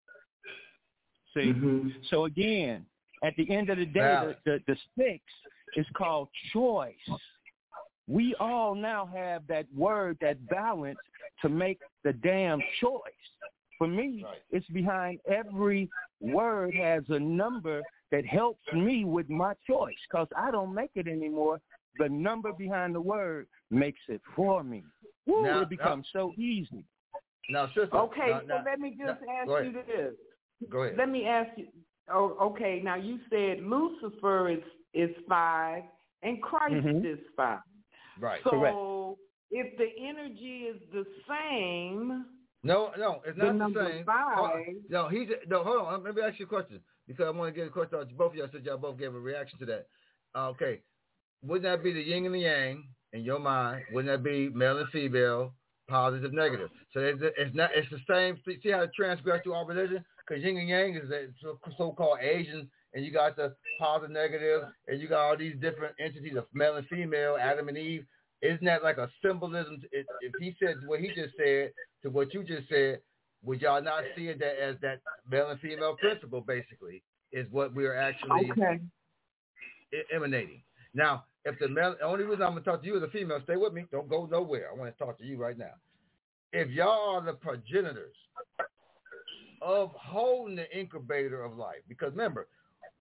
See? Mm-hmm. So again, at the end of the day, the, the, the six is called choice. We all now have that word, that balance, to make the damn choice. For me, right. It's behind every word has a number that helps me with my choice, because I don't make it anymore. The number behind the word makes it for me. Woo, now, it becomes now, so easy. Now, sister. Okay, now, so now, let me just now, ask you this. Go ahead. Let me ask you. Oh, okay. Now you said Lucifer is is five and Christ mm-hmm. is five. Right. So correct. If the energy is the same, no, no, it's not the, the same. Five, no, he's no. Hold on. Let me ask you a question because I want to get a question out to both of y'all. Since y'all both gave a reaction to that. Uh, okay. Wouldn't that be the yin and the yang in your mind? Wouldn't that be male and female, positive, negative? So it's, it's not. It's the same. See how it transgressed through our religion? Because yin and yang is the so-called Asian, and you got the positive, negative, and you got all these different entities of male and female, Adam and Eve. Isn't that like a symbolism? To, if, if he said what he just said to what you just said, would y'all not see it that as that male and female principle basically is what we're actually okay. emanating? Now, if the male, the only reason I'm going to talk to you as a female, stay with me. Don't go nowhere. I want to talk to you right now. If y'all are the progenitors of holding the incubator of life, because remember,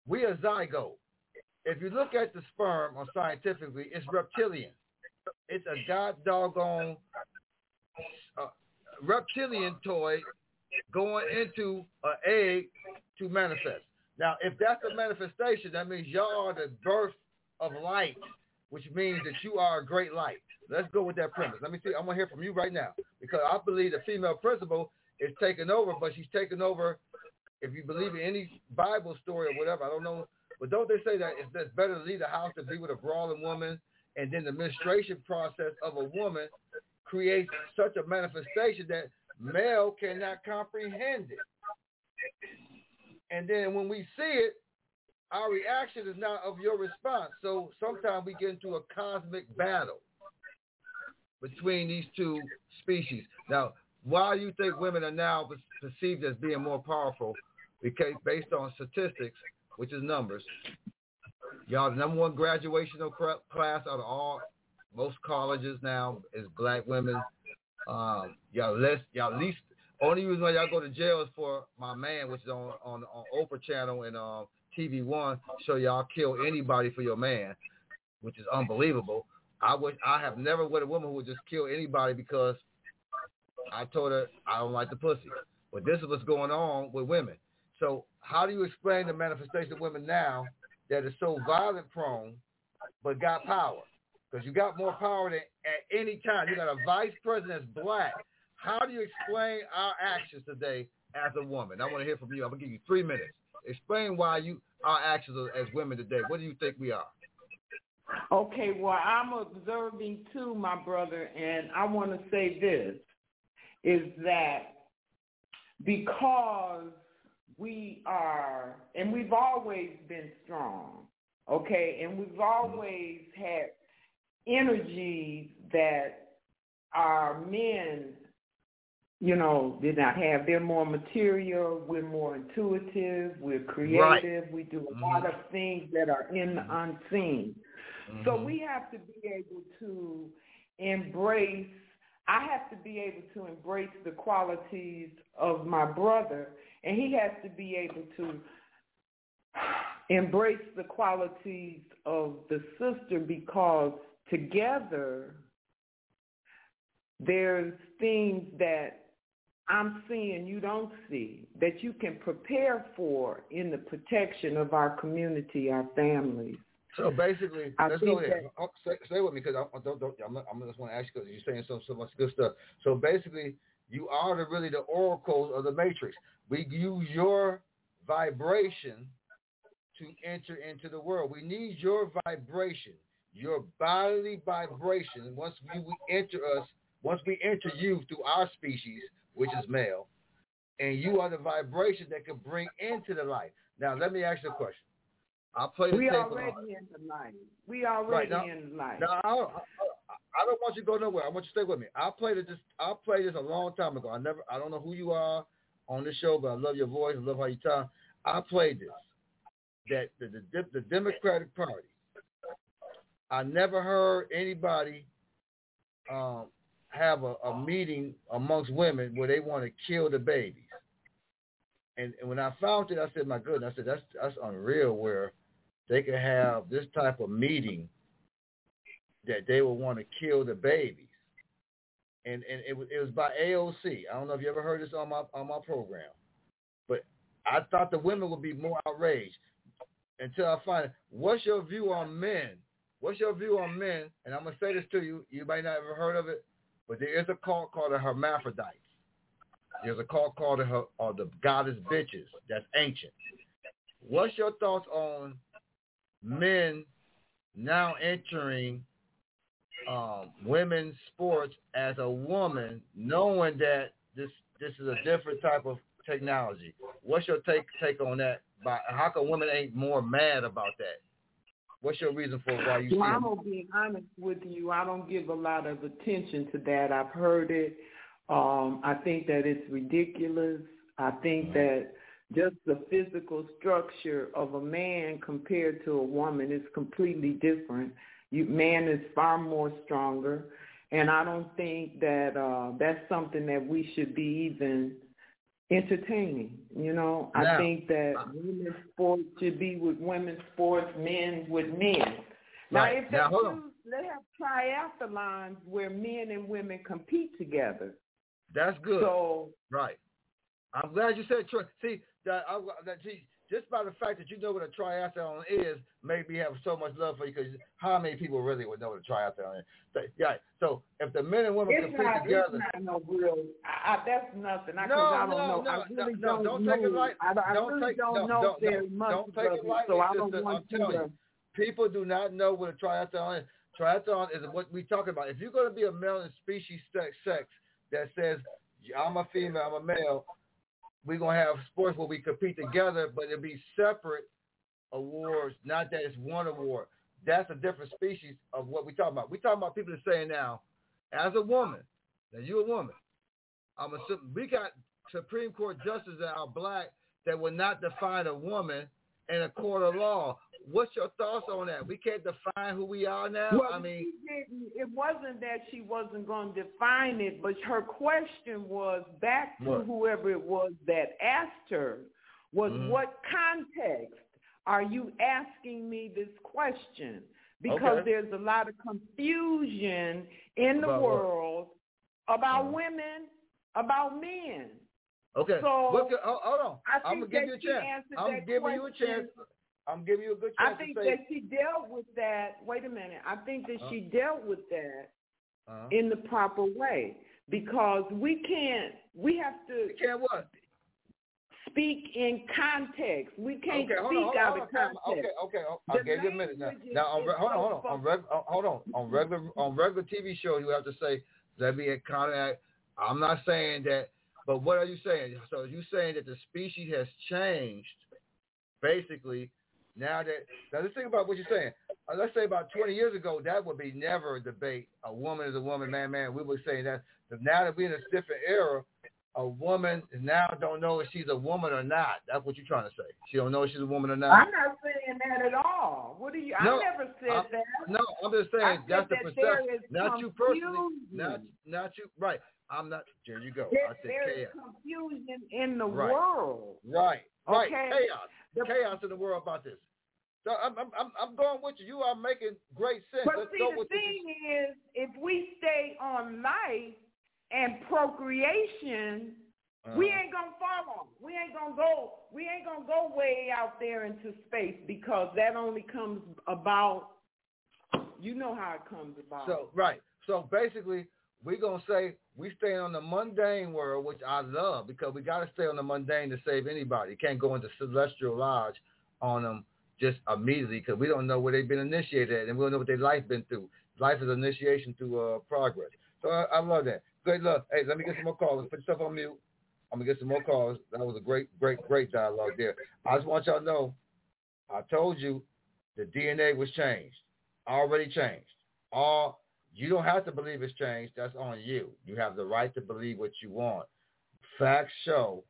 we are zygote. If you look at the sperm, or scientifically, it's reptilian. It's a god doggone uh, reptilian toy going into an egg to manifest. Now, if that's a manifestation, that means y'all are the birth of light, which means that you are a great light. Let's go with that premise. Let me see. I'm going to hear from you right now, because I believe the female principle is taking over, but she's taking over, if you believe in any Bible story or whatever, I don't know. But don't they say that it's better to leave the house to be with a brawling woman, and then the menstruation process of a woman creates such a manifestation that male cannot comprehend it. And then when we see it, our reaction is not of your response. So sometimes we get into a cosmic battle between these two species. Now, why do you think women are now perceived as being more powerful? Because based on statistics, which is numbers, y'all, the number one graduational class out of all, most colleges now is black women. Um, y'all less, y'all least, only reason why y'all go to jail is for My Man, which is on on, on Oprah Channel and uh, T V One, so y'all kill anybody for your man, which is unbelievable. I would, I have never met a woman who would just kill anybody because I told her I don't like the pussy. But this is what's going on with women. So how do you explain the manifestation of women now that is so violent prone but got power? Because you got more power than at any time. You got a vice president that's black. How do you explain our actions today as a woman? I want to hear from you. I'm going to give you three minutes. Explain why you our actions as women today. What do you think we are? Okay, well, I'm observing too, my brother, and I want to say this, is that because we are, and we've always been strong, okay, and we've always had energies that our men, you know, did not have. They're more material, we're more intuitive, we're creative, right. We do a mm-hmm. lot of things that are in the unseen. Mm-hmm. So we have to be able to embrace, I have to be able to embrace the qualities of my brother, and he has to be able to embrace the qualities of the sister, because together there's things that I'm seeing you don't see, that you can prepare for in the protection of our community, our families. So basically, I let's go there. That, stay, stay with me, because I, don't, don't, I'm, I'm just want to ask you, because you're saying so, so much good stuff. So basically, you are the, really the oracles of the matrix. We use your vibration to enter into the world. We need your vibration, your bodily vibration. Once we, we enter us, once we enter you through our species, which is male, and you are the vibration that can bring into the light. Now, let me ask you a question. I'll play the we tape already on. in the light. We already right, now, in the light. Now, I don't, I, I don't want you to go nowhere. I want you to stay with me. I played it. Just I played this a long time ago. I never. I don't know who you are on this show, but I love your voice. I love how you talk. I played this. That the the, the Democratic Party. I never heard anybody um, have a, a meeting amongst women where they want to kill the babies. And, and when I found it, I said, my goodness, I said, that's that's unreal where they could have this type of meeting that they would want to kill the babies. And and it was, it was by A O C. I don't know if you ever heard this on my on my program. But I thought the women would be more outraged until I find it. What's your view on men? What's your view on men? And I'm going to say this to you. You might not have ever heard of it, but there is a cult called the hermaphrodites. There's a cult called the, or the goddess bitches. That's ancient. What's your thoughts on men now entering um, women's sports as a woman, knowing that this this is a different type of technology? What's your take take on that? By, how come women ain't more mad about that? What's your reason for why you? Well, see I'm gonna be honest with you. I don't give a lot of attention to that. I've heard it. Um, I think that it's ridiculous. I think that just the physical structure of a man compared to a woman is completely different. You, man is far more stronger, and I don't think that uh, that's something that we should be even entertaining. You know, I now, think that women's sports should be with women's sports, men with men. Now, right. if they now, hold choose, on. they have triathlons where men and women compete together. That's good. So, right. I'm glad you said tri- see that. I, that see, just by the fact that you know what a triathlon is, made me have so much love for you. Because how many people really would know what a triathlon is? So, yeah. So if the men and women it's compete not, together, it's not no real. I, I, that's nothing. I, no, I don't no, know. no, I really no, don't, don't know. take it light. I, I don't really take, don't no, know don't, very no, much. Don't take it lightly, so I don't sister. want I'm telling to. you, people do not know what a triathlon is. Triathlon is what we talk about. If you're going to be a male in species sex, sex that says I'm a female, I'm a male, we're going to have sports where we compete together, but it'll be separate awards, not that it's one award. That's a different species of what we're talking about. We're talking about people that are saying now, as a woman, now you're a woman, I'm assuming we got Supreme Court justices that are black that will not define a woman in a court of law. What's your thoughts on that? We can't define who we are now? Well, I mean, it wasn't that she wasn't going to define it, but her question was back to what? whoever it was that asked her was, mm-hmm. what context are you asking me this question? Because okay. there's a lot of confusion in the about world what? about uh-huh. women, about men. Okay. So Look, hold on. I I'm gonna give you a chance. I'm giving question. you a chance. I'm giving you a good chance I think to say. that she dealt with that. Wait a minute. I think that uh-huh. she dealt with that uh-huh. in the proper way, because we can't. We have to. We can't what? Speak in context. We can't okay, hold speak on, hold on, out hold on, of context. Okay, okay. I'll the give you a minute now. Now on, hold on, hold on, on reg, hold on, on regular on regular T V shows, you have to say let me in contact. I'm not saying that, but what are you saying? So you saying that the species has changed, basically. Now that now let's think about what you're saying. Uh, let's say about twenty years ago, that would be never a debate. A woman is a woman, man, man. We would say that. But now that we're in a different era, a woman now don't know if she's a woman or not. That's what you're trying to say. She don't know if she's a woman or not. I'm not saying that at all. What do you? No, I never said I, that. No, I'm just saying I that's the that perception. Not you personally. Confusion. Not not you. Right. I'm not. There you go. There, I said there chaos. is confusion in the right. world. Right. Right. Okay? Chaos. The, chaos in the world about this. So I'm I'm I'm going with you. You are making great sense. But Let's see, go the with thing you. is, if we stay on life and procreation, uh-huh. we ain't gonna follow. We ain't gonna go. We ain't gonna go way out there into space, because that only comes about. You know how it comes about. So right. So basically, we're gonna say we stay on the mundane world, which I love, because we got to stay on the mundane to save anybody. You can't go into celestial lodge on them just immediately, because we don't know where they've been initiated at, and we don't know what their life been through. Life is initiation through uh, progress. So I, I love that. Good luck. Hey, let me get some more calls. Put yourself on mute. I'm going to get some more calls. That was a great, great, great dialogue there. I just want y'all to know, I told you the D N A was changed. Already changed. All you don't have to believe it's changed. That's on you. You have the right to believe what you want. Facts show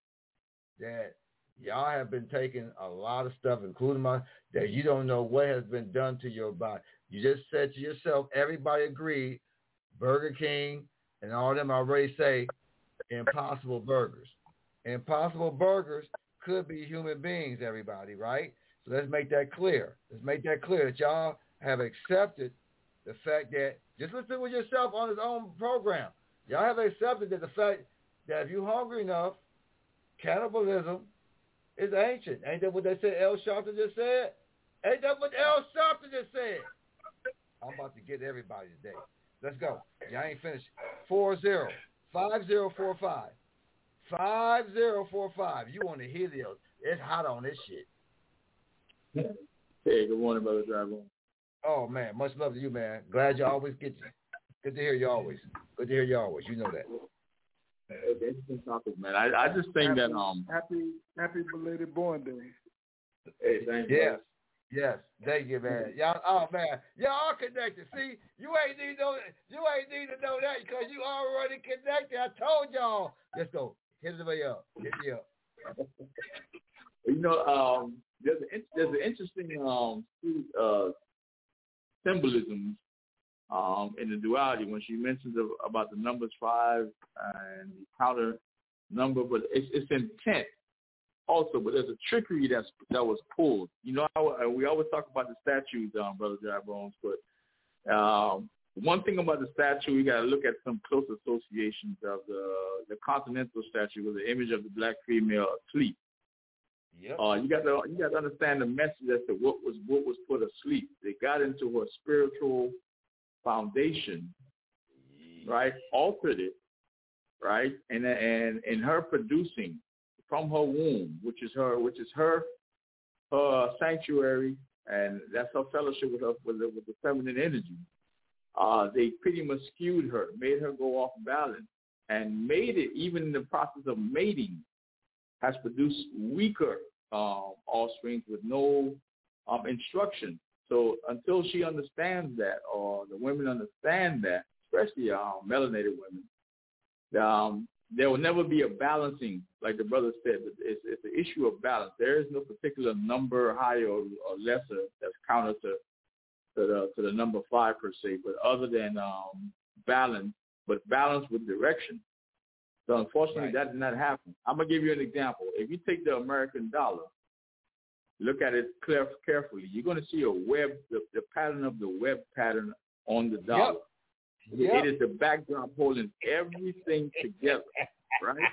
that y'all have been taking a lot of stuff, including my, that you don't know what has been done to your body. You just said to yourself, everybody agreed, Burger King and all them already say Impossible Burgers. Impossible Burgers could be human beings, everybody, right? So let's make that clear. Let's make that clear that y'all have accepted the fact that, just listen with yourself on his own program. Y'all have accepted that the fact that if you're hungry enough, cannibalism is ancient. Ain't that what they said L. Sharpton just said? Ain't that what L. Sharpton just said? I'm about to get everybody today. Let's go. Y'all ain't finished. four zero five zero four five five zero four five. You on the Helios. It's hot on this shit. Hey, good morning, Brother Dragon. Oh, man. Much love to you, man. Glad you always get you. Good to hear you always. Good to hear you always. You know that. It's an interesting topic, man. I, I just think happy, that um happy happy belated born day. Hey, thank you. Yes, yes, thank you, man. Y'all, oh man, y'all all connected. See, you ain't need to know, you ain't need to know that because you already connected. I told y'all. Let's go. Hit the way up. Hit me up. You know, um, there's an there's an interesting um uh symbolism um in the duality when she mentions of, about the numbers five and the counter number, but it's, it's intent also. But there's a trickery that's that was pulled. You know, I, we always talk about the statues, um, Brother Dry Bones, but um, one thing about the statue, we got to look at some close associations of the the continental statue with the image of the black female asleep. Yep. Uh, you got to you got to understand the message as to what was what was put asleep. They got into her spiritual foundation, right? Altered it, right? And and and her producing from her womb, which is her which is her her sanctuary, and that's her fellowship with her with the, with the feminine energy. Uh, they pretty much skewed her, made her go off balance, and made it, even in the process of mating, has produced weaker um, offspring with no um, instruction. So until she understands that, or the women understand that, especially um, melanated women, um, there will never be a balancing, like the brother said. It's, it's an issue of balance. There is no particular number, higher or, or lesser, that's counter to To the, to the number five per se, but other than um, balance, but balance with direction. So unfortunately, right. that did not happen. I'm gonna give you an example. If you take the American dollar, look at it clear, carefully, you're gonna see a web, the, the pattern of the web pattern on the dollar. Yep. Yep. It is the backdrop holding everything together, right?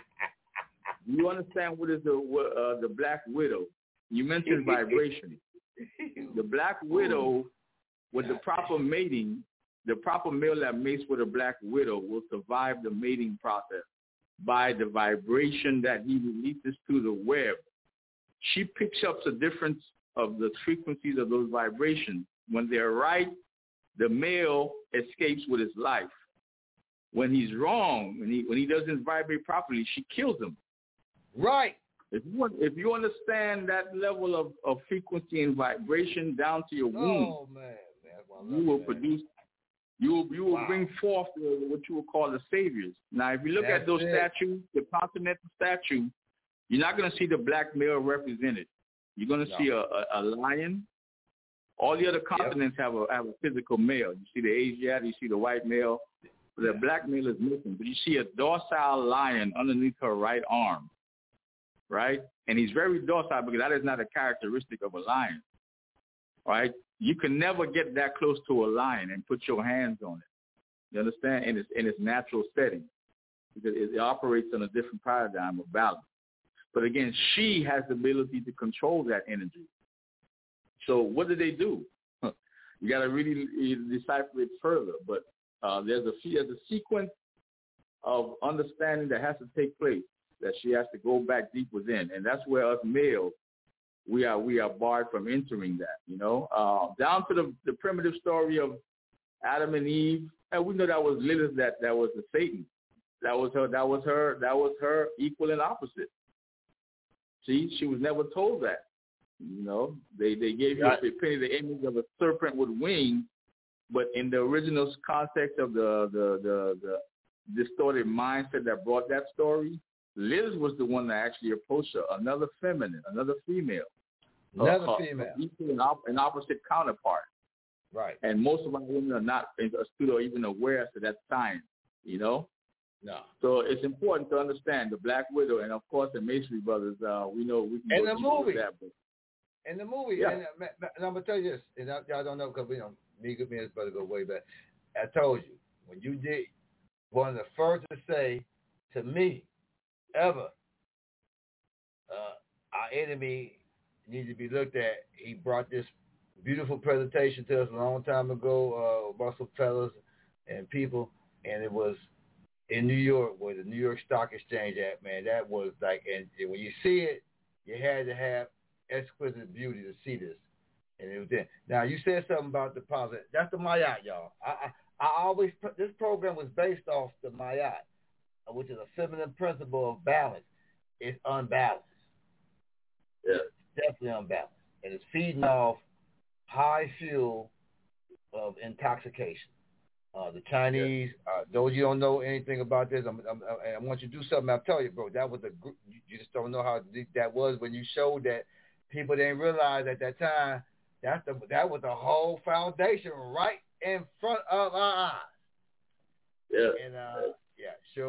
You understand what is the uh, the Black Widow? You mentioned vibration. The Black Widow. With the proper mating, the proper male that mates with a black widow will survive the mating process by the vibration that he releases to the web. She picks up the difference of the frequencies of those vibrations. When they're right, the male escapes with his life. When he's wrong, when he when he doesn't vibrate properly, she kills him. Right. If you if you understand that level of, of frequency and vibration down to your womb, oh, man. you will produce, you will you will wow. bring forth the, what you will call the saviors. Now, if you look That's at those it. statues, the continental statue, you're not going to see the black male represented. You're going to no. see a, a, a lion. All the other continents yep. have a have a physical male. You see the Asiatic, you see the white male, but the black male is missing. But you see a docile lion underneath her right arm, right? And he's very docile because that is not a characteristic of a lion, right? You can never get that close to a lion and put your hands on it. You understand? In its in its natural setting, because it, it operates on a different paradigm of balance. But again, she has the ability to control that energy. So what do they do? You got to really decipher it further. But uh, there's a there's a sequence of understanding that has to take place, that she has to go back deep within, and that's where us males, we are we are barred from entering that, you know. Uh, down to the, the primitive story of Adam and Eve, and we know that was Lilith, that that was the Satan, that was her, that was her, that was her equal and opposite. See, she was never told that, you know. They they gave you a penny the image of a serpent with wings, but in the original context of the the the, the distorted mindset that brought that story, Liz was the one that actually approached her, another feminine, another female. Another uh, female. Uh, equal and op- an opposite counterpart. Right. And most of our women are not astute or even aware to that science, you know? No. So it's important to understand the Black Widow, and of course the Masonry Brothers, uh, we know we can in go the movie. That, but... In the movie. Yeah. And, and I'm going to tell you this, and I, y'all don't know because we don't, me and his brother go way back. I told you, when you did, one of the first to say to me, ever, uh, our enemy needs to be looked at. He brought this beautiful presentation to us a long time ago, uh, Russell fellas and people, and it was in New York, where the New York Stock Exchange at, man. That was like, and, and when you see it, you had to have exquisite beauty to see this, and it was there. Now you said something about the positive. That's the Mayat, y'all. I, I, I always this program was based off the Mayat, which is a feminine principle of balance. It's unbalanced. Yeah. It's definitely unbalanced. And it's feeding off high fuel of intoxication. Uh, the Chinese, uh, those you don't know anything about this, I'm, I'm, I want you to do something. I'll tell you, bro, that was a group. You just don't know how deep that was when you showed that people didn't realize at that time that's the, that was the whole foundation right in front of our eyes. Yeah. And, uh, yeah, sure was.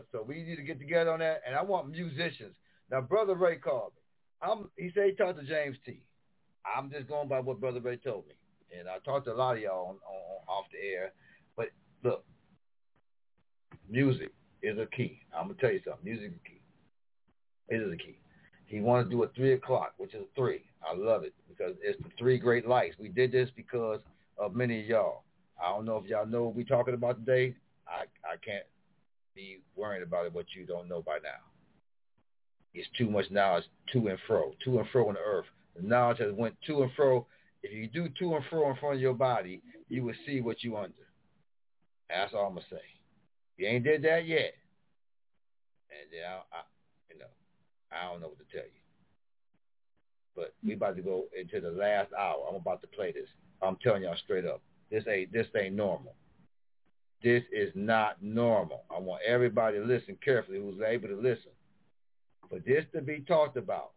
So we need to get together on that. And I want musicians. Now, Brother Ray called me. I'm, he said he talked to James T. I'm just going by what Brother Ray told me. And I talked to a lot of y'all on, on, off the air. But look, music is a key. I'm going to tell you something. Music is a key. It is a key. He wanted to do a three o'clock, which is three. I love it because it's the three great lights. We did this because of many of y'all. I don't know if y'all know what we're talking about today. I, I can't be worrying about it, what you don't know by now. It's too much knowledge to and fro, to and fro on the earth. The knowledge has went to and fro. If you do to and fro in front of your body, you will see what you under. That's all I'm going to say. You ain't did that yet. And then I, I, you know, I don't know what to tell you. But we about to go into the last hour. I'm about to play this. I'm telling y'all straight up. This ain't this ain't normal. This is not normal. I want everybody to listen carefully who's able to listen. For this to be talked about.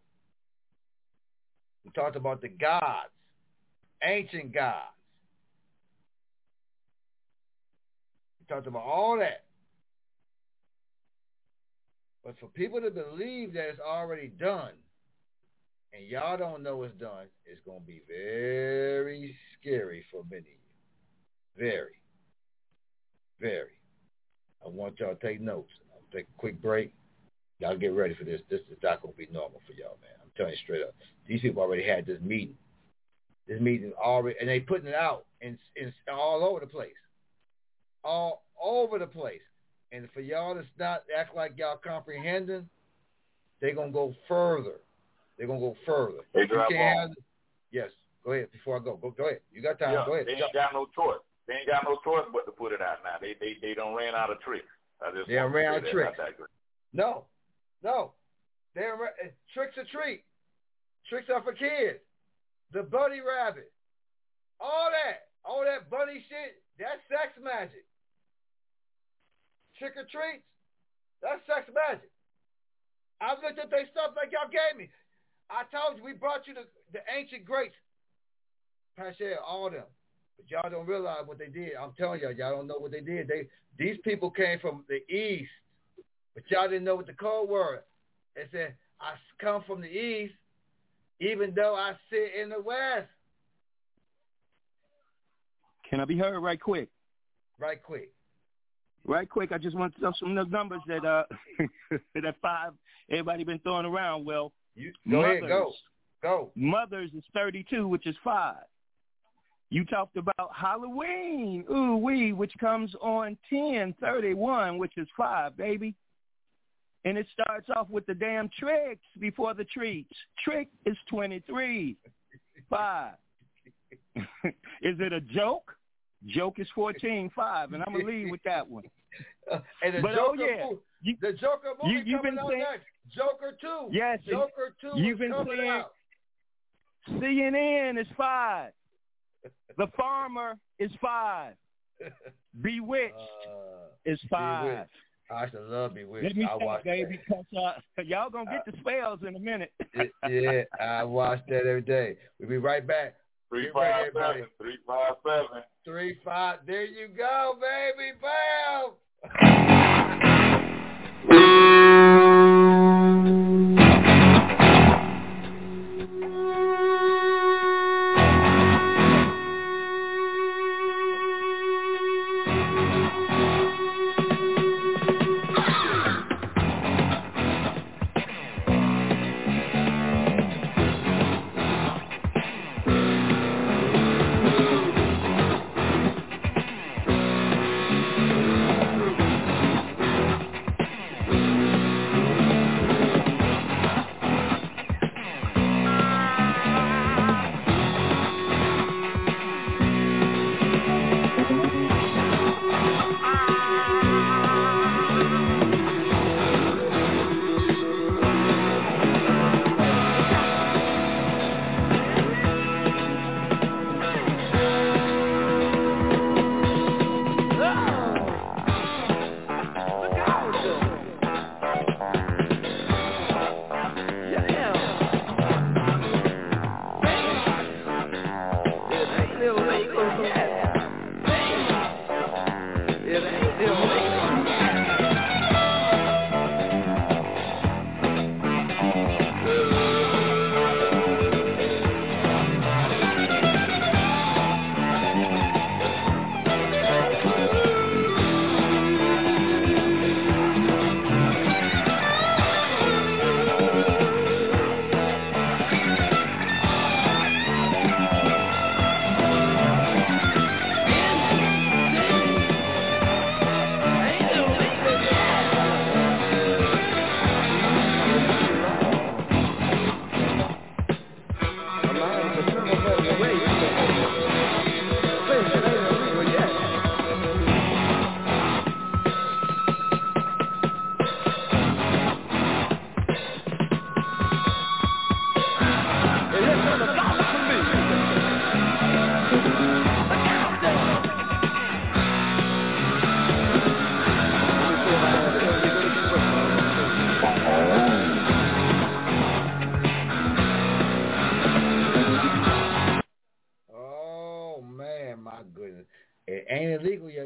We talked about the gods, ancient gods. We talked about all that. But for people to believe that it's already done, and y'all don't know it's done, it's going to be very scary for many of you. Very. Very. I want y'all to take notes. I'll take a quick break. Y'all get ready for this. This is not going to be normal for y'all, man. I'm telling you straight up. These people already had this meeting. This meeting already, and they putting it out in, in all over the place. All over the place. And for y'all to not act like y'all comprehending, they're going to go further. They're going to go further. They you drive can't on. have, yes, go ahead. Before I go, go, go ahead. You got time. Yeah, go ahead. They ain't got no choice. They ain't got no choice but to put it out now. They they they don't ran out of tricks. I just They don't ran out of tricks. I No, no. They don't, tricks are treat. Tricks are for kids. The bunny rabbit. All that. All that bunny shit, that's sex magic. Trick or treats, that's sex magic. I looked at their stuff like y'all gave me. I told you we brought you the, the ancient greats. Pasha, all them. But y'all don't realize what they did. I'm telling y'all, y'all don't know what they did. They These people came from the east, but y'all didn't know what the code word. They said, I come from the east, even though I sit in the west. Can I be heard right quick? Right quick. Right quick, I just want to throw some of the numbers that uh that five everybody been throwing around. Well, you, go mothers, ahead, go, go. Mothers is thirty-two, which is five. You talked about Halloween, ooh wee, which comes on ten thirty-one, which is five, baby. And it starts off with the damn tricks before the treats. Trick is twenty-three, five. Is it a joke? Joke is fourteen five, and I'm going to lead with that one. Uh, and the but, Joker oh, yeah. movie, you, the Joker movie you, you've coming been out saying, next. Joker two. Yes. Joker two you've is been coming saying, out. C N N is five. The Farmer is five. Bewitched uh, is five. Bewitched. I should love Bewitched. Let me I watch baby, because uh, y'all going to get uh, the spells in a minute. Yeah, I watch that every day. We'll be right back. Three five seven, three five seven. Three five. There you go, baby. Bam.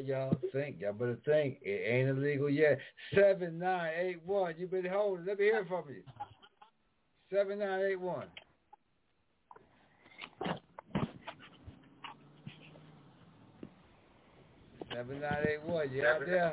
y'all think. Y'all better think. It ain't illegal yet. seven nine eight one. You been holding. Let me hear from you. seven nine eight one. seven nine eight one. You out there?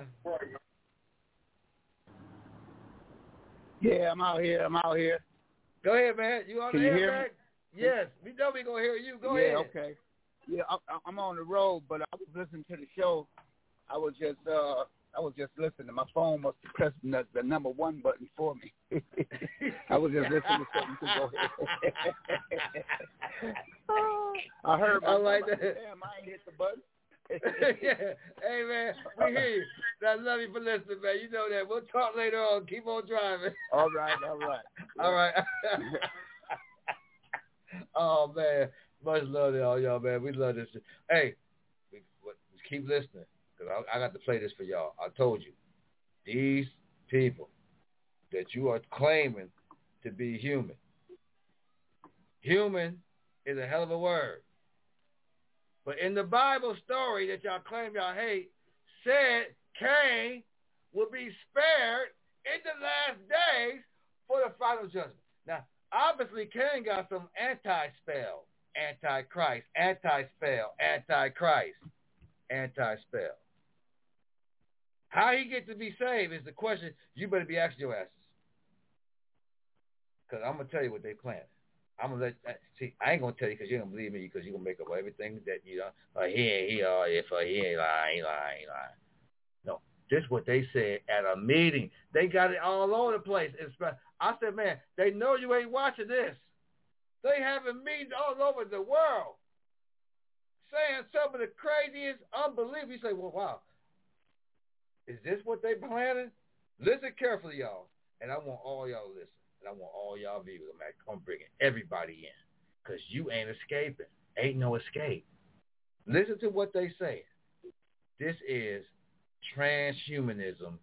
Yeah, I'm out here. I'm out here. Go ahead, man. You on Can the you air, hear man? me? Yes. We know we going to hear you. Go yeah, ahead. okay. Yeah, I, I'm on the road, but I was listening to the show. I was just, uh, I was just listening. My phone must have pressed the, the number one button for me. I was just listening to something. To go ahead. I heard. My I like number. that. Damn, I ain't hit the button. Yeah. Hey, man, we hear you. I love you for listening, man. You know that. We'll talk later on. Keep on driving. All right, all right. All right. Oh, man. Much love to all y'all, man. We love this. Hey, we, we, keep listening, because I, I got to play this for y'all. I told you. These people that you are claiming to be human. Human is a hell of a word. But in the Bible story that y'all claim y'all hate, said Cain will be spared in the last days for the final judgment. Now, obviously, Cain got some anti-spell, anti-Christ, anti-spell, anti-Christ, anti-spell. How he get to be saved is the question you better be asking your asses. Because I'm going to tell you what they planned. I'm gonna let see. I ain't gonna tell you because you don't believe me because you gonna make up everything that you know. Uh, he ain't he uh, if uh, he ain't lying, he lying, he lying. No, this is what they said at a meeting. They got it all over the place. It's, I said, man, they know you ain't watching this. They having meetings all over the world, saying some of the craziest, unbelievable. You say, well, wow, is this what they planning? Listen carefully, y'all, and I want all y'all to listen. And I want all y'all viewers, man, come bringing everybody in, because you ain't escaping. Ain't no escape. Listen to what they say. This is transhumanism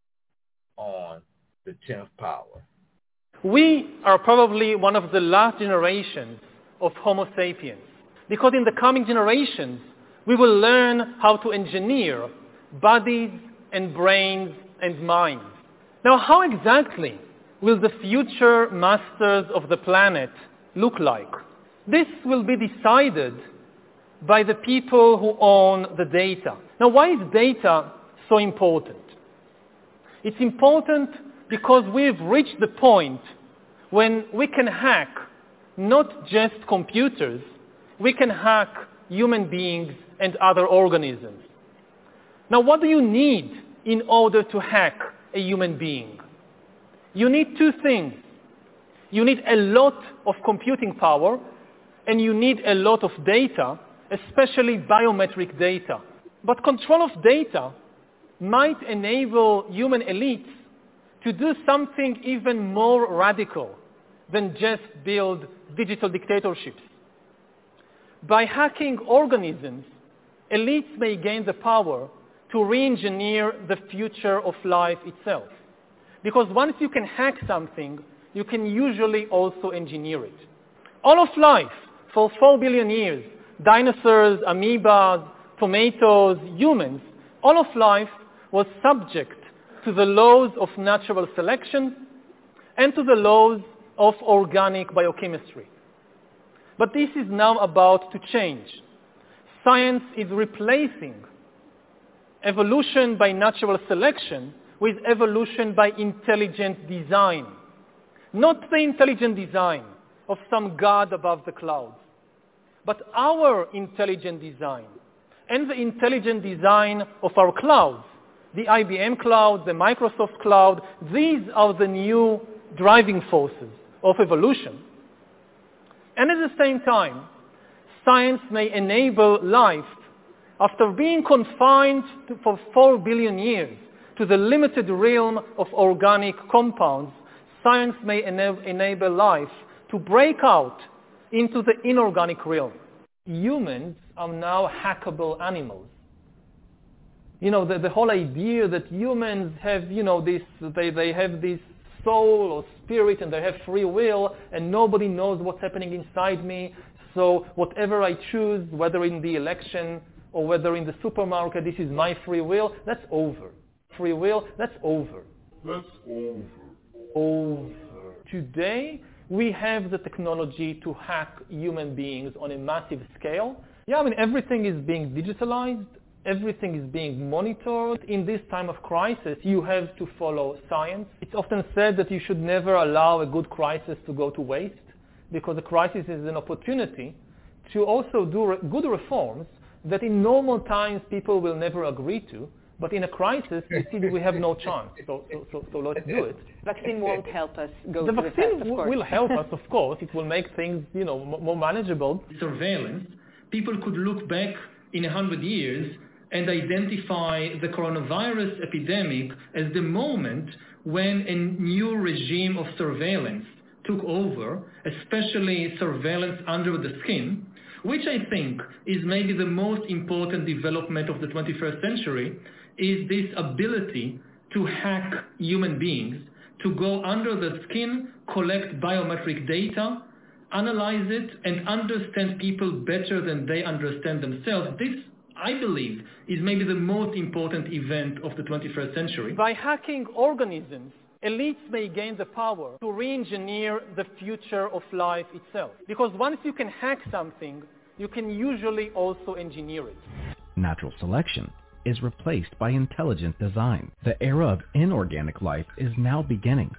on the tenth power. We are probably one of the last generations of Homo sapiens, because in the coming generations, we will learn how to engineer bodies and brains and minds. Now, how exactly will the future masters of the planet look like? This will be decided by the people who own the data. Now, why is data so important? It's important because we've reached the point when we can hack not just computers, we can hack human beings and other organisms. Now, what do you need in order to hack a human being? You need two things. You need a lot of computing power, and you need a lot of data, especially biometric data. But control of data might enable human elites to do something even more radical than just build digital dictatorships. By hacking organisms, elites may gain the power to re-engineer the future of life itself. Because once you can hack something, you can usually also engineer it. All of life, for four billion years, dinosaurs, amoebas, tomatoes, humans, all of life was subject to the laws of natural selection and to the laws of organic biochemistry. But this is now about to change. Science is replacing evolution by natural selection with evolution by intelligent design. Not the intelligent design of some god above the clouds, but our intelligent design and the intelligent design of our clouds. The I B M cloud, the Microsoft cloud, these are the new driving forces of evolution. And at the same time, science may enable life, after being confined to, for four billion years, to the limited realm of organic compounds, science may ena- enable life to break out into the inorganic realm. Humans are now hackable animals. You know, the, the whole idea that humans have, you know, this, they, they have this soul or spirit and they have free will and nobody knows what's happening inside me. So whatever I choose, whether in the election or whether in the supermarket this is my free will, that's over. Free will, that's over. That's over. Over. Today, we have the technology to hack human beings on a massive scale. Yeah, I mean, everything is being digitalized. Everything is being monitored. In this time of crisis, you have to follow science. It's often said that you should never allow a good crisis to go to waste, because a crisis is an opportunity to also do re- good reforms that in normal times people will never agree to. But in a crisis, you see that we have no chance. So, so, so, so let's do it. Vaccine won't help us go the to the vaccine test, of course. will help us, of course. It will make things, you know, m- more manageable. Surveillance. People could look back in a hundred years and identify the coronavirus epidemic as the moment when a new regime of surveillance took over, especially surveillance under the skin, which I think is maybe the most important development of the twenty-first century, is this ability to hack human beings, to go under the skin, collect biometric data, analyze it, and understand people better than they understand themselves. This, I believe, is maybe the most important event of the twenty-first century. By hacking organisms, elites may gain the power to re-engineer the future of life itself. Because once you can hack something, you can usually also engineer it. Natural selection is replaced by intelligent design. The era of inorganic life is now beginning.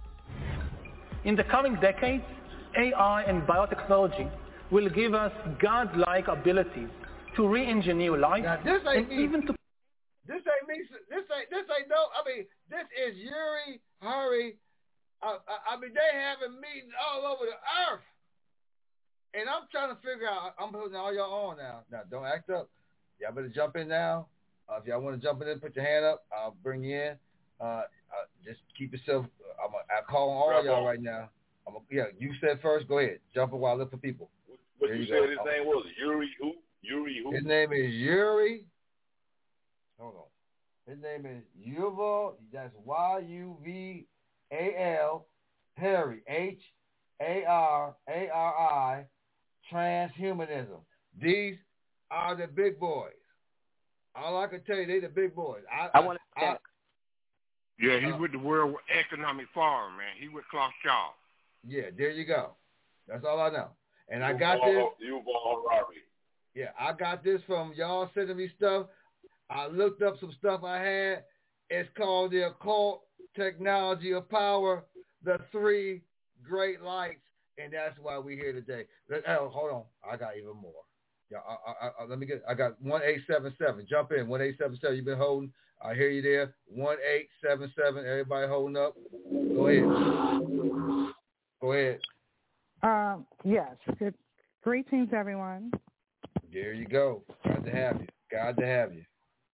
In the coming decades, A I and biotechnology will give us godlike abilities to re-engineer life, now, this ain't and me. even to This ain't me. This ain't. This ain't no. I mean, this is Uri Hurry. Uh, I, I mean, they having meetings all over the earth, and I'm trying to figure out. I'm putting all y'all on now. Now, don't act up. Y'all better jump in now. Uh, if y'all want to jump in, put your hand up. I'll bring you in. Uh, uh, just keep yourself. I'm. A, I call on all Right y'all on. right now. I'm. A, yeah, you said first. Go ahead. Jump in while I look for people. What There you, you said go. his Oh. name was? Yuri who? Yuri who? His name is Yuri. Hold on. His name is Yuval. That's Y U V A L. Harry. H A R A R I. Transhumanism. These are the big boys. All I can tell you, they the big boys. I, I want to. I, Yeah, he Uh, with the World Economic Forum, man. He with Klaus Schwab. yeah, there you go. That's all I know. And I got Yuval- this. Yuval Harari. Yeah, I got this from y'all sending me stuff. I looked up some stuff I had. It's called The Occult Technology of Power, the Three Great Lights, and that's why we're here today. Let, oh, hold on. I got even more. Yeah, I, I, I, let me get, I got one eight seven seven. Jump in, one eight seven seven. You've been holding. I hear you there. one eight seven seven. Everybody holding up. Go ahead. Go ahead. Um, yes. Good. Greetings, everyone. There you go. Glad to have you. Glad to have you.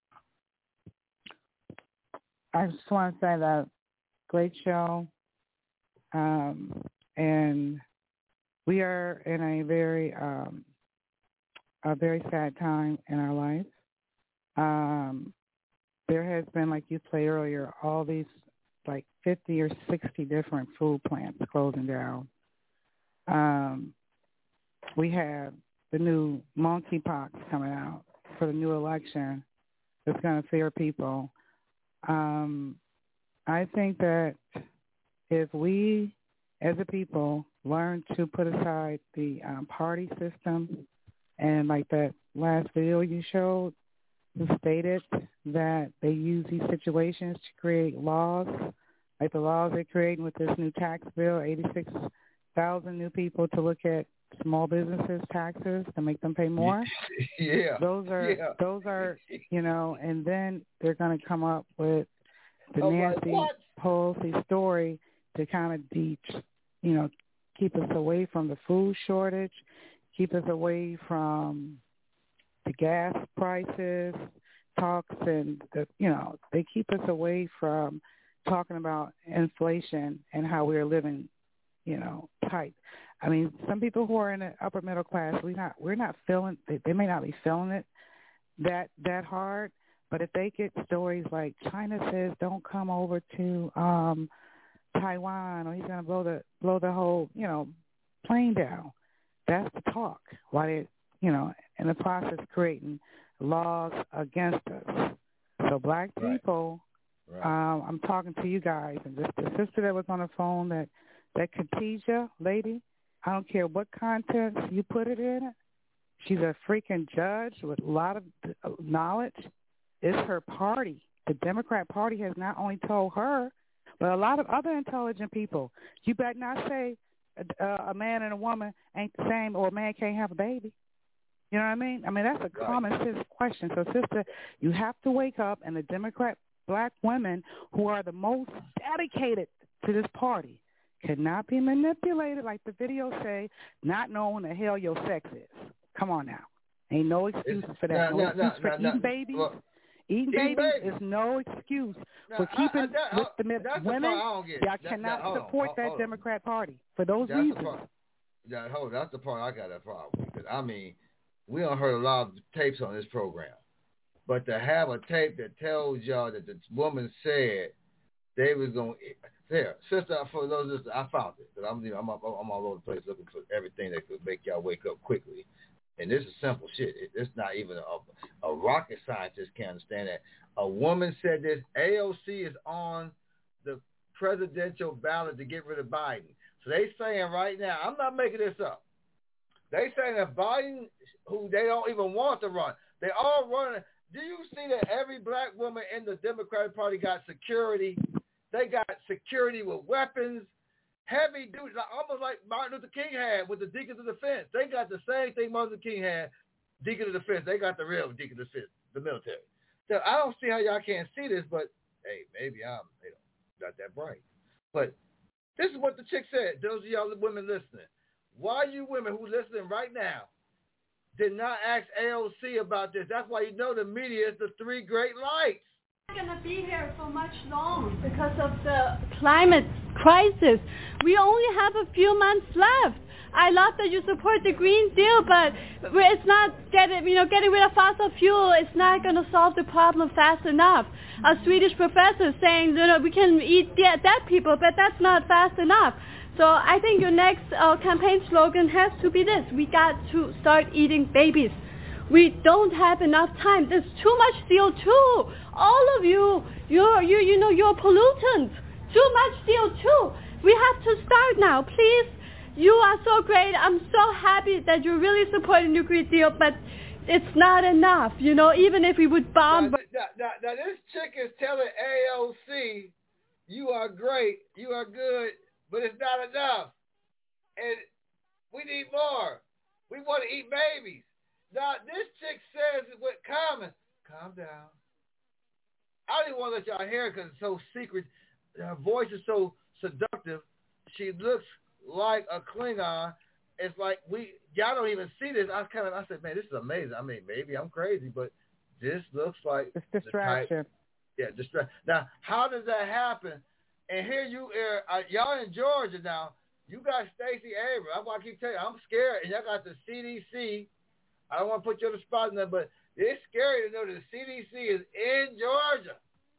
I just want to say that great show. Um, and we are in a very, um, a very sad time in our life. Um, there has been, like you played earlier, all these like fifty or sixty different food plants closing down. Um, we have the new monkeypox coming out for the new election that's going to fear people. Um, I think that if we, as a people, learn to put aside the um, party system, and like that last video you showed, who stated that they use these situations to create laws, like the laws they're creating with this new tax bill, eighty-six thousand new people to look at small businesses' taxes to make them pay more. Yeah. Those are, yeah. those are, you know, and then they're going to come up with the I'm like, Nancy what? Pelosi story to kind of de- you know, keep us away from the food shortage, keep us away from the gas prices, talks, and the, you know, they keep us away from talking about inflation and how we're living, you know, tight. I mean, some people who are in the upper middle class, we not we're not feeling. They, they may not be feeling it that that hard, but if they get stories like China says don't come over to um, Taiwan, or he's going to blow the blow the whole, you know, plane down, that's the talk. Why they, you know, in the process creating laws against us. So black people, Right. um, I'm talking to you guys, and this the sister that was on the phone, that that Khadijah lady, I don't care what content you put it in, she's a freaking judge with a lot of knowledge. It's her party. The Democrat Party has not only told her, but a lot of other intelligent people, you better not say a, a man and a woman ain't the same, or a man can't have a baby. You know what I mean? I mean, that's a Right. common sense question. So, sister, you have to wake up, and the Democrat black women who are the most dedicated to this party cannot be manipulated, like the video say, not knowing the hell your sex is. Come on now. Ain't no excuse for that. No, No no, excuse no, for no, eating no. babies. Look, Eating eating babies babies. is no excuse No, for keeping I, I, that, with the that's the women. part I don't get. Y'all That- cannot that- hold on, support hold- that hold on. Democrat Party for those That's the reasons. part. That, hold, that's the part I got a problem with. 'Cause, I mean, we don't heard a lot of tapes on this program, but to have a tape that tells y'all that the woman said they was going to, there, sister, for those, I found it. But I'm, you know, I'm, I'm all over the place looking for everything that could make y'all wake up quickly. And this is simple shit. It, it's not even a, a rocket scientist can understand that. A woman said this. A O C is on the presidential ballot to get rid of Biden. So they saying right now, I'm not making this up. They saying that Biden, who they don't even want to run, they all running. Do you see that every black woman in the Democratic Party got security? They got security with weapons. Heavy duty, like, almost like Martin Luther King had with the Deacons of Defense. They got the same thing Martin Luther King had, Deacon of Defense. They got the real Deacon of Defense, the military. So I don't see how y'all can't see this, but hey, maybe I'm you know, not that bright. But this is what the chick said. Those of y'all women listening, why you women who listening right now did not ask A O C about this? That's why you know the media is the three great lights. We're not going to be here for much long because of the climate crisis. We only have a few months left. I love that you support the Green Deal, but it's not getting, you know, getting rid of fossil fuel. It's not going to solve the problem fast enough. A Swedish professor saying, you know, we can eat dead, dead people, but that's not fast enough. So I think your next uh, campaign slogan has to be this: we got to start eating babies. We don't have enough time. There's too much C O two. All of you, you're, you, you know, you're pollutants. Too much C O two. We have to start now, please. You are so great. I'm so happy that you're really supporting the Green Deal, but it's not enough. You know, even if we would bomb. Now, now, now, now this chick is telling A O C, you are great, you are good, but it's not enough. And we need more. We want to eat babies. Now, this chick says with Common, calm down. I don't even want to let y'all hear it because it's so secret. Her voice is so seductive. She looks like a Klingon. It's like we, y'all don't even see this. I was kind of, I said, man, this is amazing. I mean, maybe I'm crazy, but this looks like it's distraction. Type, yeah, distraction. Now, how does that happen? And here you are, uh, y'all in Georgia now. You got Stacey Abrams. That's why I keep telling you, I'm scared. And y'all got the C D C. I don't want to put you on the spot in there, but it's scary to know that the C D C is in Georgia.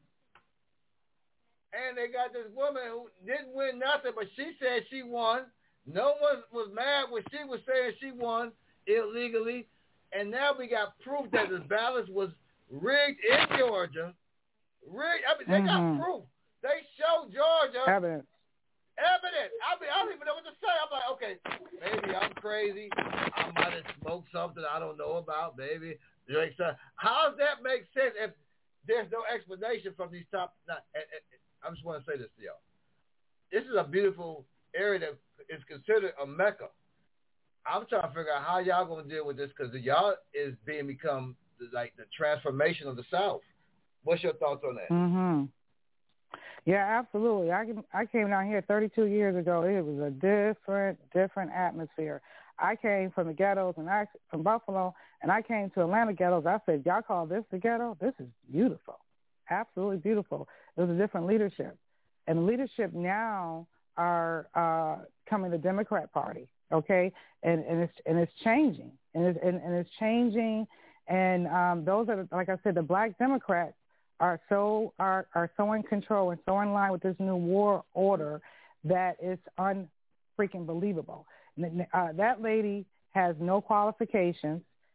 And they got this woman who didn't win nothing, but she said she won. No one was mad when she was saying she won illegally. And now we got proof that the ballots was rigged in Georgia. Rigged. I mean, they mm-hmm. got proof. They showed Georgia. Evidence. Evidence. I mean, I don't even know what to say. I'm like, okay, maybe I'm crazy. I might have smoked something I don't know about. Maybe. How does that make sense if there's no explanation from these top? Not, and, and, I just want to say this to y'all. This is a beautiful area that is considered a Mecca. I'm trying to figure out how y'all going to deal with this because y'all is being become like the transformation of the South. What's your thoughts on that? Mm-hmm. Yeah, absolutely. I I came down here thirty-two years ago. It was a different, different atmosphere. I came from the ghettos and I from Buffalo, and I came to Atlanta ghettos. I said, y'all call this the ghetto? This is beautiful, absolutely beautiful. It was a different leadership, and the leadership now are uh, coming the Democrat Party. Okay, and and it's and it's changing, and it's and, and it's changing, and um, those are like I said, the Black Democrats are so are are so in control and so in line with this new war order that it's unfreaking believable. Uh, that lady has no qualifications.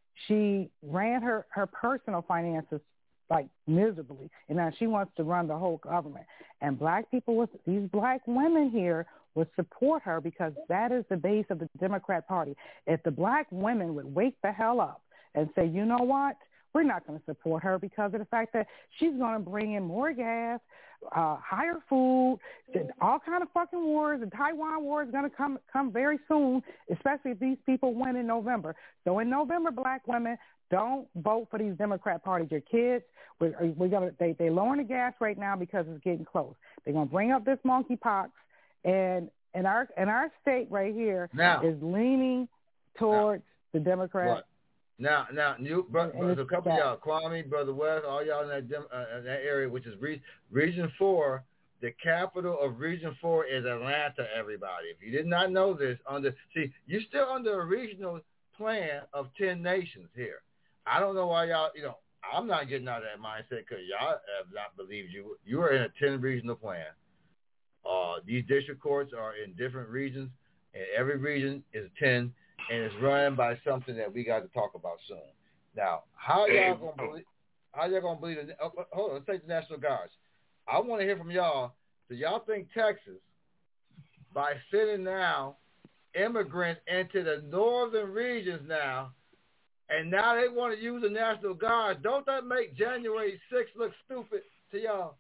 she ran her, her personal finances like miserably, and now she wants to run the whole government. And black people, with these black women here, would support her because that is the base of the Democrat Party. If the black women would wake the hell up and say, you know what, we're not going to support her because of the fact that she's going to bring in more gas, uh, higher food, all kind of fucking wars. The Taiwan war is going to come come very soon, especially if these people win in November. So in November, black women, don't vote for these Democrat parties. Your kids, we're, we're gonna, they, they're lowering the gas right now because it's getting close. They're going to bring up this monkeypox, and and our and our state right here now, is leaning towards now, the Democrat. What? Now, now, you, bro, bro, a couple of y'all, Kwame, Brother West, all y'all in that, uh, in that area, which is re- Region four. The capital of Region four is Atlanta, everybody. If you did not know this, under see, you're still under a regional plan of ten nations here. I don't know why y'all, you know, I'm not getting out of that mindset because y'all have not believed you. You are in a ten regional plan. Uh, these district courts are in different regions, and every region is ten. And it's run by something that we got to talk about soon. Now, how y'all gonna believe? How y'all gonna believe? The, oh, hold on, let's take the National Guards. I want to hear from y'all. Do y'all think Texas, by sending now immigrants into the northern regions now, and now they want to use the National Guard, don't that make January sixth look stupid to y'all?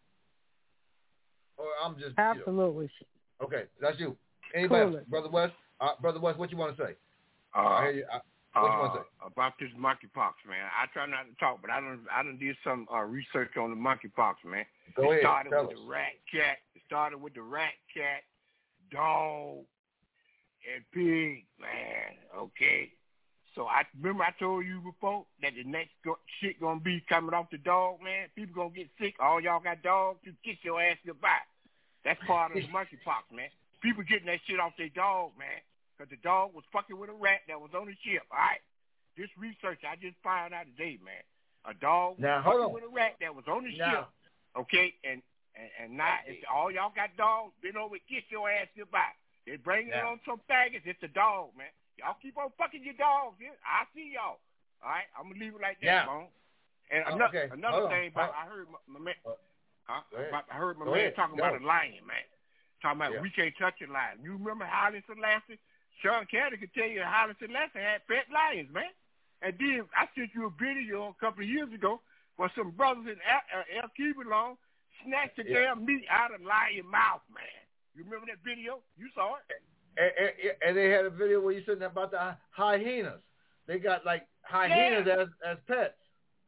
Or I'm just absolutely. You know. Okay, that's you. Anybody, cool. Brother West? Uh, Brother West, what you want to say? Uh, I hear you. I, what you want to uh, say? About this monkeypox, man. I try not to talk, but I done I done did some uh, research on the monkeypox, man. Go it ahead. started Tell with us. the rat, cat. It started with the rat, cat, dog, and pig, man. Okay. So I remember I told you before that the next go- shit gonna be coming off the dog, man. People gonna get sick. All y'all got dogs, you kiss your ass goodbye. That's part of the monkeypox, man. People getting that shit off their dog, man. Because the dog was fucking with a rat that was on the ship, all right? This research I just found out today, man. A dog was now, fucking hold on. with a rat that was on the now. ship, okay? And and, and now, if all y'all got dogs, been over and kiss your ass goodbye. They bring it now. on some faggots. It's the dog, man. Y'all keep on fucking your dogs, yeah? I see y'all, all right? I'm going to leave it like that, now. Bone. And Oh, another, okay. another hold thing, on. about, I heard my, my man, huh? about, I heard my Go man ahead. talking Go. about a lion, man. Talking about yeah. we can't touch a lion. You remember Haile Selassie? Sean Carter could tell you Haile Selassie had pet lions, man. And then I sent you a video a couple of years ago where some brothers in El, El Kibelon snatched the yeah. damn meat out of lion mouth, man. You remember that video? You saw it? And, and, and they had a video where you said about the hyenas. They got like hyenas yeah. as as pets.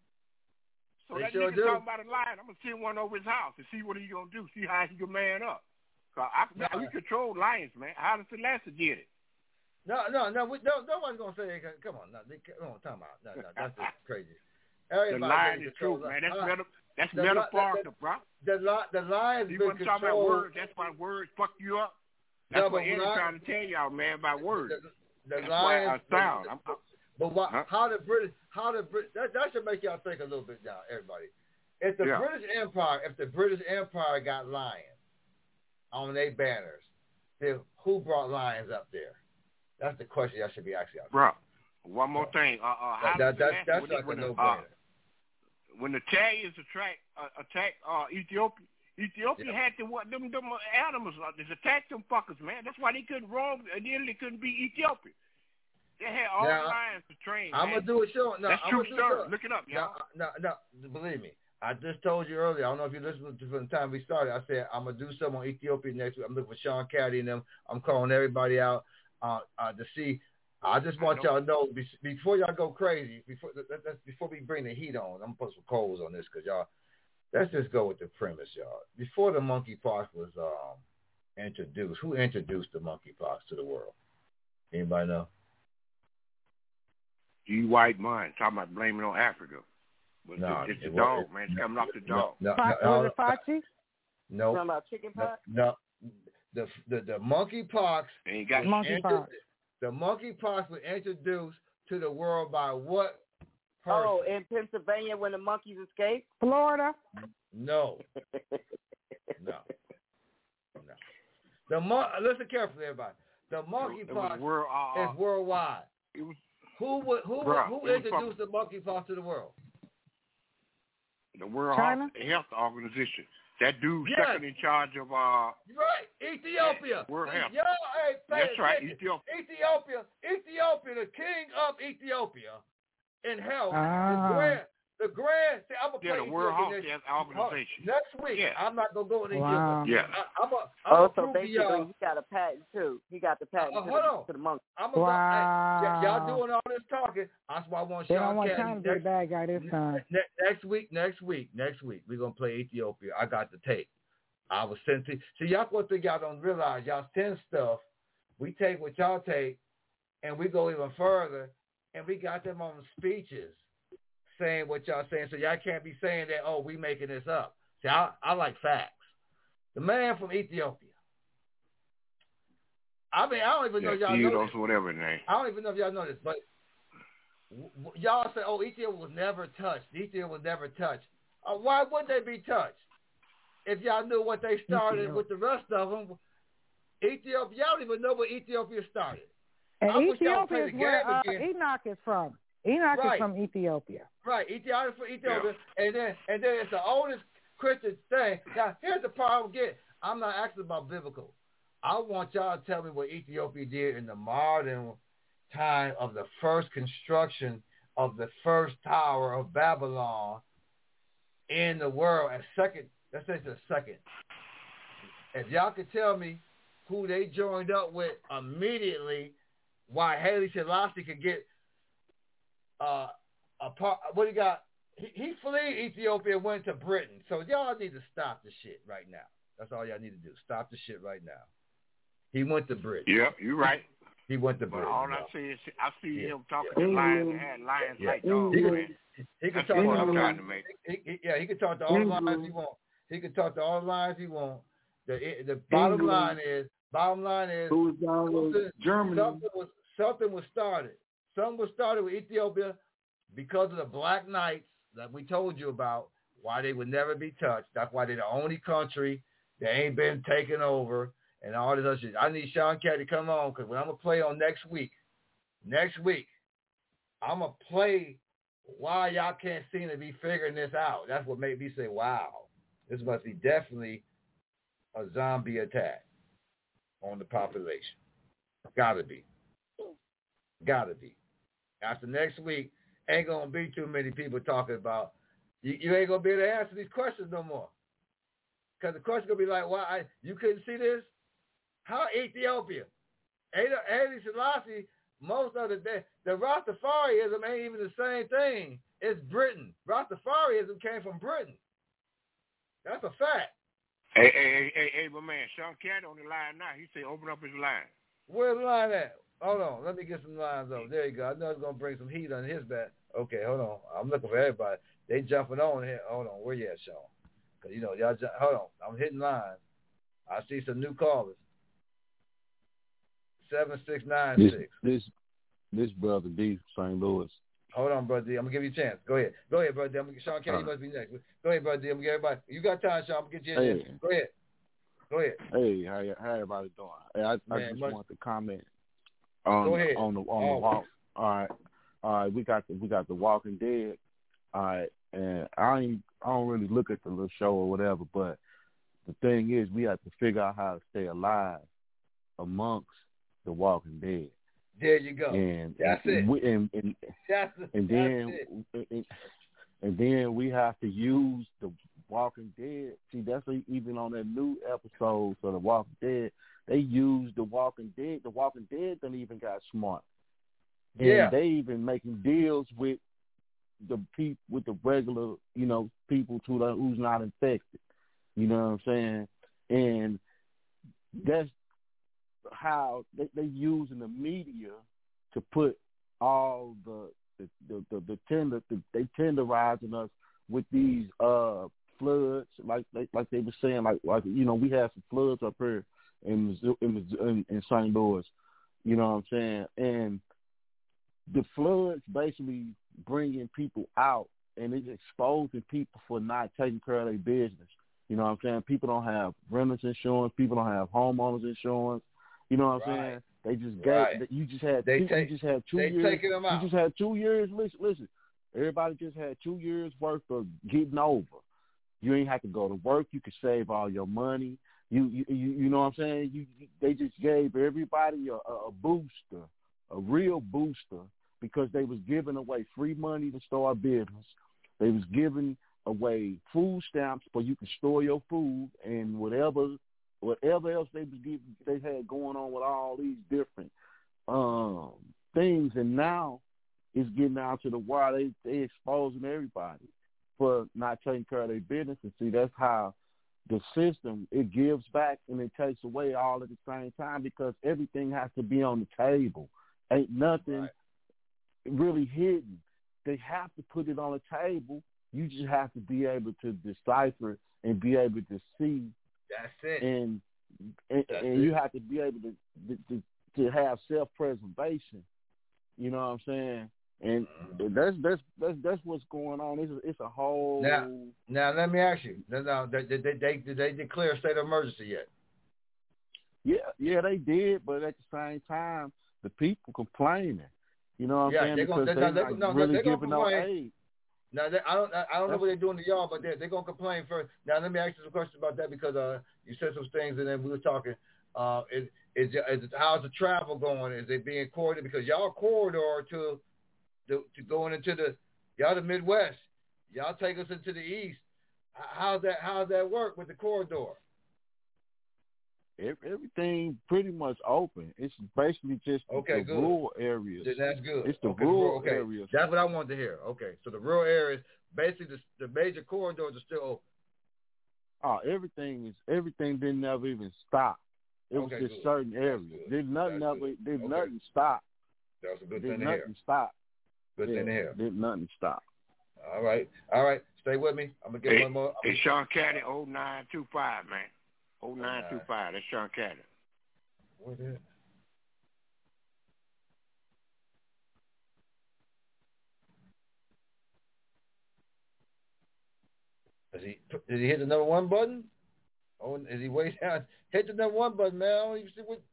So they that sure nigga do. talking about a lion. I'm gonna send one over his house and see what he gonna do. See how he can man up. Cause I, no, we control lions, man. Haile Selassie did it. No, no, no, we, no. Nobody's gonna say that. Come on, no, they, come on, time out. No, no, that's just crazy. Everybody the lion is true, man. That's uh, meta, that's the, metaphorical, the, bro. The the lion's he been wasn't talking about controlled. words. That's why words fuck you up. That's no, what Eddie's I, trying to tell y'all, man, about words. The, the that's lions, why I sound. The, I'm, the, but what, huh? how the British, how the Brit, that, that should make y'all think a little bit now, everybody. If the yeah. British Empire, if the British Empire got lions on their banners, then who brought lions up there? That's the question y'all should be asking. Bro, one more thing. Uh, uh, that, that, that, that's when like when a the, no-brainer. Uh, when the Italians attack, uh, attack uh, Ethiopia, Ethiopia yeah. had to what them them animals uh, just attack them fuckers, man. That's why they couldn't roam. And then they couldn't beat Ethiopia. They had all now, the lions to train. I'm man. gonna do a show. No, That's I'm true gonna do story. show. Look it up, y'all. No, no, no. Believe me. I just told you earlier. I don't know if you listened to from the time we started. I said I'm gonna do something on Ethiopia next week. I'm looking for Sean Caddy and them. I'm calling everybody out uh, uh, to see. I just want I y'all to know before y'all go crazy. Before that's before we bring the heat on. I'm gonna put some coals on this because y'all. Let's just go with the premise, y'all. Before the monkeypox was um, introduced, who introduced the monkeypox to the world? Anybody know? G. White man talking about blaming on Africa. But no, it's the it dog, was, man. It's no, coming off the dog. No, no, no, was it Fauci? No. Talking about chicken pox? No. no. The the the monkeypox. Ain't got monkeypox. The monkeypox was introduced to the world by what person? Oh, in Pennsylvania when the monkeys escaped? Florida? No. no. No. The mon- Listen carefully, everybody. The monkeypox world, uh, is worldwide. It was, Who would, who Bruh, who it was introduced the monkeypox to the world? The World China? Health Organization. That dude Yes. second in charge of uh Right, Ethiopia. World See, Health. Y'all, hey, pay That's right, attention. Ethiopia. Ethiopia, Ethiopia, the king of Ethiopia in health, Ah. the grand, the grand. See, I'm gonna Yeah, play the World Ethiopia Health next, Organization. next week. Yeah. I'm not gonna go into Wow. Ethiopia. Yeah. I, I'm a, I'm Oh, gonna so prove to basically y'all. he got a patent too. He got the patent Uh, to, hold the, on. to the monkey. I'm gonna Wow. go, hey, y- y'all doing all this talking. That's why I want They Sean don't want Caddy China to be the next, bad guy this time. ne- next week. Next week. Next week. We're gonna play Ethiopia. I got the tape. I was sent to. See, y'all one thing y'all don't realize. Y'all send stuff. We take what y'all take, and we go even further, and we got them on speeches saying what y'all saying. So y'all can't be saying that, oh, we making this up. See, I, I like facts. The man from Ethiopia. I mean, I don't even know Yeah, y'all know Theodos, this. whatever his name. I don't even know if y'all know this, but w- w- y'all say, oh, Ethiopia was never touched. Ethiopia was never touched. Uh, why would they be touched? If y'all knew what they started Ethiopia. with the rest of them, Ethiopia, y'all don't even know where Ethiopia started. And I wish y'all Ethiopia play is the where game uh, again. Enoch is from. Enoch Right. is from Ethiopia. Right, Ethiopia for Ethiopia, and then and then it's the oldest Christian thing. Now, here's the part I'm getting. I'm not asking about biblical. I want y'all to tell me what Ethiopia did in the modern time of the first construction of the first tower of Babylon in the world. And second, let's say it's the second. If y'all could tell me who they joined up with immediately, why Haile Selassie could get uh, a part. What he got? He, he fled Ethiopia and went to Britain. So y'all need to stop the shit right now. That's all y'all need to do. Stop the shit right now. He went to Britain. Yep, you're right. He went to But Britain. all I no. see is I see Yeah. him talking Yeah. to lions and had lions Yeah. like dogs, He could, man. he could That's talk the to point all I'm the trying to make. he, he, yeah, he could talk to all the lines he wants. He could talk to all the lines he wants. The the bottom England. line is bottom line is Who was down with something, Germany. something was something was started. Something was started with Ethiopia because of the Black Knights that we told you about. Why they would never be touched. That's why they're the only country that ain't been taken over and all this other shit. I need Sean Cat to come on because when I'm gonna play on next week, next week, I'm gonna play why y'all can't seem to be figuring this out. That's what made me say, wow, this must be definitely a zombie attack on the population. Gotta be. Gotta be. After next week, ain't gonna be too many people talking about, you, you ain't gonna be able to answer these questions no more. Because the question gonna be like, why, I, you couldn't see this? How Ethiopia? Haile Selassie, most of the day, the Rastafarianism ain't even the same thing. It's Britain. Rastafarianism came from Britain. That's a fact. Hey, hey, hey, hey, hey, my man, Sean Cat on the line now. He said open up his line. Where's the line at? Hold on. Let me get some lines over. There you go. I know it's going to bring some heat on his back. Okay, hold on. I'm looking for everybody. They jumping on here. Hold on. Where you at, Sean? Because, you know, y'all ju- hold on. I'm hitting lines. I see some new callers. seven six nine This six. this this brother D, Saint Louis. Hold on, brother D. I'm going to give you a chance. Go ahead. Go ahead, brother D. I'm gonna, Sean Kelly Uh, must be next. Go ahead, brother D. I'm going to get everybody. You got time, Sean. I'm going to get you in Hey. there. Go ahead. Go ahead. Hey, how y- how everybody doing? Hey, I, I Man, just much- want to comment on Go ahead. on the on the Always. walk. All right, all right. We got the we got the Walking Dead. All right, and I ain't I don't really look at the little show or whatever, but the thing is, we have to figure out how to stay alive amongst the Walking Dead. There you go. And That's and, it. We, and, and, That's, and that's then it. and, and then we have to use the Walking Dead. See, that's a, even on that new episode of the Walking Dead, they use the Walking Dead. The Walking Dead done even got smart. And Yeah. they even making deals with the people, with the regular, you know, people to the, who's not infected. You know what I'm saying? And that's how they they using the media to put all the the the, the, the tender the, they tenderizing us with these uh floods, like like, like they were saying, like like you know we have some floods up here in Missouri, in, in, in Saint Louis. You know what I'm saying? And the floods basically bringing people out, and it's exposing people for not taking care of their business. You know what I'm saying? People don't have renters insurance. People don't have homeowners insurance. You know what I'm Right. saying? They just gave. Right. You just had. They two, take, you just had two they years. taking them out. You just had two years. Listen, listen. Everybody just had two years worth of getting over. You ain't have to go to work. You could save all your money. You you you, you know what I'm saying? You, you they just gave everybody a, a booster, a real booster, because they was giving away free money to start business. They was giving away food stamps so you could store your food and whatever whatever else they was giving, they had going on with all these different um, things. And now it's getting out to the wire. They they exposing everybody for not taking care of their business. And see, that's how the system, it gives back and it takes away all at the same time, because everything has to be on the table. Ain't nothing right. really hidden. They have to put it on the table. You just have to be able to decipher and be able to see. That's it. And and, That's and it. you have to be able to to, to have self-preservation. You know what I'm saying? And mm-hmm. that's that's that's that's what's going on. It's a, it's a whole. Now, now let me ask you. Now, now did they, they, they did they declare a state of emergency yet? Yeah, yeah, they did, but at the same time, the people complaining. You know what yeah, I'm saying? They're because gonna, they're they, not no, really they're giving no complain. aid. Now, they, I don't, I don't know what they're doing to y'all, but they're, they're gonna complain first. Now, let me ask you some questions about that, because uh, you said some things, and then we were talking. Uh, is, is, is how's the travel going? Is it being coordinated? Because y'all corridor to, to to going into the y'all the Midwest, y'all take us into the East. How's that? How's that work with the corridor? Everything pretty much open. It's basically just okay, the good. rural areas. That's good. It's the okay, rural okay. areas. That's what I wanted to hear. Okay, so the rural areas, basically the, the major corridors are still open. Oh, everything is everything didn't never even stop. It okay, was just good. certain areas. There's nothing That's ever. There's okay. nothing stop. That's a good There's thing to nothing hear. Stop. Good yeah, thing to hear. There's nothing stop. All right, all right. Stay with me. I'm gonna get hey, one more. It's Sean Caddy, oh nine two five, man. oh nine two five. That's Sean Caddy. What is it? Is he? Did he hit the number one button? Oh, is he way down? Hit the number one button, man. I don't even see what.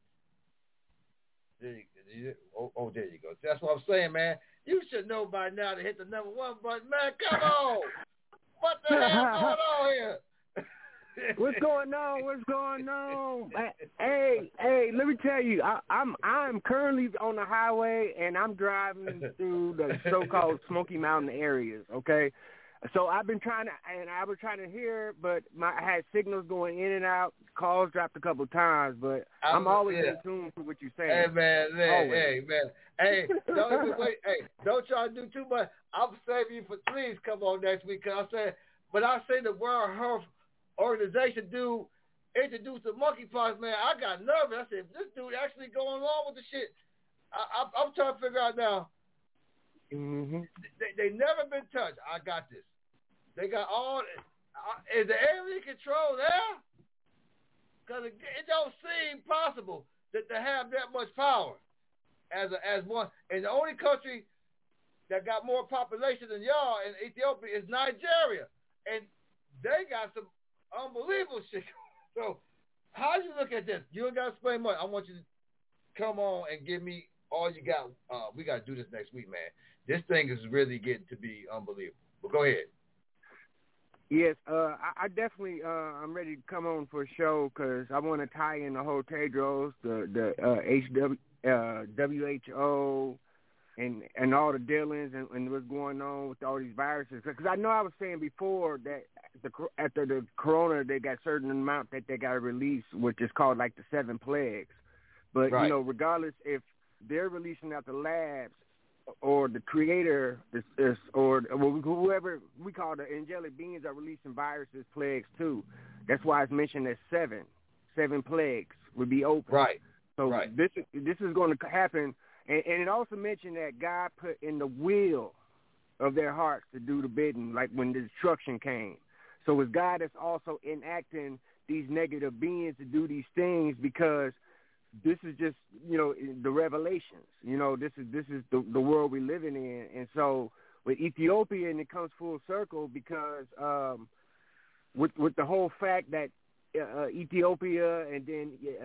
There you, did you, oh, oh, there you go. That's what I'm saying, man. You should know by now to hit the number one button, man. Come on. What the hell going on here? What's going on? What's going on? Hey, hey, let me tell you, I, I'm I'm currently on the highway and I'm driving through the so-called Smoky Mountain areas. Okay, so I've been trying to, and I was trying to hear, but my I had signals going in and out. Calls dropped a couple of times, but I'm, I'm always yeah. in tune to what you're saying. Hey man, hey, always. hey man, hey, don't even wait. Hey, don't try to do too much. I'm saving you for please come on next week. Cause I said, but I say the World Health Organization dude introduced the monkeypox, man. I got nervous. I said, this dude actually going along with the shit. I, I, I'm trying to figure out now. Mm-hmm. They, they never been touched. I got this. They got all. Uh, is the alien control there? Because it, it don't seem possible that to have that much power as a, as one. And the only country that got more population than y'all in Ethiopia is Nigeria, and they got some unbelievable shit. So, how do you look at this? You ain't got to explain much. I want you to come on and give me all you got. Uh, we got to do this next week, man. This thing is really getting to be unbelievable. But go ahead. Yes, uh, I, I definitely, uh, I'm ready to come on for a show because I want to tie in the whole Tedros, the the uh, H W, uh, W H O, and and all the dealings and, and what's going on with all these viruses. Because I know I was saying before that the, after the corona, they got certain amount that they got to release, which is called like the seven plagues. But, right. you know, regardless if they're releasing out the labs, or the creator is, is or whoever we call the angelic beings are releasing viruses, plagues too. That's why it's mentioned as seven. Seven plagues would be open. Right. So right. this this is going to happen. And, and it also mentioned that God put in the will of their hearts to do the bidding, like when the destruction came. So it's God that's also enacting these negative beings to do these things because this is just, you know, the revelations. You know, this is this is the, the world we're living in. And so with Ethiopia, and it comes full circle because um, with with the whole fact that uh, Ethiopia and then uh,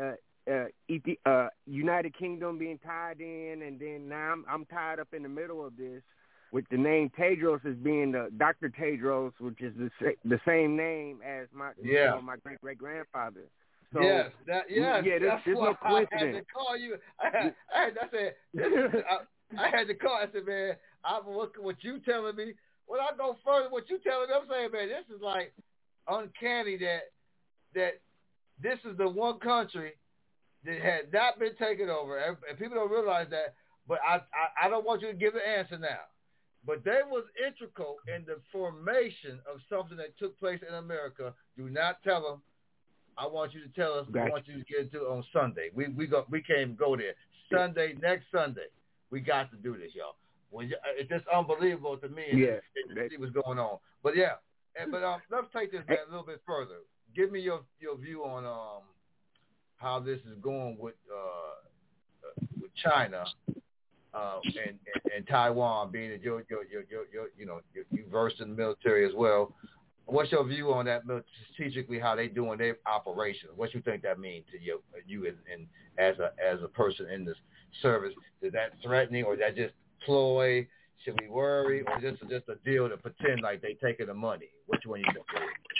uh, Ethi- uh, United Kingdom being tied in, and then now I'm, I'm tied up in the middle of this with the name Tedros as being the Doctor Tedros, which is the sa- the same name as my Yeah. you know, my great great grandfather. So yes, that yes, yeah, there's, that's there's why no I had to coincidence. call you. I had, I, had, I said, this is, I, I had to call. I said, man, I'm looking what you telling me. When I go further, what you telling me, I'm saying, man, this is like uncanny that that this is the one country that had not been taken over, and, and people don't realize that. But I, I, I don't want you to give the answer now. But they was integral in the formation of something that took place in America. Do not tell them. I want you to tell us. Gotcha. I want you to get into it on Sunday. We we go. We can't even go there. Sunday, next Sunday, we got to do this, y'all. When you, it's just unbelievable to me. Yeah. To see what's going on. But yeah. And, but um, let's take this back a little bit further. Give me your, your view on um how this is going with uh with China uh and, and, and Taiwan, being that you're, you're, you're, you're, you're you know you're, you're versed in the military as well. What's your view on that strategically? How they doing their operations? What you think that means to you? You as in as a as a person in this service, is that threatening or is that just ploy? Should we worry, or is this just a deal to pretend like they taking the money? Which one you think?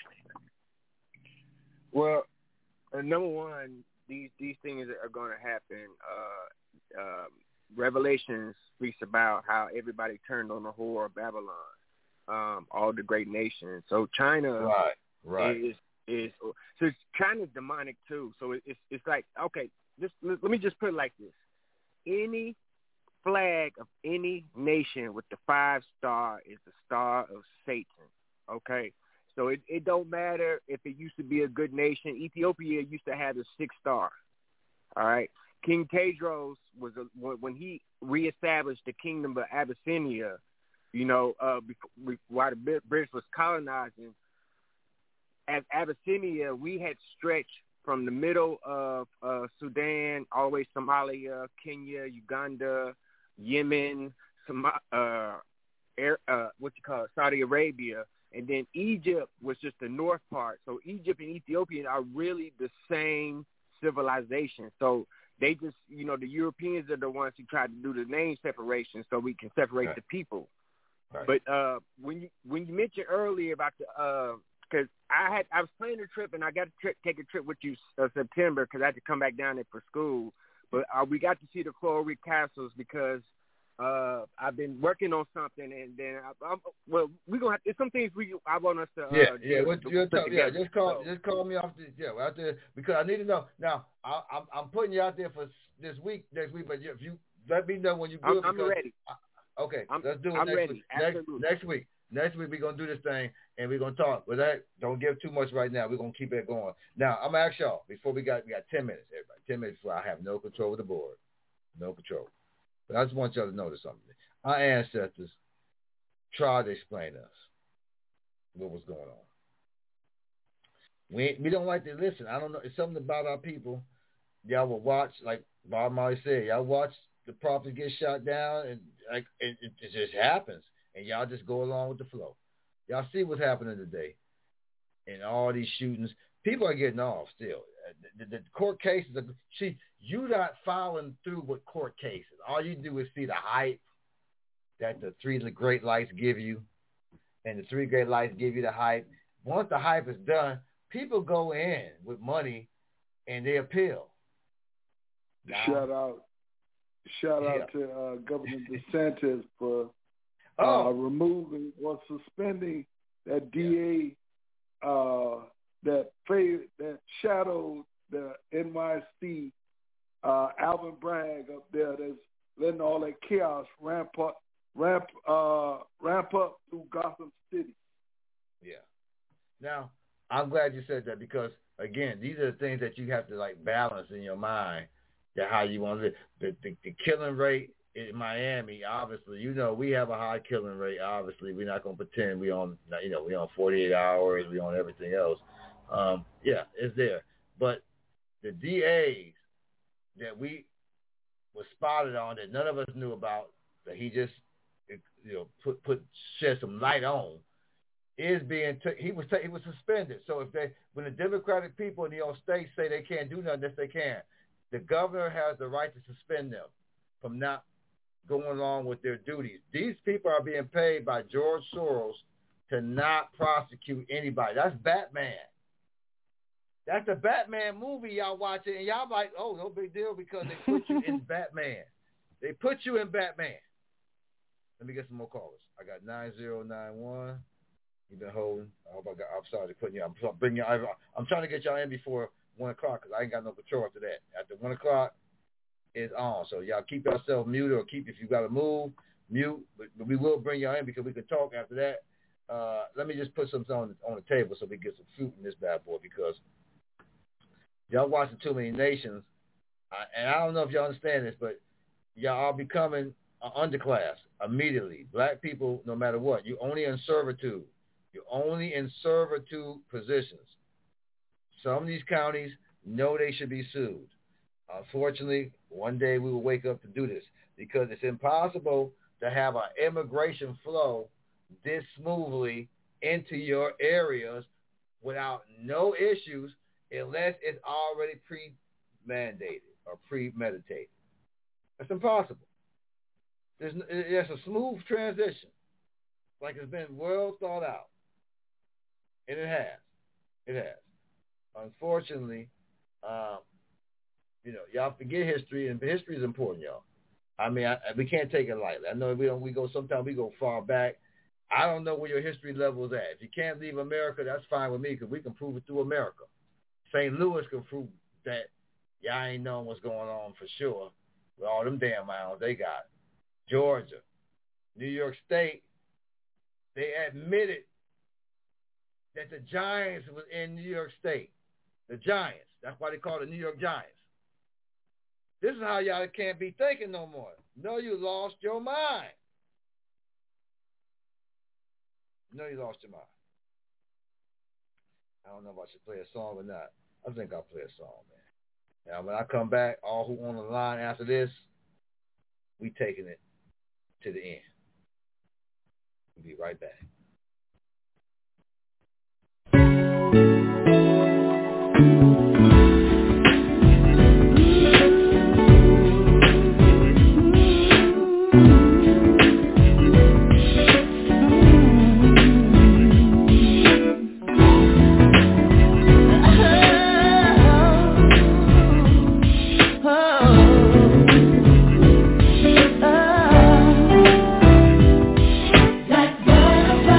Well, uh, number one, these these things are going to happen. Uh, uh, Revelation speaks about how everybody turned on the whore of Babylon. Um, all the great nations. So China right, right. is is so China's demonic too. So it, it's it's like okay, just let me just put it like this: any flag of any nation with the five star is the star of Satan. Okay, so it it don't matter if it used to be a good nation. Ethiopia used to have the six star. All right, King Tedros was a, when he reestablished the kingdom of Abyssinia. You know, uh, before, while the British was colonizing, as Abyssinia, we had stretched from the middle of uh, Sudan all the way to Somalia, Kenya, Uganda, Yemen, Som- uh, Air, uh, what you call it, Saudi Arabia, and then Egypt was just the north part. So Egypt and Ethiopia are really the same civilization. So they just, you know, the Europeans are the ones who tried to do the name separation so we can separate right. the people. Right. But uh, when you when you mentioned earlier about the because uh, I had I was planning a trip and I got to tri- take a trip with you uh, September because I had to come back down there for school. But uh, we got to see the Coral Reef Castles because uh, I've been working on something and then I, I'm, well we're gonna have there's some things we I want us to uh, yeah yeah do, what, to you're put talk, yeah together. just call So, just call me off the yeah out there because I need to know now. I, I'm I'm putting you out there for this week next week, but if you let me know when you do I'm, it. I'm ready. I, Okay, I'm, let's do it I'm next ready. week. Next, next week. Next week we're gonna do this thing and we're gonna talk. But that don't give too much right now. We're gonna keep it going. Now I'm gonna ask y'all before we got we got ten minutes, everybody. Ten minutes before I have no control of the board. No control. But I just want y'all to notice something. Our ancestors tried to explain to us what was going on. We we don't like to listen. I don't know. It's something about our people. Y'all will watch, like Bob Marley said, y'all watch the prophets get shot down, and like it, it just happens, and y'all just go along with the flow. Y'all see what's happening today, in all these shootings. People are getting off still. The, the, the court cases. Are, see, you not following through with court cases. All you do is see the hype that the three great lights give you, and the three great lights give you the hype. Once the hype is done, people go in with money, and they appeal. Now, Shout out. Shout yeah. out to uh, Governor DeSantis for uh, oh. removing or suspending that D A uh, that fav- that shadowed the N Y C uh, Alvin Bragg up there that's letting all that chaos ramp up, ramp uh, ramp up through Gotham City. Yeah. Now, I'm glad you said that because again, these are the things that you have to like balance in your mind. That how you want to live. The, the the killing rate in Miami, obviously, you know, we have a high killing rate. Obviously, we're not going to pretend we on, you know, we on forty-eight hours, we on everything else. Um, yeah, it's there. But the D As that we were spotted on that none of us knew about, that he just, you know, put put shed some light on, is being t- he was t- he was suspended. So if they when the Democratic people in the old states say they can't do nothing, yes they can. The governor has the right to suspend them from not going along with their duties. These people are being paid by George Soros to not prosecute anybody. That's Batman. That's the Batman movie y'all watching, and y'all like, oh, no big deal because they put you in Batman. They put you in Batman. Let me get some more callers. I got nine zero nine one. You've been holding. I hope I got. I'm sorry to put you. I'm bringing. I'm trying to get y'all in before one o'clock because I ain't got no control after that. After one o'clock, it's on. So y'all keep yourself muted or keep if you got to move mute. But, but we will bring y'all in because we can talk after that. Uh, let me just put something on the, on the table so we get some fruit in this bad boy because y'all watching Too Many Nations, I, and I don't know if y'all understand this, but y'all are becoming an underclass immediately. Black people, no matter what, you're only in servitude. You're only in servitude positions. Some of these counties know they should be sued. Unfortunately, one day we will wake up to do this because it's impossible to have an immigration flow this smoothly into your areas without no issues unless it's already pre-mandated or premeditated. It's impossible. There's, there's a smooth transition, like it's been well thought out. And it has. It has. Unfortunately, um, you know, y'all forget history, and history is important, y'all. I mean, I, we can't take it lightly. I know we don't. We go sometimes we go far back. I don't know where your history level is at. If you can't leave America, that's fine with me because we can prove it through America. Saint Louis can prove that y'all ain't knowing what's going on for sure with all them damn miles they got. Georgia, New York State, they admitted that the Giants was in New York State. The Giants. That's why they call it the New York Giants. This is how y'all can't be thinking no more. No, you lost your mind. No, you lost your mind. I don't know if I should play a song or not. I think I'll play a song, man. Now, when I come back, all who on the line after this, we taking it to the end. We'll be right back. That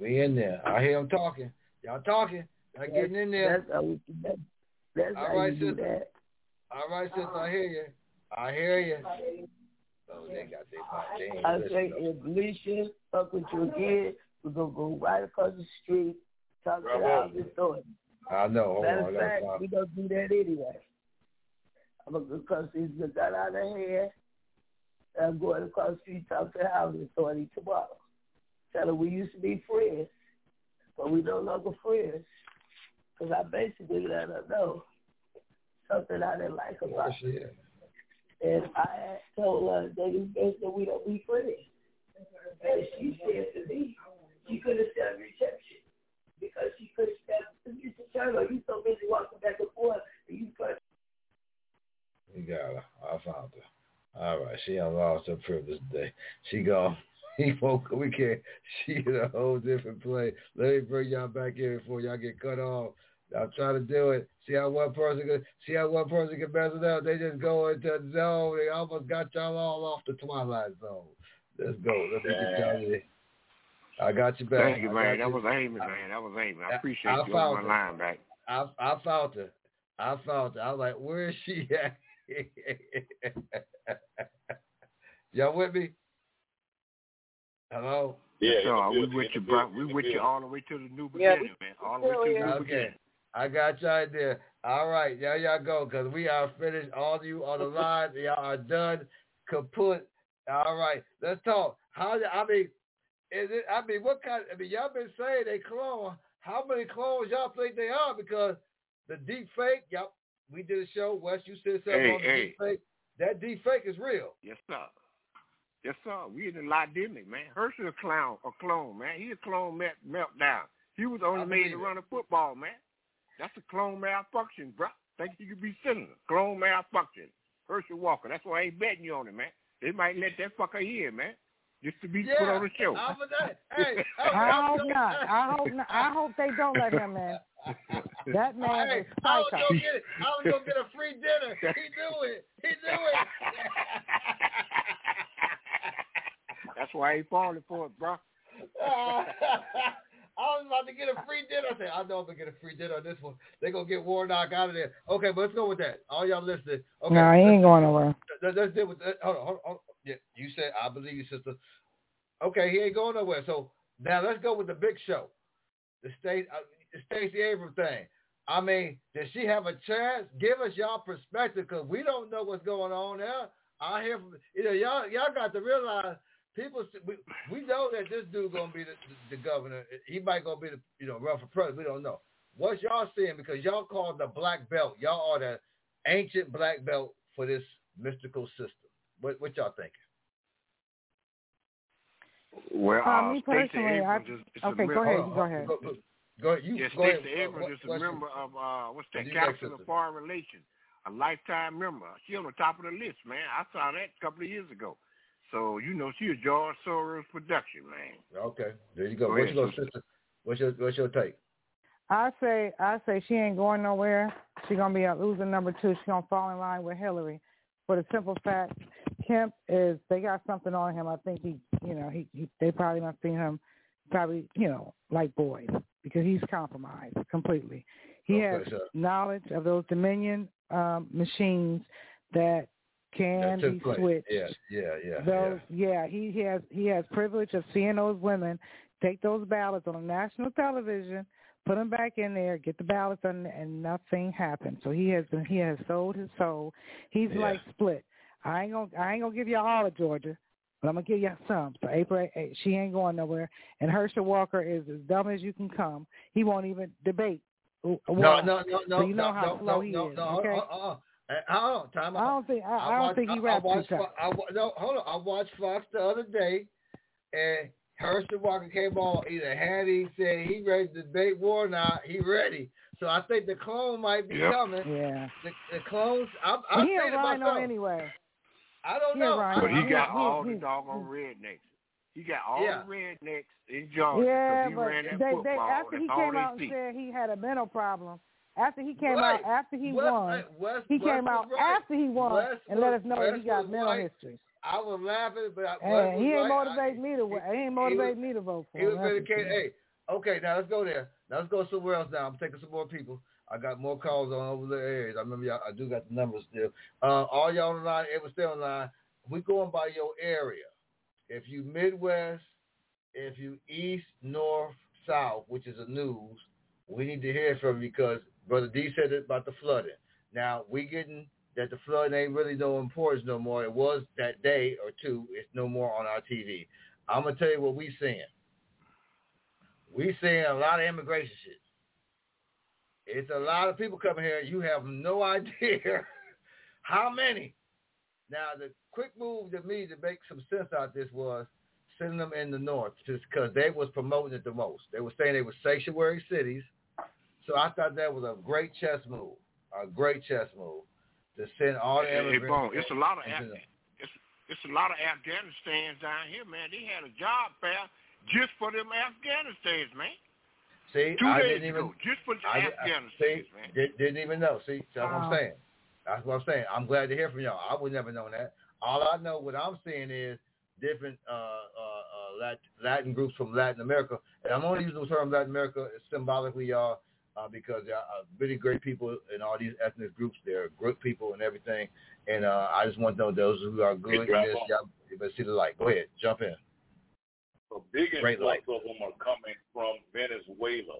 We in there. I hear them talking. Y'all talking. Y'all getting in there. That's how we that, That's All how right, you do sister. that. All right, sister. I hear you. I hear you. Oh, they got their they ain't I listening, say, if Alicia fuck with your kid, we're going to go right across the street, talk to the house authority. I know. Hold Matter on. of fact, we don't do that anyway. I'm going to go across the street, get that out of here. I'm going across the street, talk to the house authority tomorrow. Tell them we used to be friends, but we no longer friends. Because I basically let her know something I didn't like about her. And I had told her that it's best that we don't be friends. And she said to me, she could have said rejection because she could have said, you tell her, you so busy walking back and forth, and you couldn't. You got her. I found her. All right, she done lost her privilege today. She gone. He won't. We can't. She in a whole different place. Let me bring y'all back in before y'all get cut off. Y'all try to do it. See how one person can. See how one person can mess it up. They just go into the zone. They almost got y'all all off the twilight zone. Let's go. Let me get y'all in. I got you back. Thank you, man. That was Amy, man. That was Amy. I appreciate I you found on my her. line back. I I found her. I found her. I was like, where is she at? Y'all with me? Hello? Yeah, yes, sir. We with you, bro. We with you all the way to the new Yeah, beginning, man. All the way to the new okay. beginning. I got y'all there. All right, there y'all go, because we are finished. All of you on the line, y'all are done, kaput. All right, let's talk. How, I mean, is it, I mean, what kind, I mean, y'all been saying they clone. How many clones y'all think they are? Because the deep fake, y'all, we did a show, Wes, you said something Hey, on the hey. deep fake. That deep fake is real. Yes, sir. Yes, sir. We in the Lydemic, man. Herschel a clown, a clone, man. He a clone melt, meltdown. He was only made to run a football, man. That's a clone malfunction, bro. Think you could be sitting. Clone malfunction. Herschel Walker. That's why I ain't betting you on it, man. They might let that fucker in, man. Just to be Yeah, put on the show. I, hey, I hope not. I hope not. I hope they don't let him in. That man hey, is I was psycho. gonna get it. I was gonna get a free dinner. He knew it. He knew it. That's why I ain't falling for it, bro. Uh, I was about to get a free dinner. I said, I know I'm going to get a free dinner on this one. They're going to get Warnock out of there. Okay, but let's go with that. All y'all listening. Okay, no, he ain't going nowhere. Let's, let's deal with that. Hold on, hold on. Hold on. Yeah, you said, I believe you, sister. Okay, he ain't going nowhere. So now let's go with the big show. The state, uh, the Stacey Abrams thing. I mean, does she have a chance? Give us y'all perspective, because we don't know what's going on there. I hear from, you know, y'all, y'all got to realize, people, we, we know that this dude gonna be the, the, the governor. He might gonna be the, you know, run for president. We don't know. What's y'all seeing? Because y'all call the black belt. Y'all are the ancient black belt for this mystical system. What, what y'all thinking? Well, Uh, uh, me Stacey personally, Abrams I, is, is a okay, member. go ahead. Hold on, Go ahead. Go, go, go ahead. You, yeah, go Stacey ahead. Abrams What, is a what's member of uh, what's that? you Council like, of Foreign Relations, a lifetime member. She on the top of the list, man. I saw that a couple of years ago. So you know she a George Soros production, man. Okay, there you go. Go What's ahead, your sister. sister? What's your what's your take? I say, I say she ain't going nowhere. She's gonna be a loser number two. She's gonna fall in line with Hillary, for the simple fact, Kemp is. They got something on him. I think he, you know, he, he they probably not seen him, probably, you know, like boys, because he's compromised completely. He Okay, has sir. knowledge of those Dominion um, machines that can That took be place. switched. Yeah, yeah, yeah. Those, yeah, he, he has he has privilege of seeing those women take those ballots on national television, put them back in there, get the ballots on, and nothing happened. So he has been he has sold his soul. He's Yeah. like Split. I ain't gonna I ain't gonna give you all of Georgia, but I'm gonna give you some. So April, she ain't going nowhere. And Herschel Walker is as dumb as you can come. He won't even debate. No, no, no, no, so you know no, how no, slow no, he no, is. no. Okay. Uh, uh, uh. Hold on, time out. I don't think I, I don't watched, think he I, raps I watched, too tough. I, no, hold on. I watched Fox the other day, and Herschel Walker came on. Either had he said he ready to debate war or not. He ready. So I think the clone might be Yep. coming. Yeah. The, the clones. I, I He a seen it rhino myself. anyway. I don't He a know. rhino. But he got he, all he, the doggone rednecks. He got all Yeah. the rednecks in Georgia Yeah, because he but ran that they, football. they after That's he all came they out and see. said he had a mental problem. After he came Right. out, after he Wes, won, Wes, he Wes came was out right. after he won Wes and was, let us know that Wes he got was mental right. histories. I was laughing, but I, Wes And was he ain't right. motivate I, me to. He, he ain't motivate me to vote for He him. was that's vindicated. for sure. Hey, Okay, now let's go there. Now let's go somewhere else now. I'm taking some more people. I got more calls on over the areas. I remember y'all, I do got the numbers still. Uh, all y'all online, able to stay online. We going by your area. If you Midwest, if you East, North, South, which is the news, we need to hear from you because Brother D said it about the flooding. Now, we getting that the flooding ain't really no importance no more. It was that day or two. It's no more on our T V. I'm going to tell you what we seeing. We seeing a lot of immigration shit. It's a lot of people coming here. You have no idea how many. Now, the quick move to me to make some sense out of this was sending them in the north just because they was promoting it the most. They were saying they were sanctuary cities. So I thought that was a great chess move, a great chess move to send all the Hey, immigrants. hey, Bone, it's a lot of into Af- the- it's it's a lot of Afghanistans down here, man. They had a job fair just for them Afghanistans, man. See, Two I days didn't even, ago, just for the I, Afghanistans, I, see, man. Did, didn't even know. See, that's Wow. what I'm saying. That's what I'm saying. I'm glad to hear from y'all. I would never know that. All I know, what I'm seeing is different uh, uh, uh, Latin, Latin groups from Latin America. And I'm only using the term Latin America symbolically, y'all, uh, because there are really great people in all these ethnic groups. They're good people and everything. And uh, I just want to know those who are good in this. Y'all, you better see the light. Go ahead. Jump in. A big Great influx of them are coming from Venezuela.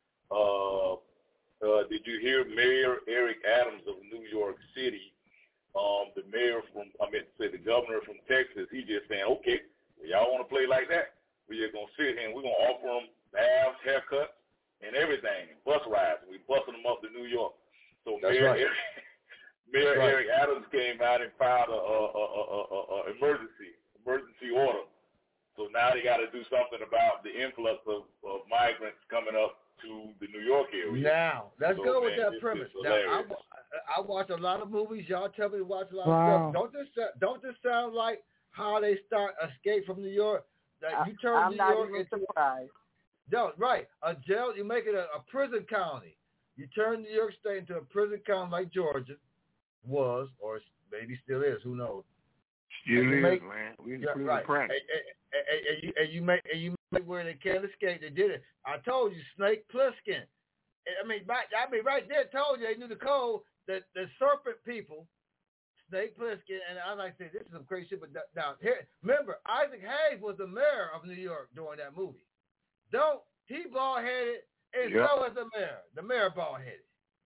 Uh, uh, did you hear Mayor Eric Adams of New York City? Um, the mayor from, I meant to say the governor from Texas, he just saying, okay, well, y'all want to play like that? We're just going to sit here and we're going to offer them baths, haircuts, and everything, bus rides. We're busting them up to New York. So That's Mayor, right. Eric, Mayor That's right. Eric Adams came out and filed a, a, a, a, a, a emergency, emergency order. So now they got to do something about the influx of, of migrants coming up to the New York area. Now, let's So, go with man, that this premise. is Now, I, hilarious. I watch a lot of movies. Y'all tell me to watch a lot Wow. of stuff. Don't this sa- don't this sound like how they start Escape from New York? That you turn I'm New not York even into surprised. no, right, a jail. You make it a, a prison county. You turn New York State into a prison county like Georgia was, or maybe still is. Who knows? Still And you is, make- man. We in Yeah, prison right. practice. And, and, and, and, you, and you make and you make where they can't escape. They did it. I told you, Snake Plissken. I mean, right, I mean, right there, told you they knew the code. The the serpent people, Snake Plissken, and I like to say this is some crazy shit. But now, here, remember, Isaac Hayes was the mayor of New York during that movie. Don't he bald headed, and Yep. so is the mayor. The mayor bald headed.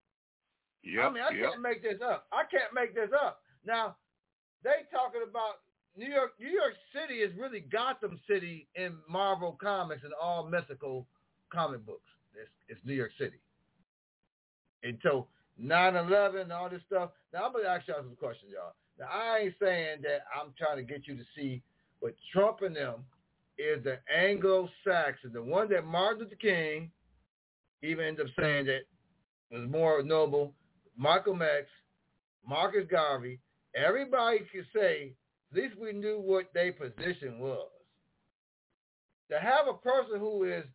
Yep, I mean, I yep. can't make this up. I can't make this up. Now, they talking about New York. New York City is really Gotham City in Marvel Comics and all mythical comic books. It's, it's New York City. And so nine eleven and all this stuff. Now, I'm going to ask y'all some questions, y'all. Now, I ain't saying that I'm trying to get you to see, but Trump and them is the Anglo-Saxon, the one that Martin Luther King even ended up saying that was more noble. Malcolm X, Marcus Garvey, everybody could say, at least we knew what their position was. To have a person who is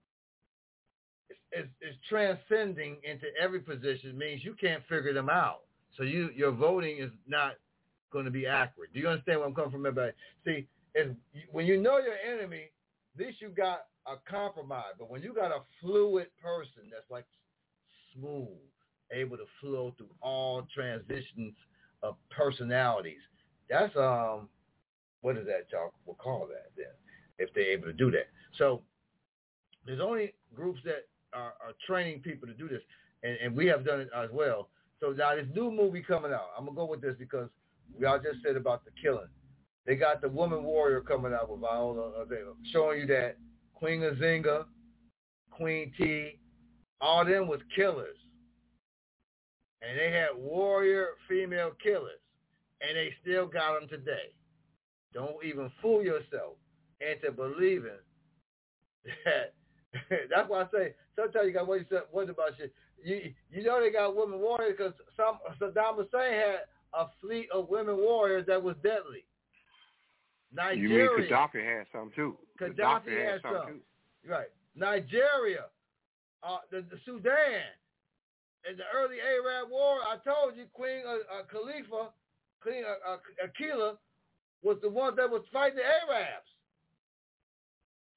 is, is transcending into every position means you can't figure them out. So you your voting is not going to be accurate. Do you understand where I'm coming from, everybody? See, if, when you know your enemy, at least you got a compromise. But when you got a fluid person that's like smooth, able to flow through all transitions of personalities, that's um, what is that y'all will call that then, if they're able to do that. So there's only groups that are, are training people to do this, and, and we have done it as well. So now this new movie coming out, I'm gonna go with this because we all just said about the killing. They got the Woman Warrior coming out with Viola, uh, showing you that Queen Azinga, Queen T, all them was killers, and they had warrior female killers, and they still got them today. Don't even fool yourself into believing that. That's why I say sometimes you got to wonder about shit. You you know they got women warriors because some Saddam Hussein had a fleet of women warriors that was deadly. Nigeria. You mean Gaddafi had some too? Gaddafi, Gaddafi had, had some, some. too. Right. Nigeria, uh, the, the Sudan, in the early Arab War, I told you Queen uh, uh, Khalifa, Queen uh, uh, Akila, was the one that was fighting the Arabs.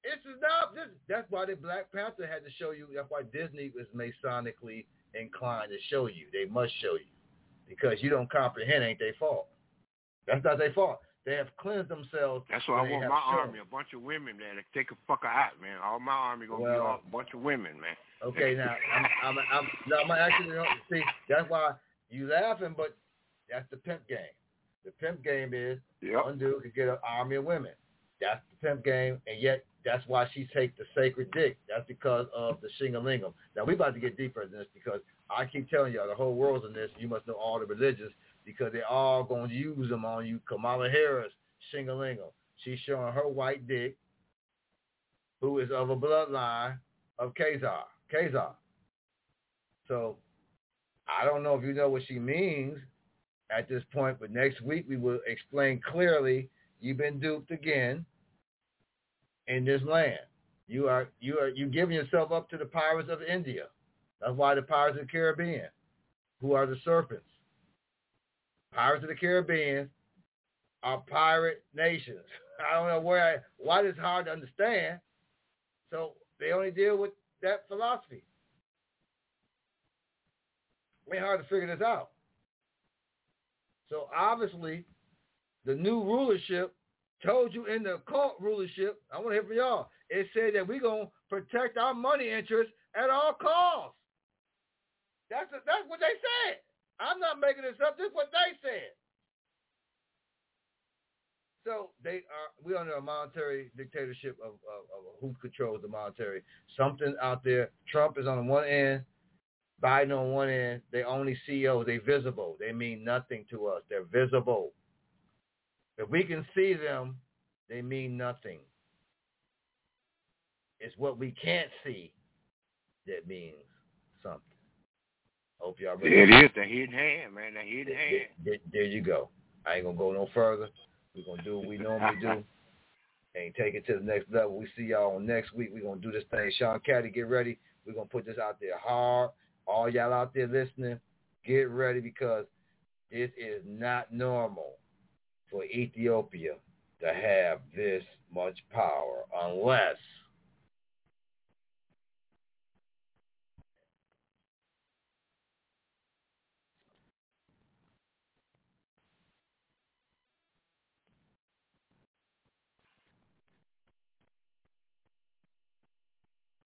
It's not this. That's why the Black Panther had to show you. That's why Disney was Masonically inclined to show you. They must show you because you don't comprehend. Ain't their fault. That's not their fault. They have cleansed themselves. That's why I want my shown. army, a bunch of women, man, to take a fucker out, man. All my army gonna Well, be all, a bunch of women, man. Okay, now I'm I'm I'm, I'm, I'm actually see. That's why you laughing, but that's the pimp game. The pimp game is yep. one dude could get an army of women. That's the pimp game, and yet that's why she takes the sacred dick. That's because of the Shingalingam. Now, we about to get deeper in this because I keep telling y'all the whole world's in this. You must know all the religions because they're all going to use them on you. Kamala Harris, Shingalingam. She's showing her white dick, who is of a bloodline of Khazar. Khazar. So, I don't know if you know what she means at this point, but next week we will explain clearly. You've been duped again in this land. You are you are you giving yourself up to the pirates of India. That's why the Pirates of the Caribbean, who are the serpents. Pirates of the Caribbean are pirate nations. I don't know where I, why it's hard to understand. So they only deal with that philosophy. It's hard to figure this out. So obviously, the new rulership told you in the occult rulership, I want to hear from y'all, it said that we're going to protect our money interests at all costs. That's a, that's what they said. I'm not making this up. This is what they said. So they are we're under a monetary dictatorship of, of, of who controls the monetary. Something out there. Trump is on one end, Biden on one end. They only C E Os. They visible. They mean nothing to us. They're visible. If we can see them, they mean nothing. It's what we can't see that means something. Hope y'all ready. It is the hidden hand, man. The hidden there, hand. There, there you go. I ain't gonna go no further. We're gonna do what we normally do and take it to the next level. We see y'all next week. We're gonna do this thing. Sean Caddy, get ready. We're gonna put this out there hard. All y'all out there listening, get ready because this is not normal for Ethiopia to have this much power unless